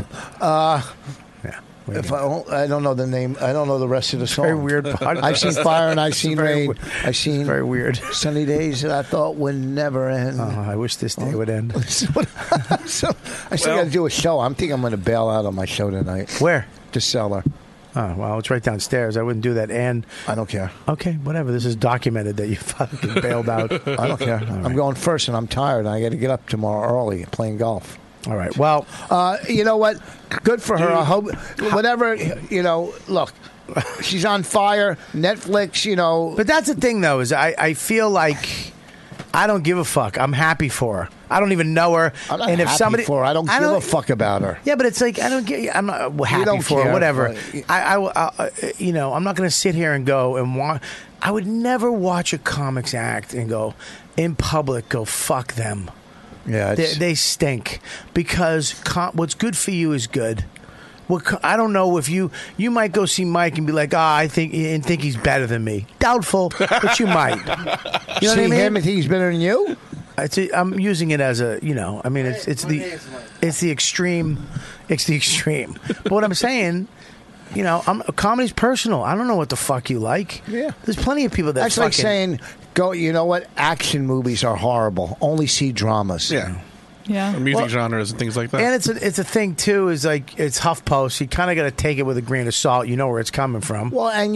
If I don't know the name, I don't know the rest of the song. Very weird podcast. I've seen fire and I've seen rain. I've seen very weird sunny days that I thought would never end. I wish this day would end. I still got to do a show. I'm thinking I'm going to bail out on my show tonight. Where? The Cellar. Oh, well, it's right downstairs. I wouldn't do that. And I don't care. Okay, whatever. This is documented that you fucking bailed out. I don't care. I'm going first, and I'm tired. And I got to get up tomorrow early playing golf. All right. Well, you know what? Good for her. I hope whatever. Look, she's on fire. Netflix. But that's the thing, though, is I feel like I don't give a fuck. I'm happy for her. I don't even know her. I'm not and if happy somebody, for her. I don't give a fuck about her. Yeah, but it's like I don't get. I'm not happy don't for her. care, Whatever. but- I'm not going to sit here and go and want. I would never watch a comics act and go in public. Go fuck them. Yeah, they stink because what's good for you is good. I don't know if you might go see Mike and be like, I think he's better than me. Doubtful, but you might. You know what I mean? Him and think he's better than you? I'm using it as a, I mean, it's the extreme. It's the extreme. But what I'm saying, comedy's personal. I don't know what the fuck you like. Yeah. There's plenty of people that That's like saying, you know what? Action movies are horrible. Only see dramas. Yeah. Yeah. Or music genres and things like that. And it's a thing too. Is like it's HuffPost. You kind of got to take it with a grain of salt. You know where it's coming from. Well, and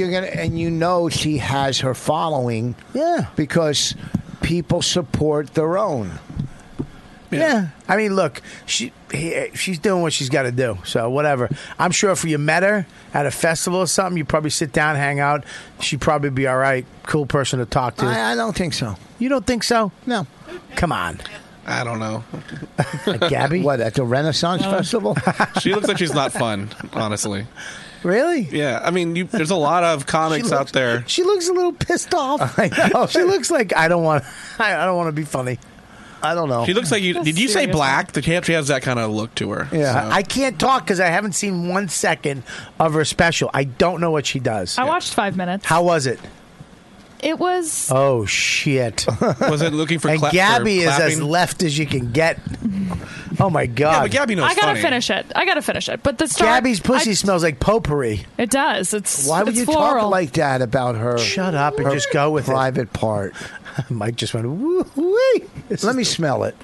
she has her following. Yeah. Because people support their own. Yeah. I mean, look, she's doing what she's got to do. So whatever. I'm sure if you met her at a festival or something, you'd probably sit down, hang out. She'd probably be all right. Cool person to talk to. I don't think so. You don't think so? No. Come on. I don't know. Gabby? What, at the Renaissance Festival? She looks like she's not fun, honestly. Really? Yeah. I mean, there's a lot of comics out there. She looks a little pissed off. I know. She looks like I don't want to be funny. I don't know. She looks like you. Did you say black? She has that kind of look to her. Yeah. So. I can't talk because I haven't seen 1 second of her special. I don't know what she does. I watched 5 minutes. How was it? It was. Oh shit! Was it looking for? And Gabby is as left as you can get. Oh my god! Yeah, but Gabby knows. I gotta finish it. But the start. Gabby's pussy smells like potpourri. It does. It's. Why would it's you floral. talk like that about her? Shut up and just go with private part. Mike just went woo-wee. Let me smell it.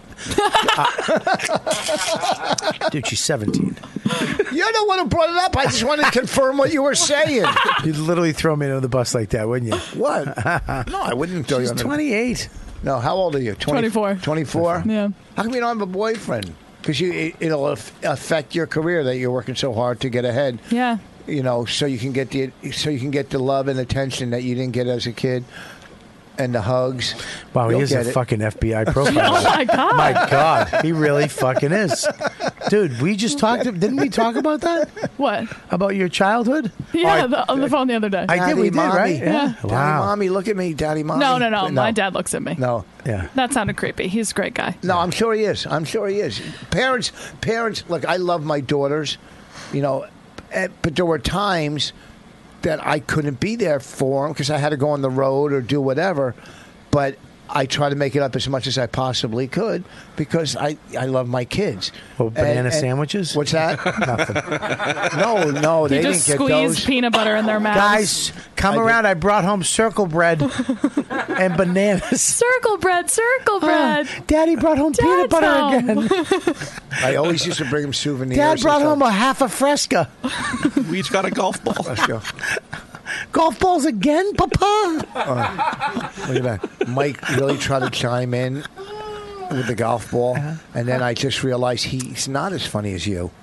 Dude, she's 17. You don't want to brought it up. I just wanted to confirm what you were saying. You'd literally throw me under the bus like that, wouldn't you? What? No, I wouldn't throw you She's under 28. No, how old are you? 24. 24? Yeah. How come you don't have a boyfriend? Because it'll affect your career that you're working so hard to get ahead. Yeah. So you can get the love and attention that you didn't get as a kid. And the hugs. Wow, he is a fucking FBI profile. Oh my god! My god, he really fucking is, dude. We just talked. Didn't we talk about that? What? About your childhood? Yeah, on the phone the other day. I did. We did, mommy. right? Yeah. Daddy, mommy, look at me, daddy, mommy. No. My dad looks at me. No. Yeah. That sounded creepy. He's a great guy. No, I'm sure he is. Parents. Look, I love my daughters, but there were times that I couldn't be there for them because I had to go on the road or do whatever. But I try to make it up as much as I possibly could because I love my kids. Well, banana sandwiches? What's that? Nothing. No, they You didn't just get squeeze those. peanut butter in their mouths. Guys, come around. I brought home circle bread and bananas. Circle bread. Daddy brought home peanut butter again. I always used to bring them souvenirs. Dad brought home a half a Fresca. We each got a golf ball. Let's go. Golf balls again, Papa? Look at that. Mike really tried to chime in with the golf ball, and then I just realized he's not as funny as you.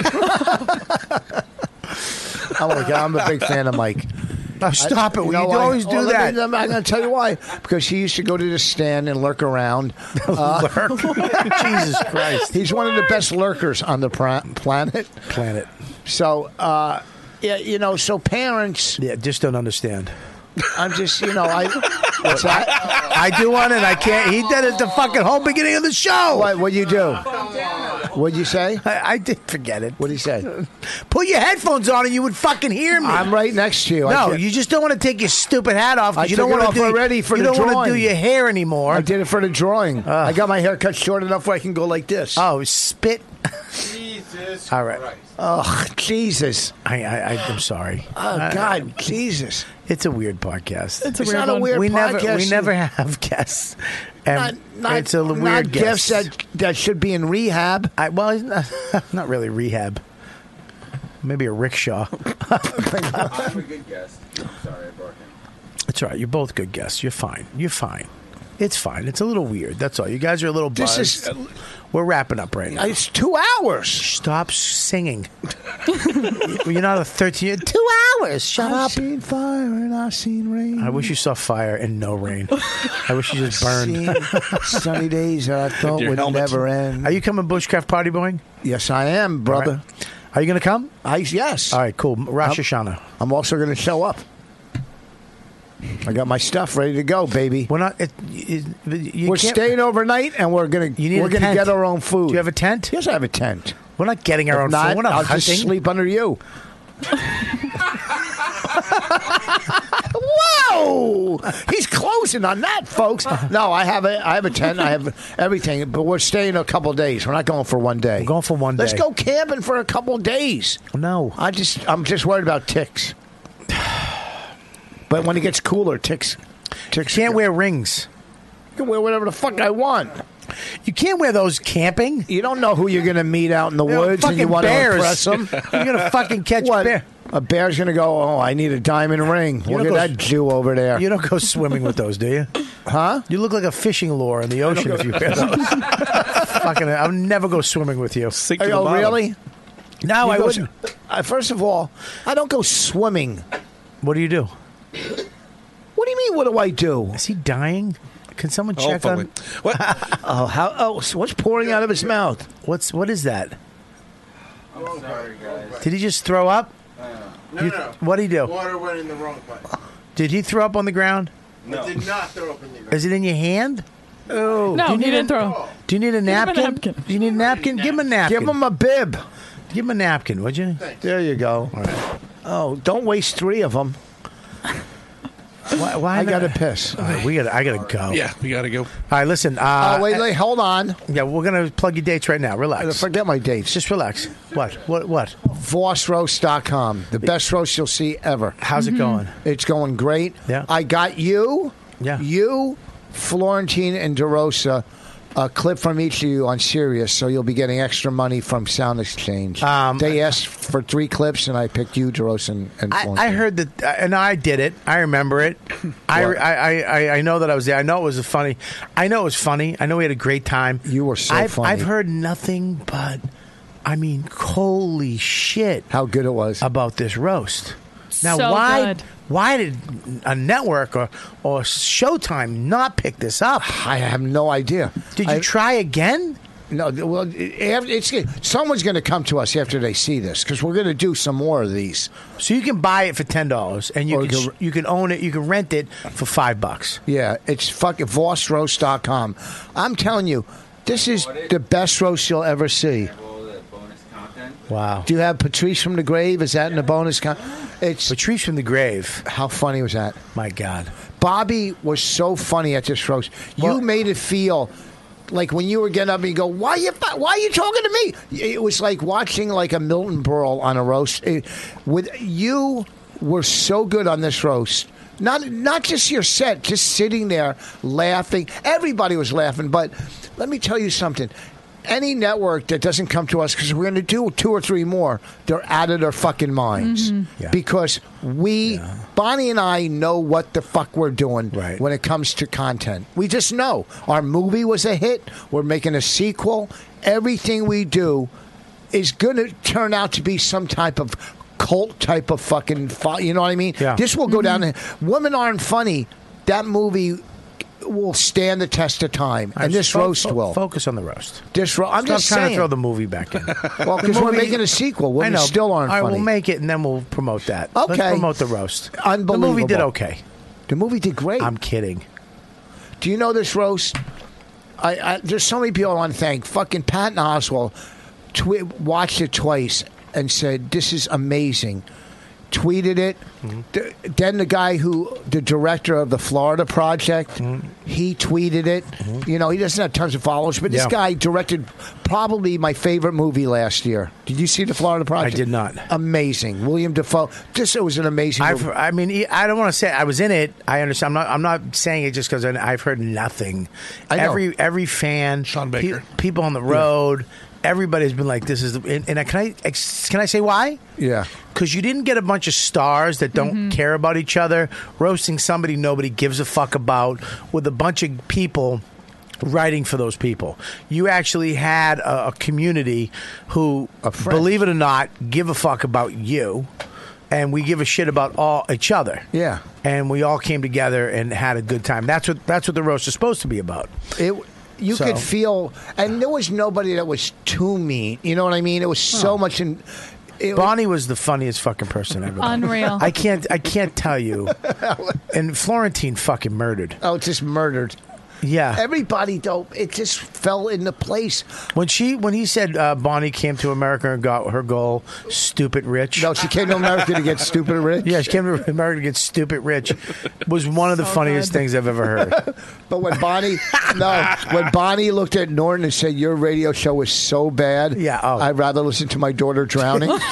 I'm a big fan of Mike. Stop it. You always do that. I'm going to tell you why. Because he used to go to the stand and lurk around. Jesus Christ. He's one of the best lurkers on the planet. So, yeah, so parents... Yeah, just don't understand. I'm just, what's that? I do one and I can't. He did it the fucking whole beginning of the show. What'd you do? What'd you say? I did forget it. What'd he say? Put your headphones on and you would fucking hear me. I'm right next to you. No, you just don't want to take your stupid hat off because you don't want to do already for you the don't drawing. want to do your hair anymore. I did it for the drawing. I got my hair cut short enough where I can go like this. Oh, spit. Jesus All right. Christ. Oh, Jesus. I'm sorry. Oh, God, Jesus. It's a weird podcast. It's a It's weird not a one. weird we podcast. never have guests. And Not, it's a weird not guest. gifts that should be in rehab. It's not really rehab. Maybe a rickshaw. I'm a good guest. I'm sorry I brought him. It's all right. You're both good guests. You're fine. It's fine. It's a little weird. That's all. You guys are a little buzzed. We're wrapping up right now. It's 2 hours. Stop singing. You're not a 13. 2 hours. Shut up. I've seen fire and I've seen rain. I wish you saw fire and no rain. I wish you just burned. Seen sunny days that I thought Your would helmet. never end. Are you coming bushcraft party boying? Yes, I am, brother. All right. Are you going to come? Yes. All right, cool. Rosh Hashanah. I'm also going to show up. I got my stuff ready to go, baby. We're not. We're staying overnight, and we're gonna get our own food. Do you have a tent? Yes, I have a tent. We're not getting our own If not, food. We're not I'll hunting. just sleep under you. Whoa! He's closing on that, folks. No, I have a tent. I have everything, but we're staying a couple days. We're not going for one day. We're going for one day. Let's go camping for a couple days. No, I'm just worried about ticks. But when it gets cooler, ticks can't wear rings. I can wear whatever the fuck I want. You can't wear those camping. You don't know who you're going to meet out in the woods, and fucking you want to bears. impress them. You're gonna fucking catch What? bear. A bear's going to go, oh, I need a diamond ring. You Look don't at go- that Jew over there. You don't go swimming with those, do you? Huh? You look like a fishing lure in the ocean if you wear those. Fucking, I'll never go swimming with you. Sink to the Oh, bottom. really? No, I wouldn't. First of all, I don't go swimming. What do you do? What do you mean, what do I do? Is he dying? Can someone check Hopefully. on? What? So what's pouring out of his mouth? What is that? I'm sorry, guys. Did he just throw up? No. What did he do? Water went in the wrong place. Did he throw up on the ground? No. It did not throw up in the ground. Is it in your hand? Oh, No, he didn't throw. Do you need a napkin? napkin. Do you need a napkin? Give him a napkin. Give him a bib. Give him a napkin, would you? There you go. Oh, don't waste 3 of them. Why I not? got to piss. All right, I gotta go. Yeah, we got to go. All right, listen. Wait, hold on. Yeah, we're gonna plug your dates right now. Relax. Forget my dates. Just relax. What? VossRoast.com. The best roast you'll see ever. How's it going? It's going great. Yeah. I got you. Yeah. You, Florentine, and DeRosa. A clip from each of you on Sirius, so you'll be getting extra money from Sound Exchange. They asked for 3 clips, and I picked you, DeRosa, and Florentine. I heard that, and I did it. I remember it. I know that I was there. I know it was funny. I know it was funny. I know we had a great time. You were so funny. I've heard nothing but, I mean, holy shit! How good it was about this roast. Now, So good. why did a network or Showtime not pick this up? I have no idea. Did you try again? No, well, someone's going to come to us after they see this because we're going to do some more of these. So you can buy it for $10, and you can own it. You can rent it for $5. Yeah, it's fucking VossRoast.com. I'm telling you, this is the best roast you'll ever see. Bonus content. Wow. Do you have Patrice from the Grave? Is that in the bonus? It's Retrieved from the grave. How funny was that? My God. Bobby was so funny at this roast. You made it feel like when you were getting up and you go, why are you talking to me? It was like watching like a Milton Berle on a roast. You were so good on this roast. Not just your set, just sitting there laughing. Everybody was laughing. But let me tell you something. Any network that doesn't come to us, because we're going to do 2 or 3 more, they're out of their fucking minds. Yeah. Because Bonnie and I know what the fuck we're doing when it comes to content. We just know. Our movie was a hit. We're making a sequel. Everything we do is going to turn out to be some type of cult type of fucking, you know what I mean? Yeah. This will go down. Women Aren't Funny. That movie will stand the test of time, and this roast will. Focus on the roast. I'm just trying saying. to throw the movie back in. Well, because we're making a sequel. Women still aren't All right, funny. we'll make it, and then we'll promote that. Okay. Let's promote the roast. Unbelievable. The movie did okay. The movie did great. I'm kidding. Do you know this roast? There's so many people I want to thank. Fucking Patton Oswalt watched it twice and said, "This is amazing." Tweeted it. Then the guy the director of the Florida Project, he tweeted it. You know, he doesn't have tons of followers, but this guy directed probably my favorite movie last year. Did you see the Florida Project? I did not. Amazing. William Dafoe. It was an amazing movie. I mean, I don't want to say I was in it. I understand. I'm not saying it just because I've heard nothing. I know. Every fan, Sean Baker. people on the road. Everybody's been like, "This is," can I say why? Yeah, because you didn't get a bunch of stars that don't care about each other roasting somebody nobody gives a fuck about with a bunch of people writing for those people. You actually had a community who, believe it or not, give a fuck about you, and we give a shit about each other. Yeah, and we all came together and had a good time. That's what the roast is supposed to be about. You could feel, and there was nobody that was too mean. You know what I mean? It was so much in. Bonnie was the funniest fucking person ever. Unreal. I can't tell you. And Florentine fucking murdered. Oh, just murdered. Yeah. Everybody, though, it just fell into place. When he said Bonnie came to America and got her goal, stupid rich. No, she came to America to get stupid rich. Yeah, she came to America to get stupid rich. Was one of the funniest things I've ever heard. But when Bonnie looked at Norton and said, "Your radio show is so bad, I'd rather listen to my daughter drowning." So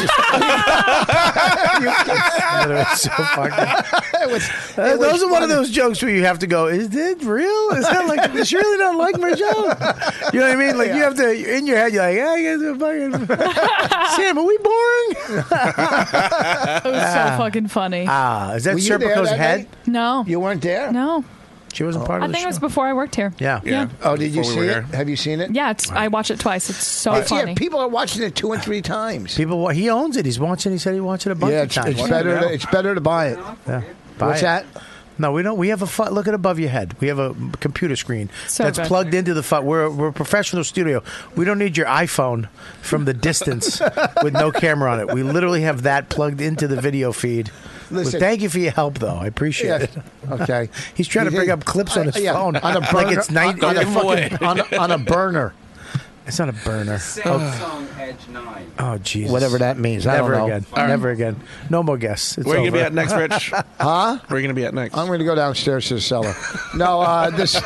those are one of those jokes where you have to go, "Is it real? Is that like, does she really not like my show?" You know what I mean? Like you have to, in your head, you're like, "I guess we're fucking Sam, are we boring?" It was so fucking funny. Is that Serpico's head? No. You weren't there? No. She wasn't part of the show. I think it was before I worked here. Yeah. Oh, did you see it? Have you seen it? Yeah, I watched it twice. It's so funny. People are watching it 2 and 3 times. He owns it. He said he watched it a bunch of times. It's better to buy it. Yeah. What's that? No, we don't. We have a look at above your head. We have a computer screen that's good. plugged into the We're a professional studio. We don't need your iPhone from the distance with no camera on it. We literally have that plugged into the video feed. Listen, thank you for your help, though. I appreciate it. Okay. He's trying to bring up clips on his phone on a burner, like it's night on a burner. It's not a burner. Samsung Edge 9. Oh, Jesus. Whatever that means. Never I don't know. again. Never again. No more guests. It's Where are you over. going to be at next, Rich? Huh? Where are you going to be at next? I'm going to go downstairs to the cellar. No,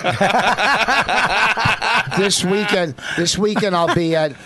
this weekend I'll be at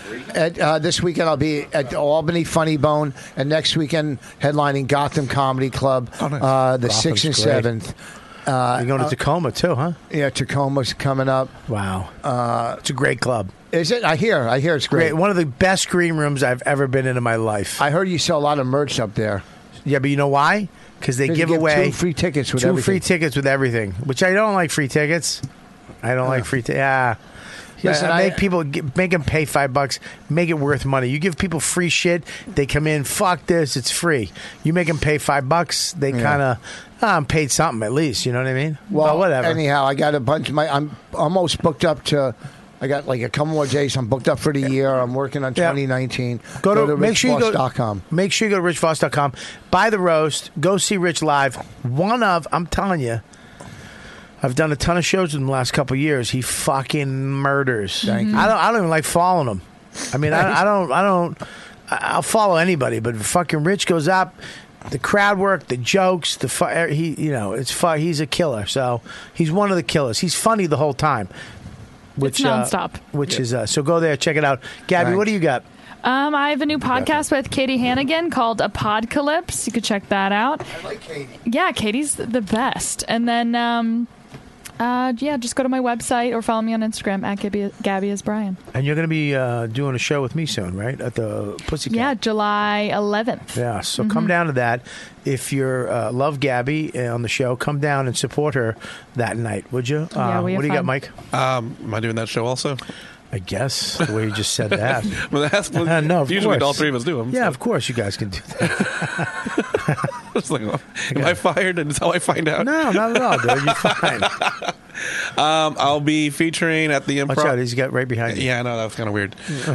Albany Funny Bone, and next weekend headlining Gotham Comedy Club, the Gotham's 6th and 7th. You're going to Tacoma too, huh? Yeah, Tacoma's coming up. Wow, it's a great club. Is it? I hear it's great. One of the best green rooms I've ever been in my life. I heard you sell a lot of merch up there. Yeah, but you know why? Because they give away 2 free tickets with free tickets with everything, which I don't like free tickets. I don't like free tickets. Yeah. Listen, make them pay $5. Make it worth money. You give people free shit. They come in. Fuck this. It's free. You make them pay $5. They kind of I'm paid something at least. You know what I mean? Well, but whatever. Anyhow, I got a bunch. I'm almost booked up to. I got like a couple more days. I'm booked up for the year. I'm working on 2019. Go to richvoss.com. Make sure you go to richvoss.com. Buy the roast. Go see Rich live. I'm telling you. I've done a ton of shows with him the last couple of years. He fucking murders. Thank you. I don't even like following him. I mean, I don't. I'll follow anybody, but fucking Rich goes up. The crowd work, the jokes, it's fun. He's a killer. So he's one of the killers. He's funny the whole time. It's nonstop. So go there, check it out. Gabby, what do you got? I have a new podcast with Katie Hannigan called A Podcalypse. You could check that out. I like Katie. Yeah, Katie's the best. And then, just go to my website or follow me on Instagram at Gabby is Brian. And you're going to be doing a show with me soon, right? At the Pussycat. Yeah, July 11th. Yeah, so come down to that. If you love Gabby on the show, come down and support her that night, would you? Yeah, what do you got, Mike? Am I doing that show also? I guess the way you just said that. No, usually all three of us do them. Yeah, of course you guys can do that. It's like, am I fired? And that's how I find out. No, not at all, dude. You're fine. I'll be featuring at the Improv. Watch out, he's got right behind you. Yeah, I know, that was kind of weird.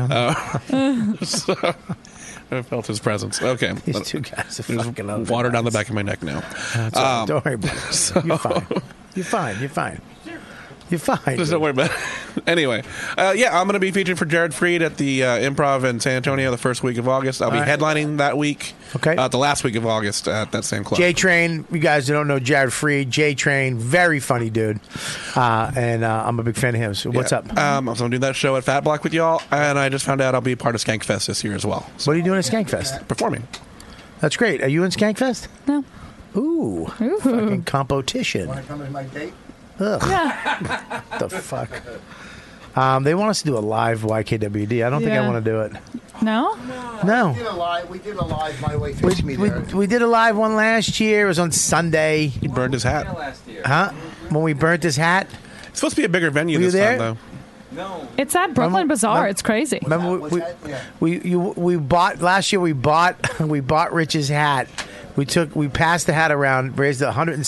So I felt his presence. Okay. These two guys are fucking over. Water down the back of my neck now. Don't worry about it. You're fine. You're fine. You're fine. Just don't worry about it. Anyway, I'm going to be featured for Jared Freed at the Improv in San Antonio the first week of August. I'll be headlining that week. Okay. The last week of August at that same club. J-Train, you guys who don't know Jared Freed, J-Train, very funny dude. And I'm a big fan of him. So what's up? So I'm doing that show at Fat Block with y'all, and I just found out I'll be part of Skankfest this year as well. So what are you doing at Skankfest? Performing. That's great. Are you in Skankfest? No. Ooh. Fucking competition. Want to come as my date? Ugh. Yeah. What the fuck? They want us to do a live YKWd. I don't think I want to do it. No? No. We did a live My Way Fix Me there. We did a live one last year. It was on Sunday. He burned his hat. Huh? When we burnt his hat? It's supposed to be a bigger venue this time, though. No. It's at Brooklyn Bazaar. It's crazy. Remember we bought last year. We bought Rich's hat. We passed the hat around, raised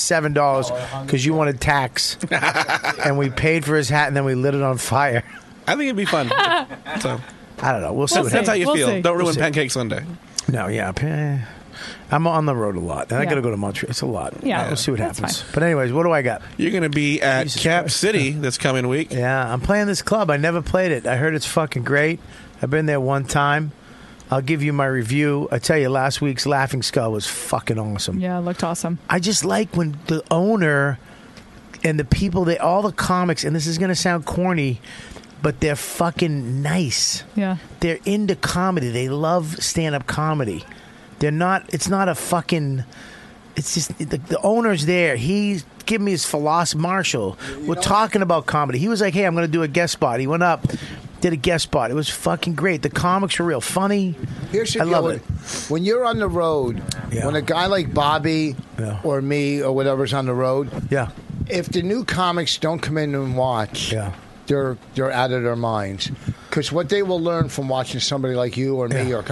$107 because you wanted tax, and we paid for his hat, and then we lit it on fire. I think it'd be fun. So I don't know. We'll see. That's how you feel. See. Don't ruin Pancake Sunday. No, yeah. I'm on the road a lot, and I got to go to Montreal. It's a lot. Yeah, we'll see what that's happens. fine. But anyways, what do I got? You're going to be at Cap City this coming week. Yeah, I'm playing this club. I never played it. I heard it's fucking great. I've been there one time. I'll give you my review. I tell you, last week's Laughing Skull was fucking awesome. Yeah, it looked awesome. I just like when the owner and the people, all the comics, and this is going to sound corny, but they're fucking nice. Yeah. They're into comedy. They love stand-up comedy. They're not, it's not a fucking, it's just, the owner's there. He's giving me his philosophy. Marshall, we're talking about comedy. He was like, hey, I'm going to do a guest spot. He went up, did a guest spot. It was fucking great. The comics were real funny. I love it. When you're on the road, when a guy like Bobby or me or whatever's on the road, if the new comics don't come in and watch, they're out of their minds. Because what they will learn from watching somebody like you or me or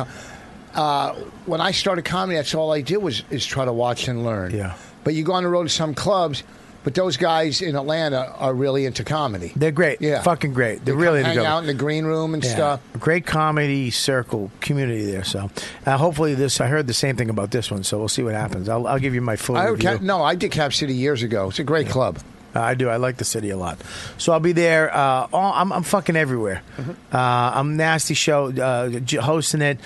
when I started comedy, that's all I did is try to watch and learn. Yeah. But you go on the road to some clubs, but those guys in Atlanta are really into comedy. They're great. Yeah. Fucking great. They're They really hang into out in the green room and stuff. Great comedy circle community there. So hopefully I heard the same thing about this one. So we'll see what happens. I'll give you my full review. I did Cap City years ago. It's a great club. I do. I like the city a lot. So I'll be there. I'm fucking everywhere. I'm Nasty Show hosting it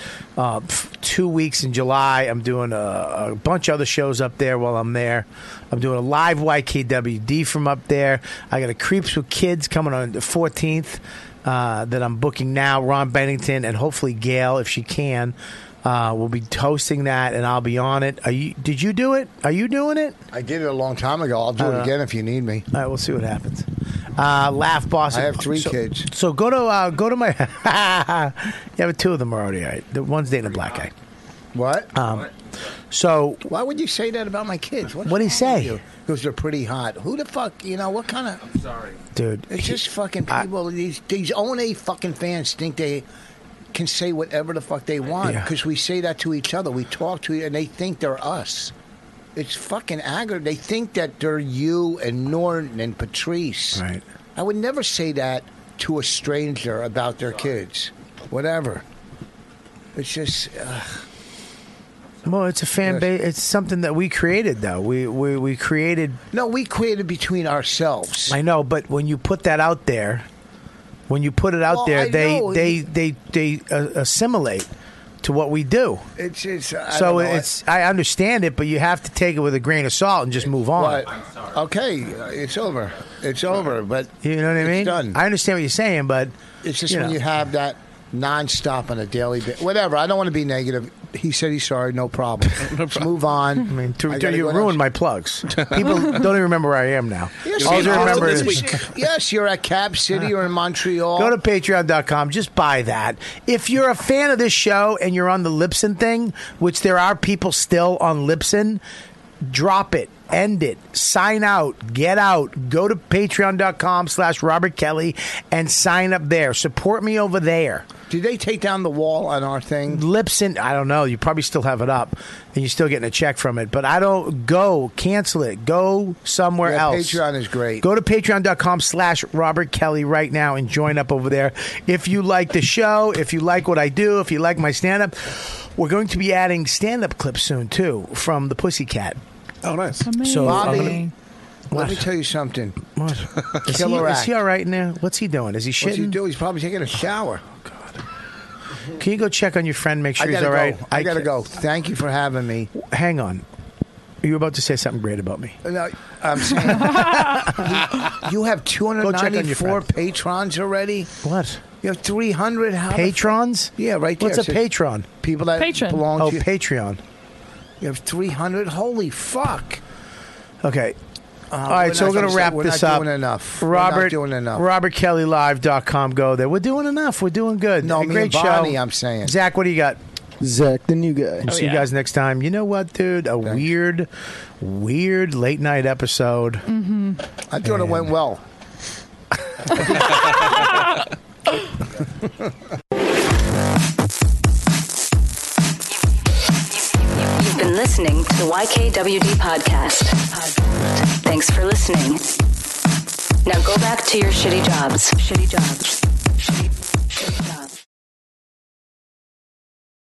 2 weeks in July. I'm doing a bunch of other shows up there while I'm there. I'm doing a live YKWd from up there. I got a Creeps with Kids coming on the 14th that I'm booking now. Ron Bennington and hopefully Gail, if she can. We'll be hosting that, and I'll be on it. Did you do it? Are you doing it? I did it a long time ago. I'll do it again if you need me. All right, we'll see what happens. Laugh Boston. I have three kids. So go to my. Yeah, but two of them are already all right. The one's dating a black guy. What? So why would you say that about my kids? What did he say? Because they're pretty hot. Who the fuck? What kind of? I'm sorry, dude. It's just fucking people. These ONA fucking fans think they can say whatever the fuck they want because we say that to each other. We talk to you, and they think they're us. It's fucking aggravating. They think that they're you and Norton and Patrice. Right. I would never say that to a stranger about their kids. Whatever. It's just. Well, it's a fan base. It's something that we created, though. We created. No, we created between ourselves. I know, but when you put that out there, they assimilate to what we do. It's I understand it, but you have to take it with a grain of salt and just move on. But, okay, it's over. It's over. But you know what I mean? Done. I understand what you're saying, but it's just when you have that nonstop on a daily basis. Whatever. I don't want to be negative. He said he's sorry. No problem. Let's move on. I mean, you ruined my plugs. People don't even remember where I am now. Yes, All they remember is yes, you're at Cap City or in Montreal. Go to patreon.com. Just buy that. If you're a fan of this show and you're on the Libsyn thing, which there are people still on Libsyn, drop it. End it. Sign out. Get out. Go to patreon.com/Robert Kelly and sign up there. Support me over there. Did they take down the wall on our thing? Libsyn, I don't know. You probably still have it up, and you're still getting a check from it. But I don't go. Cancel it. Go somewhere else. Patreon is great. Go to patreon.com/Robert Kelly right now and join up over there. If you like the show, if you like what I do, if you like my stand-up, we're going to be adding stand-up clips soon, too, from the Pussycat. Oh, nice. Amazing. So, Bobby, let me tell you something. What? Is he all right in there? What's he doing? Is he shitting? What's he doing? He's probably taking a shower. God. Can you go check on your friend, make sure he's all right? I got to go. Thank you for having me. Hang on. You were about to say something great about me. No, I'm saying you have 294 patrons already. What? You have 300 patrons? Yeah, right there. What's a patron? People that belong to you. Patreon. You have 300. Holy fuck! Okay. All right, so we're going to wrap this up. We're not doing enough. Robert, we're not doing enough. RobertKellyLive.com. Go there. We're doing enough. We're doing good. No, great and Bonnie, show. I'm saying. Zach, what do you got? Zach, the new guy. We'll see you guys next time. You know what, dude? Weird late night episode. Mm-hmm. I thought it went well. You've been listening to the YKWD podcast. Thanks for listening. Now go back to your shitty jobs.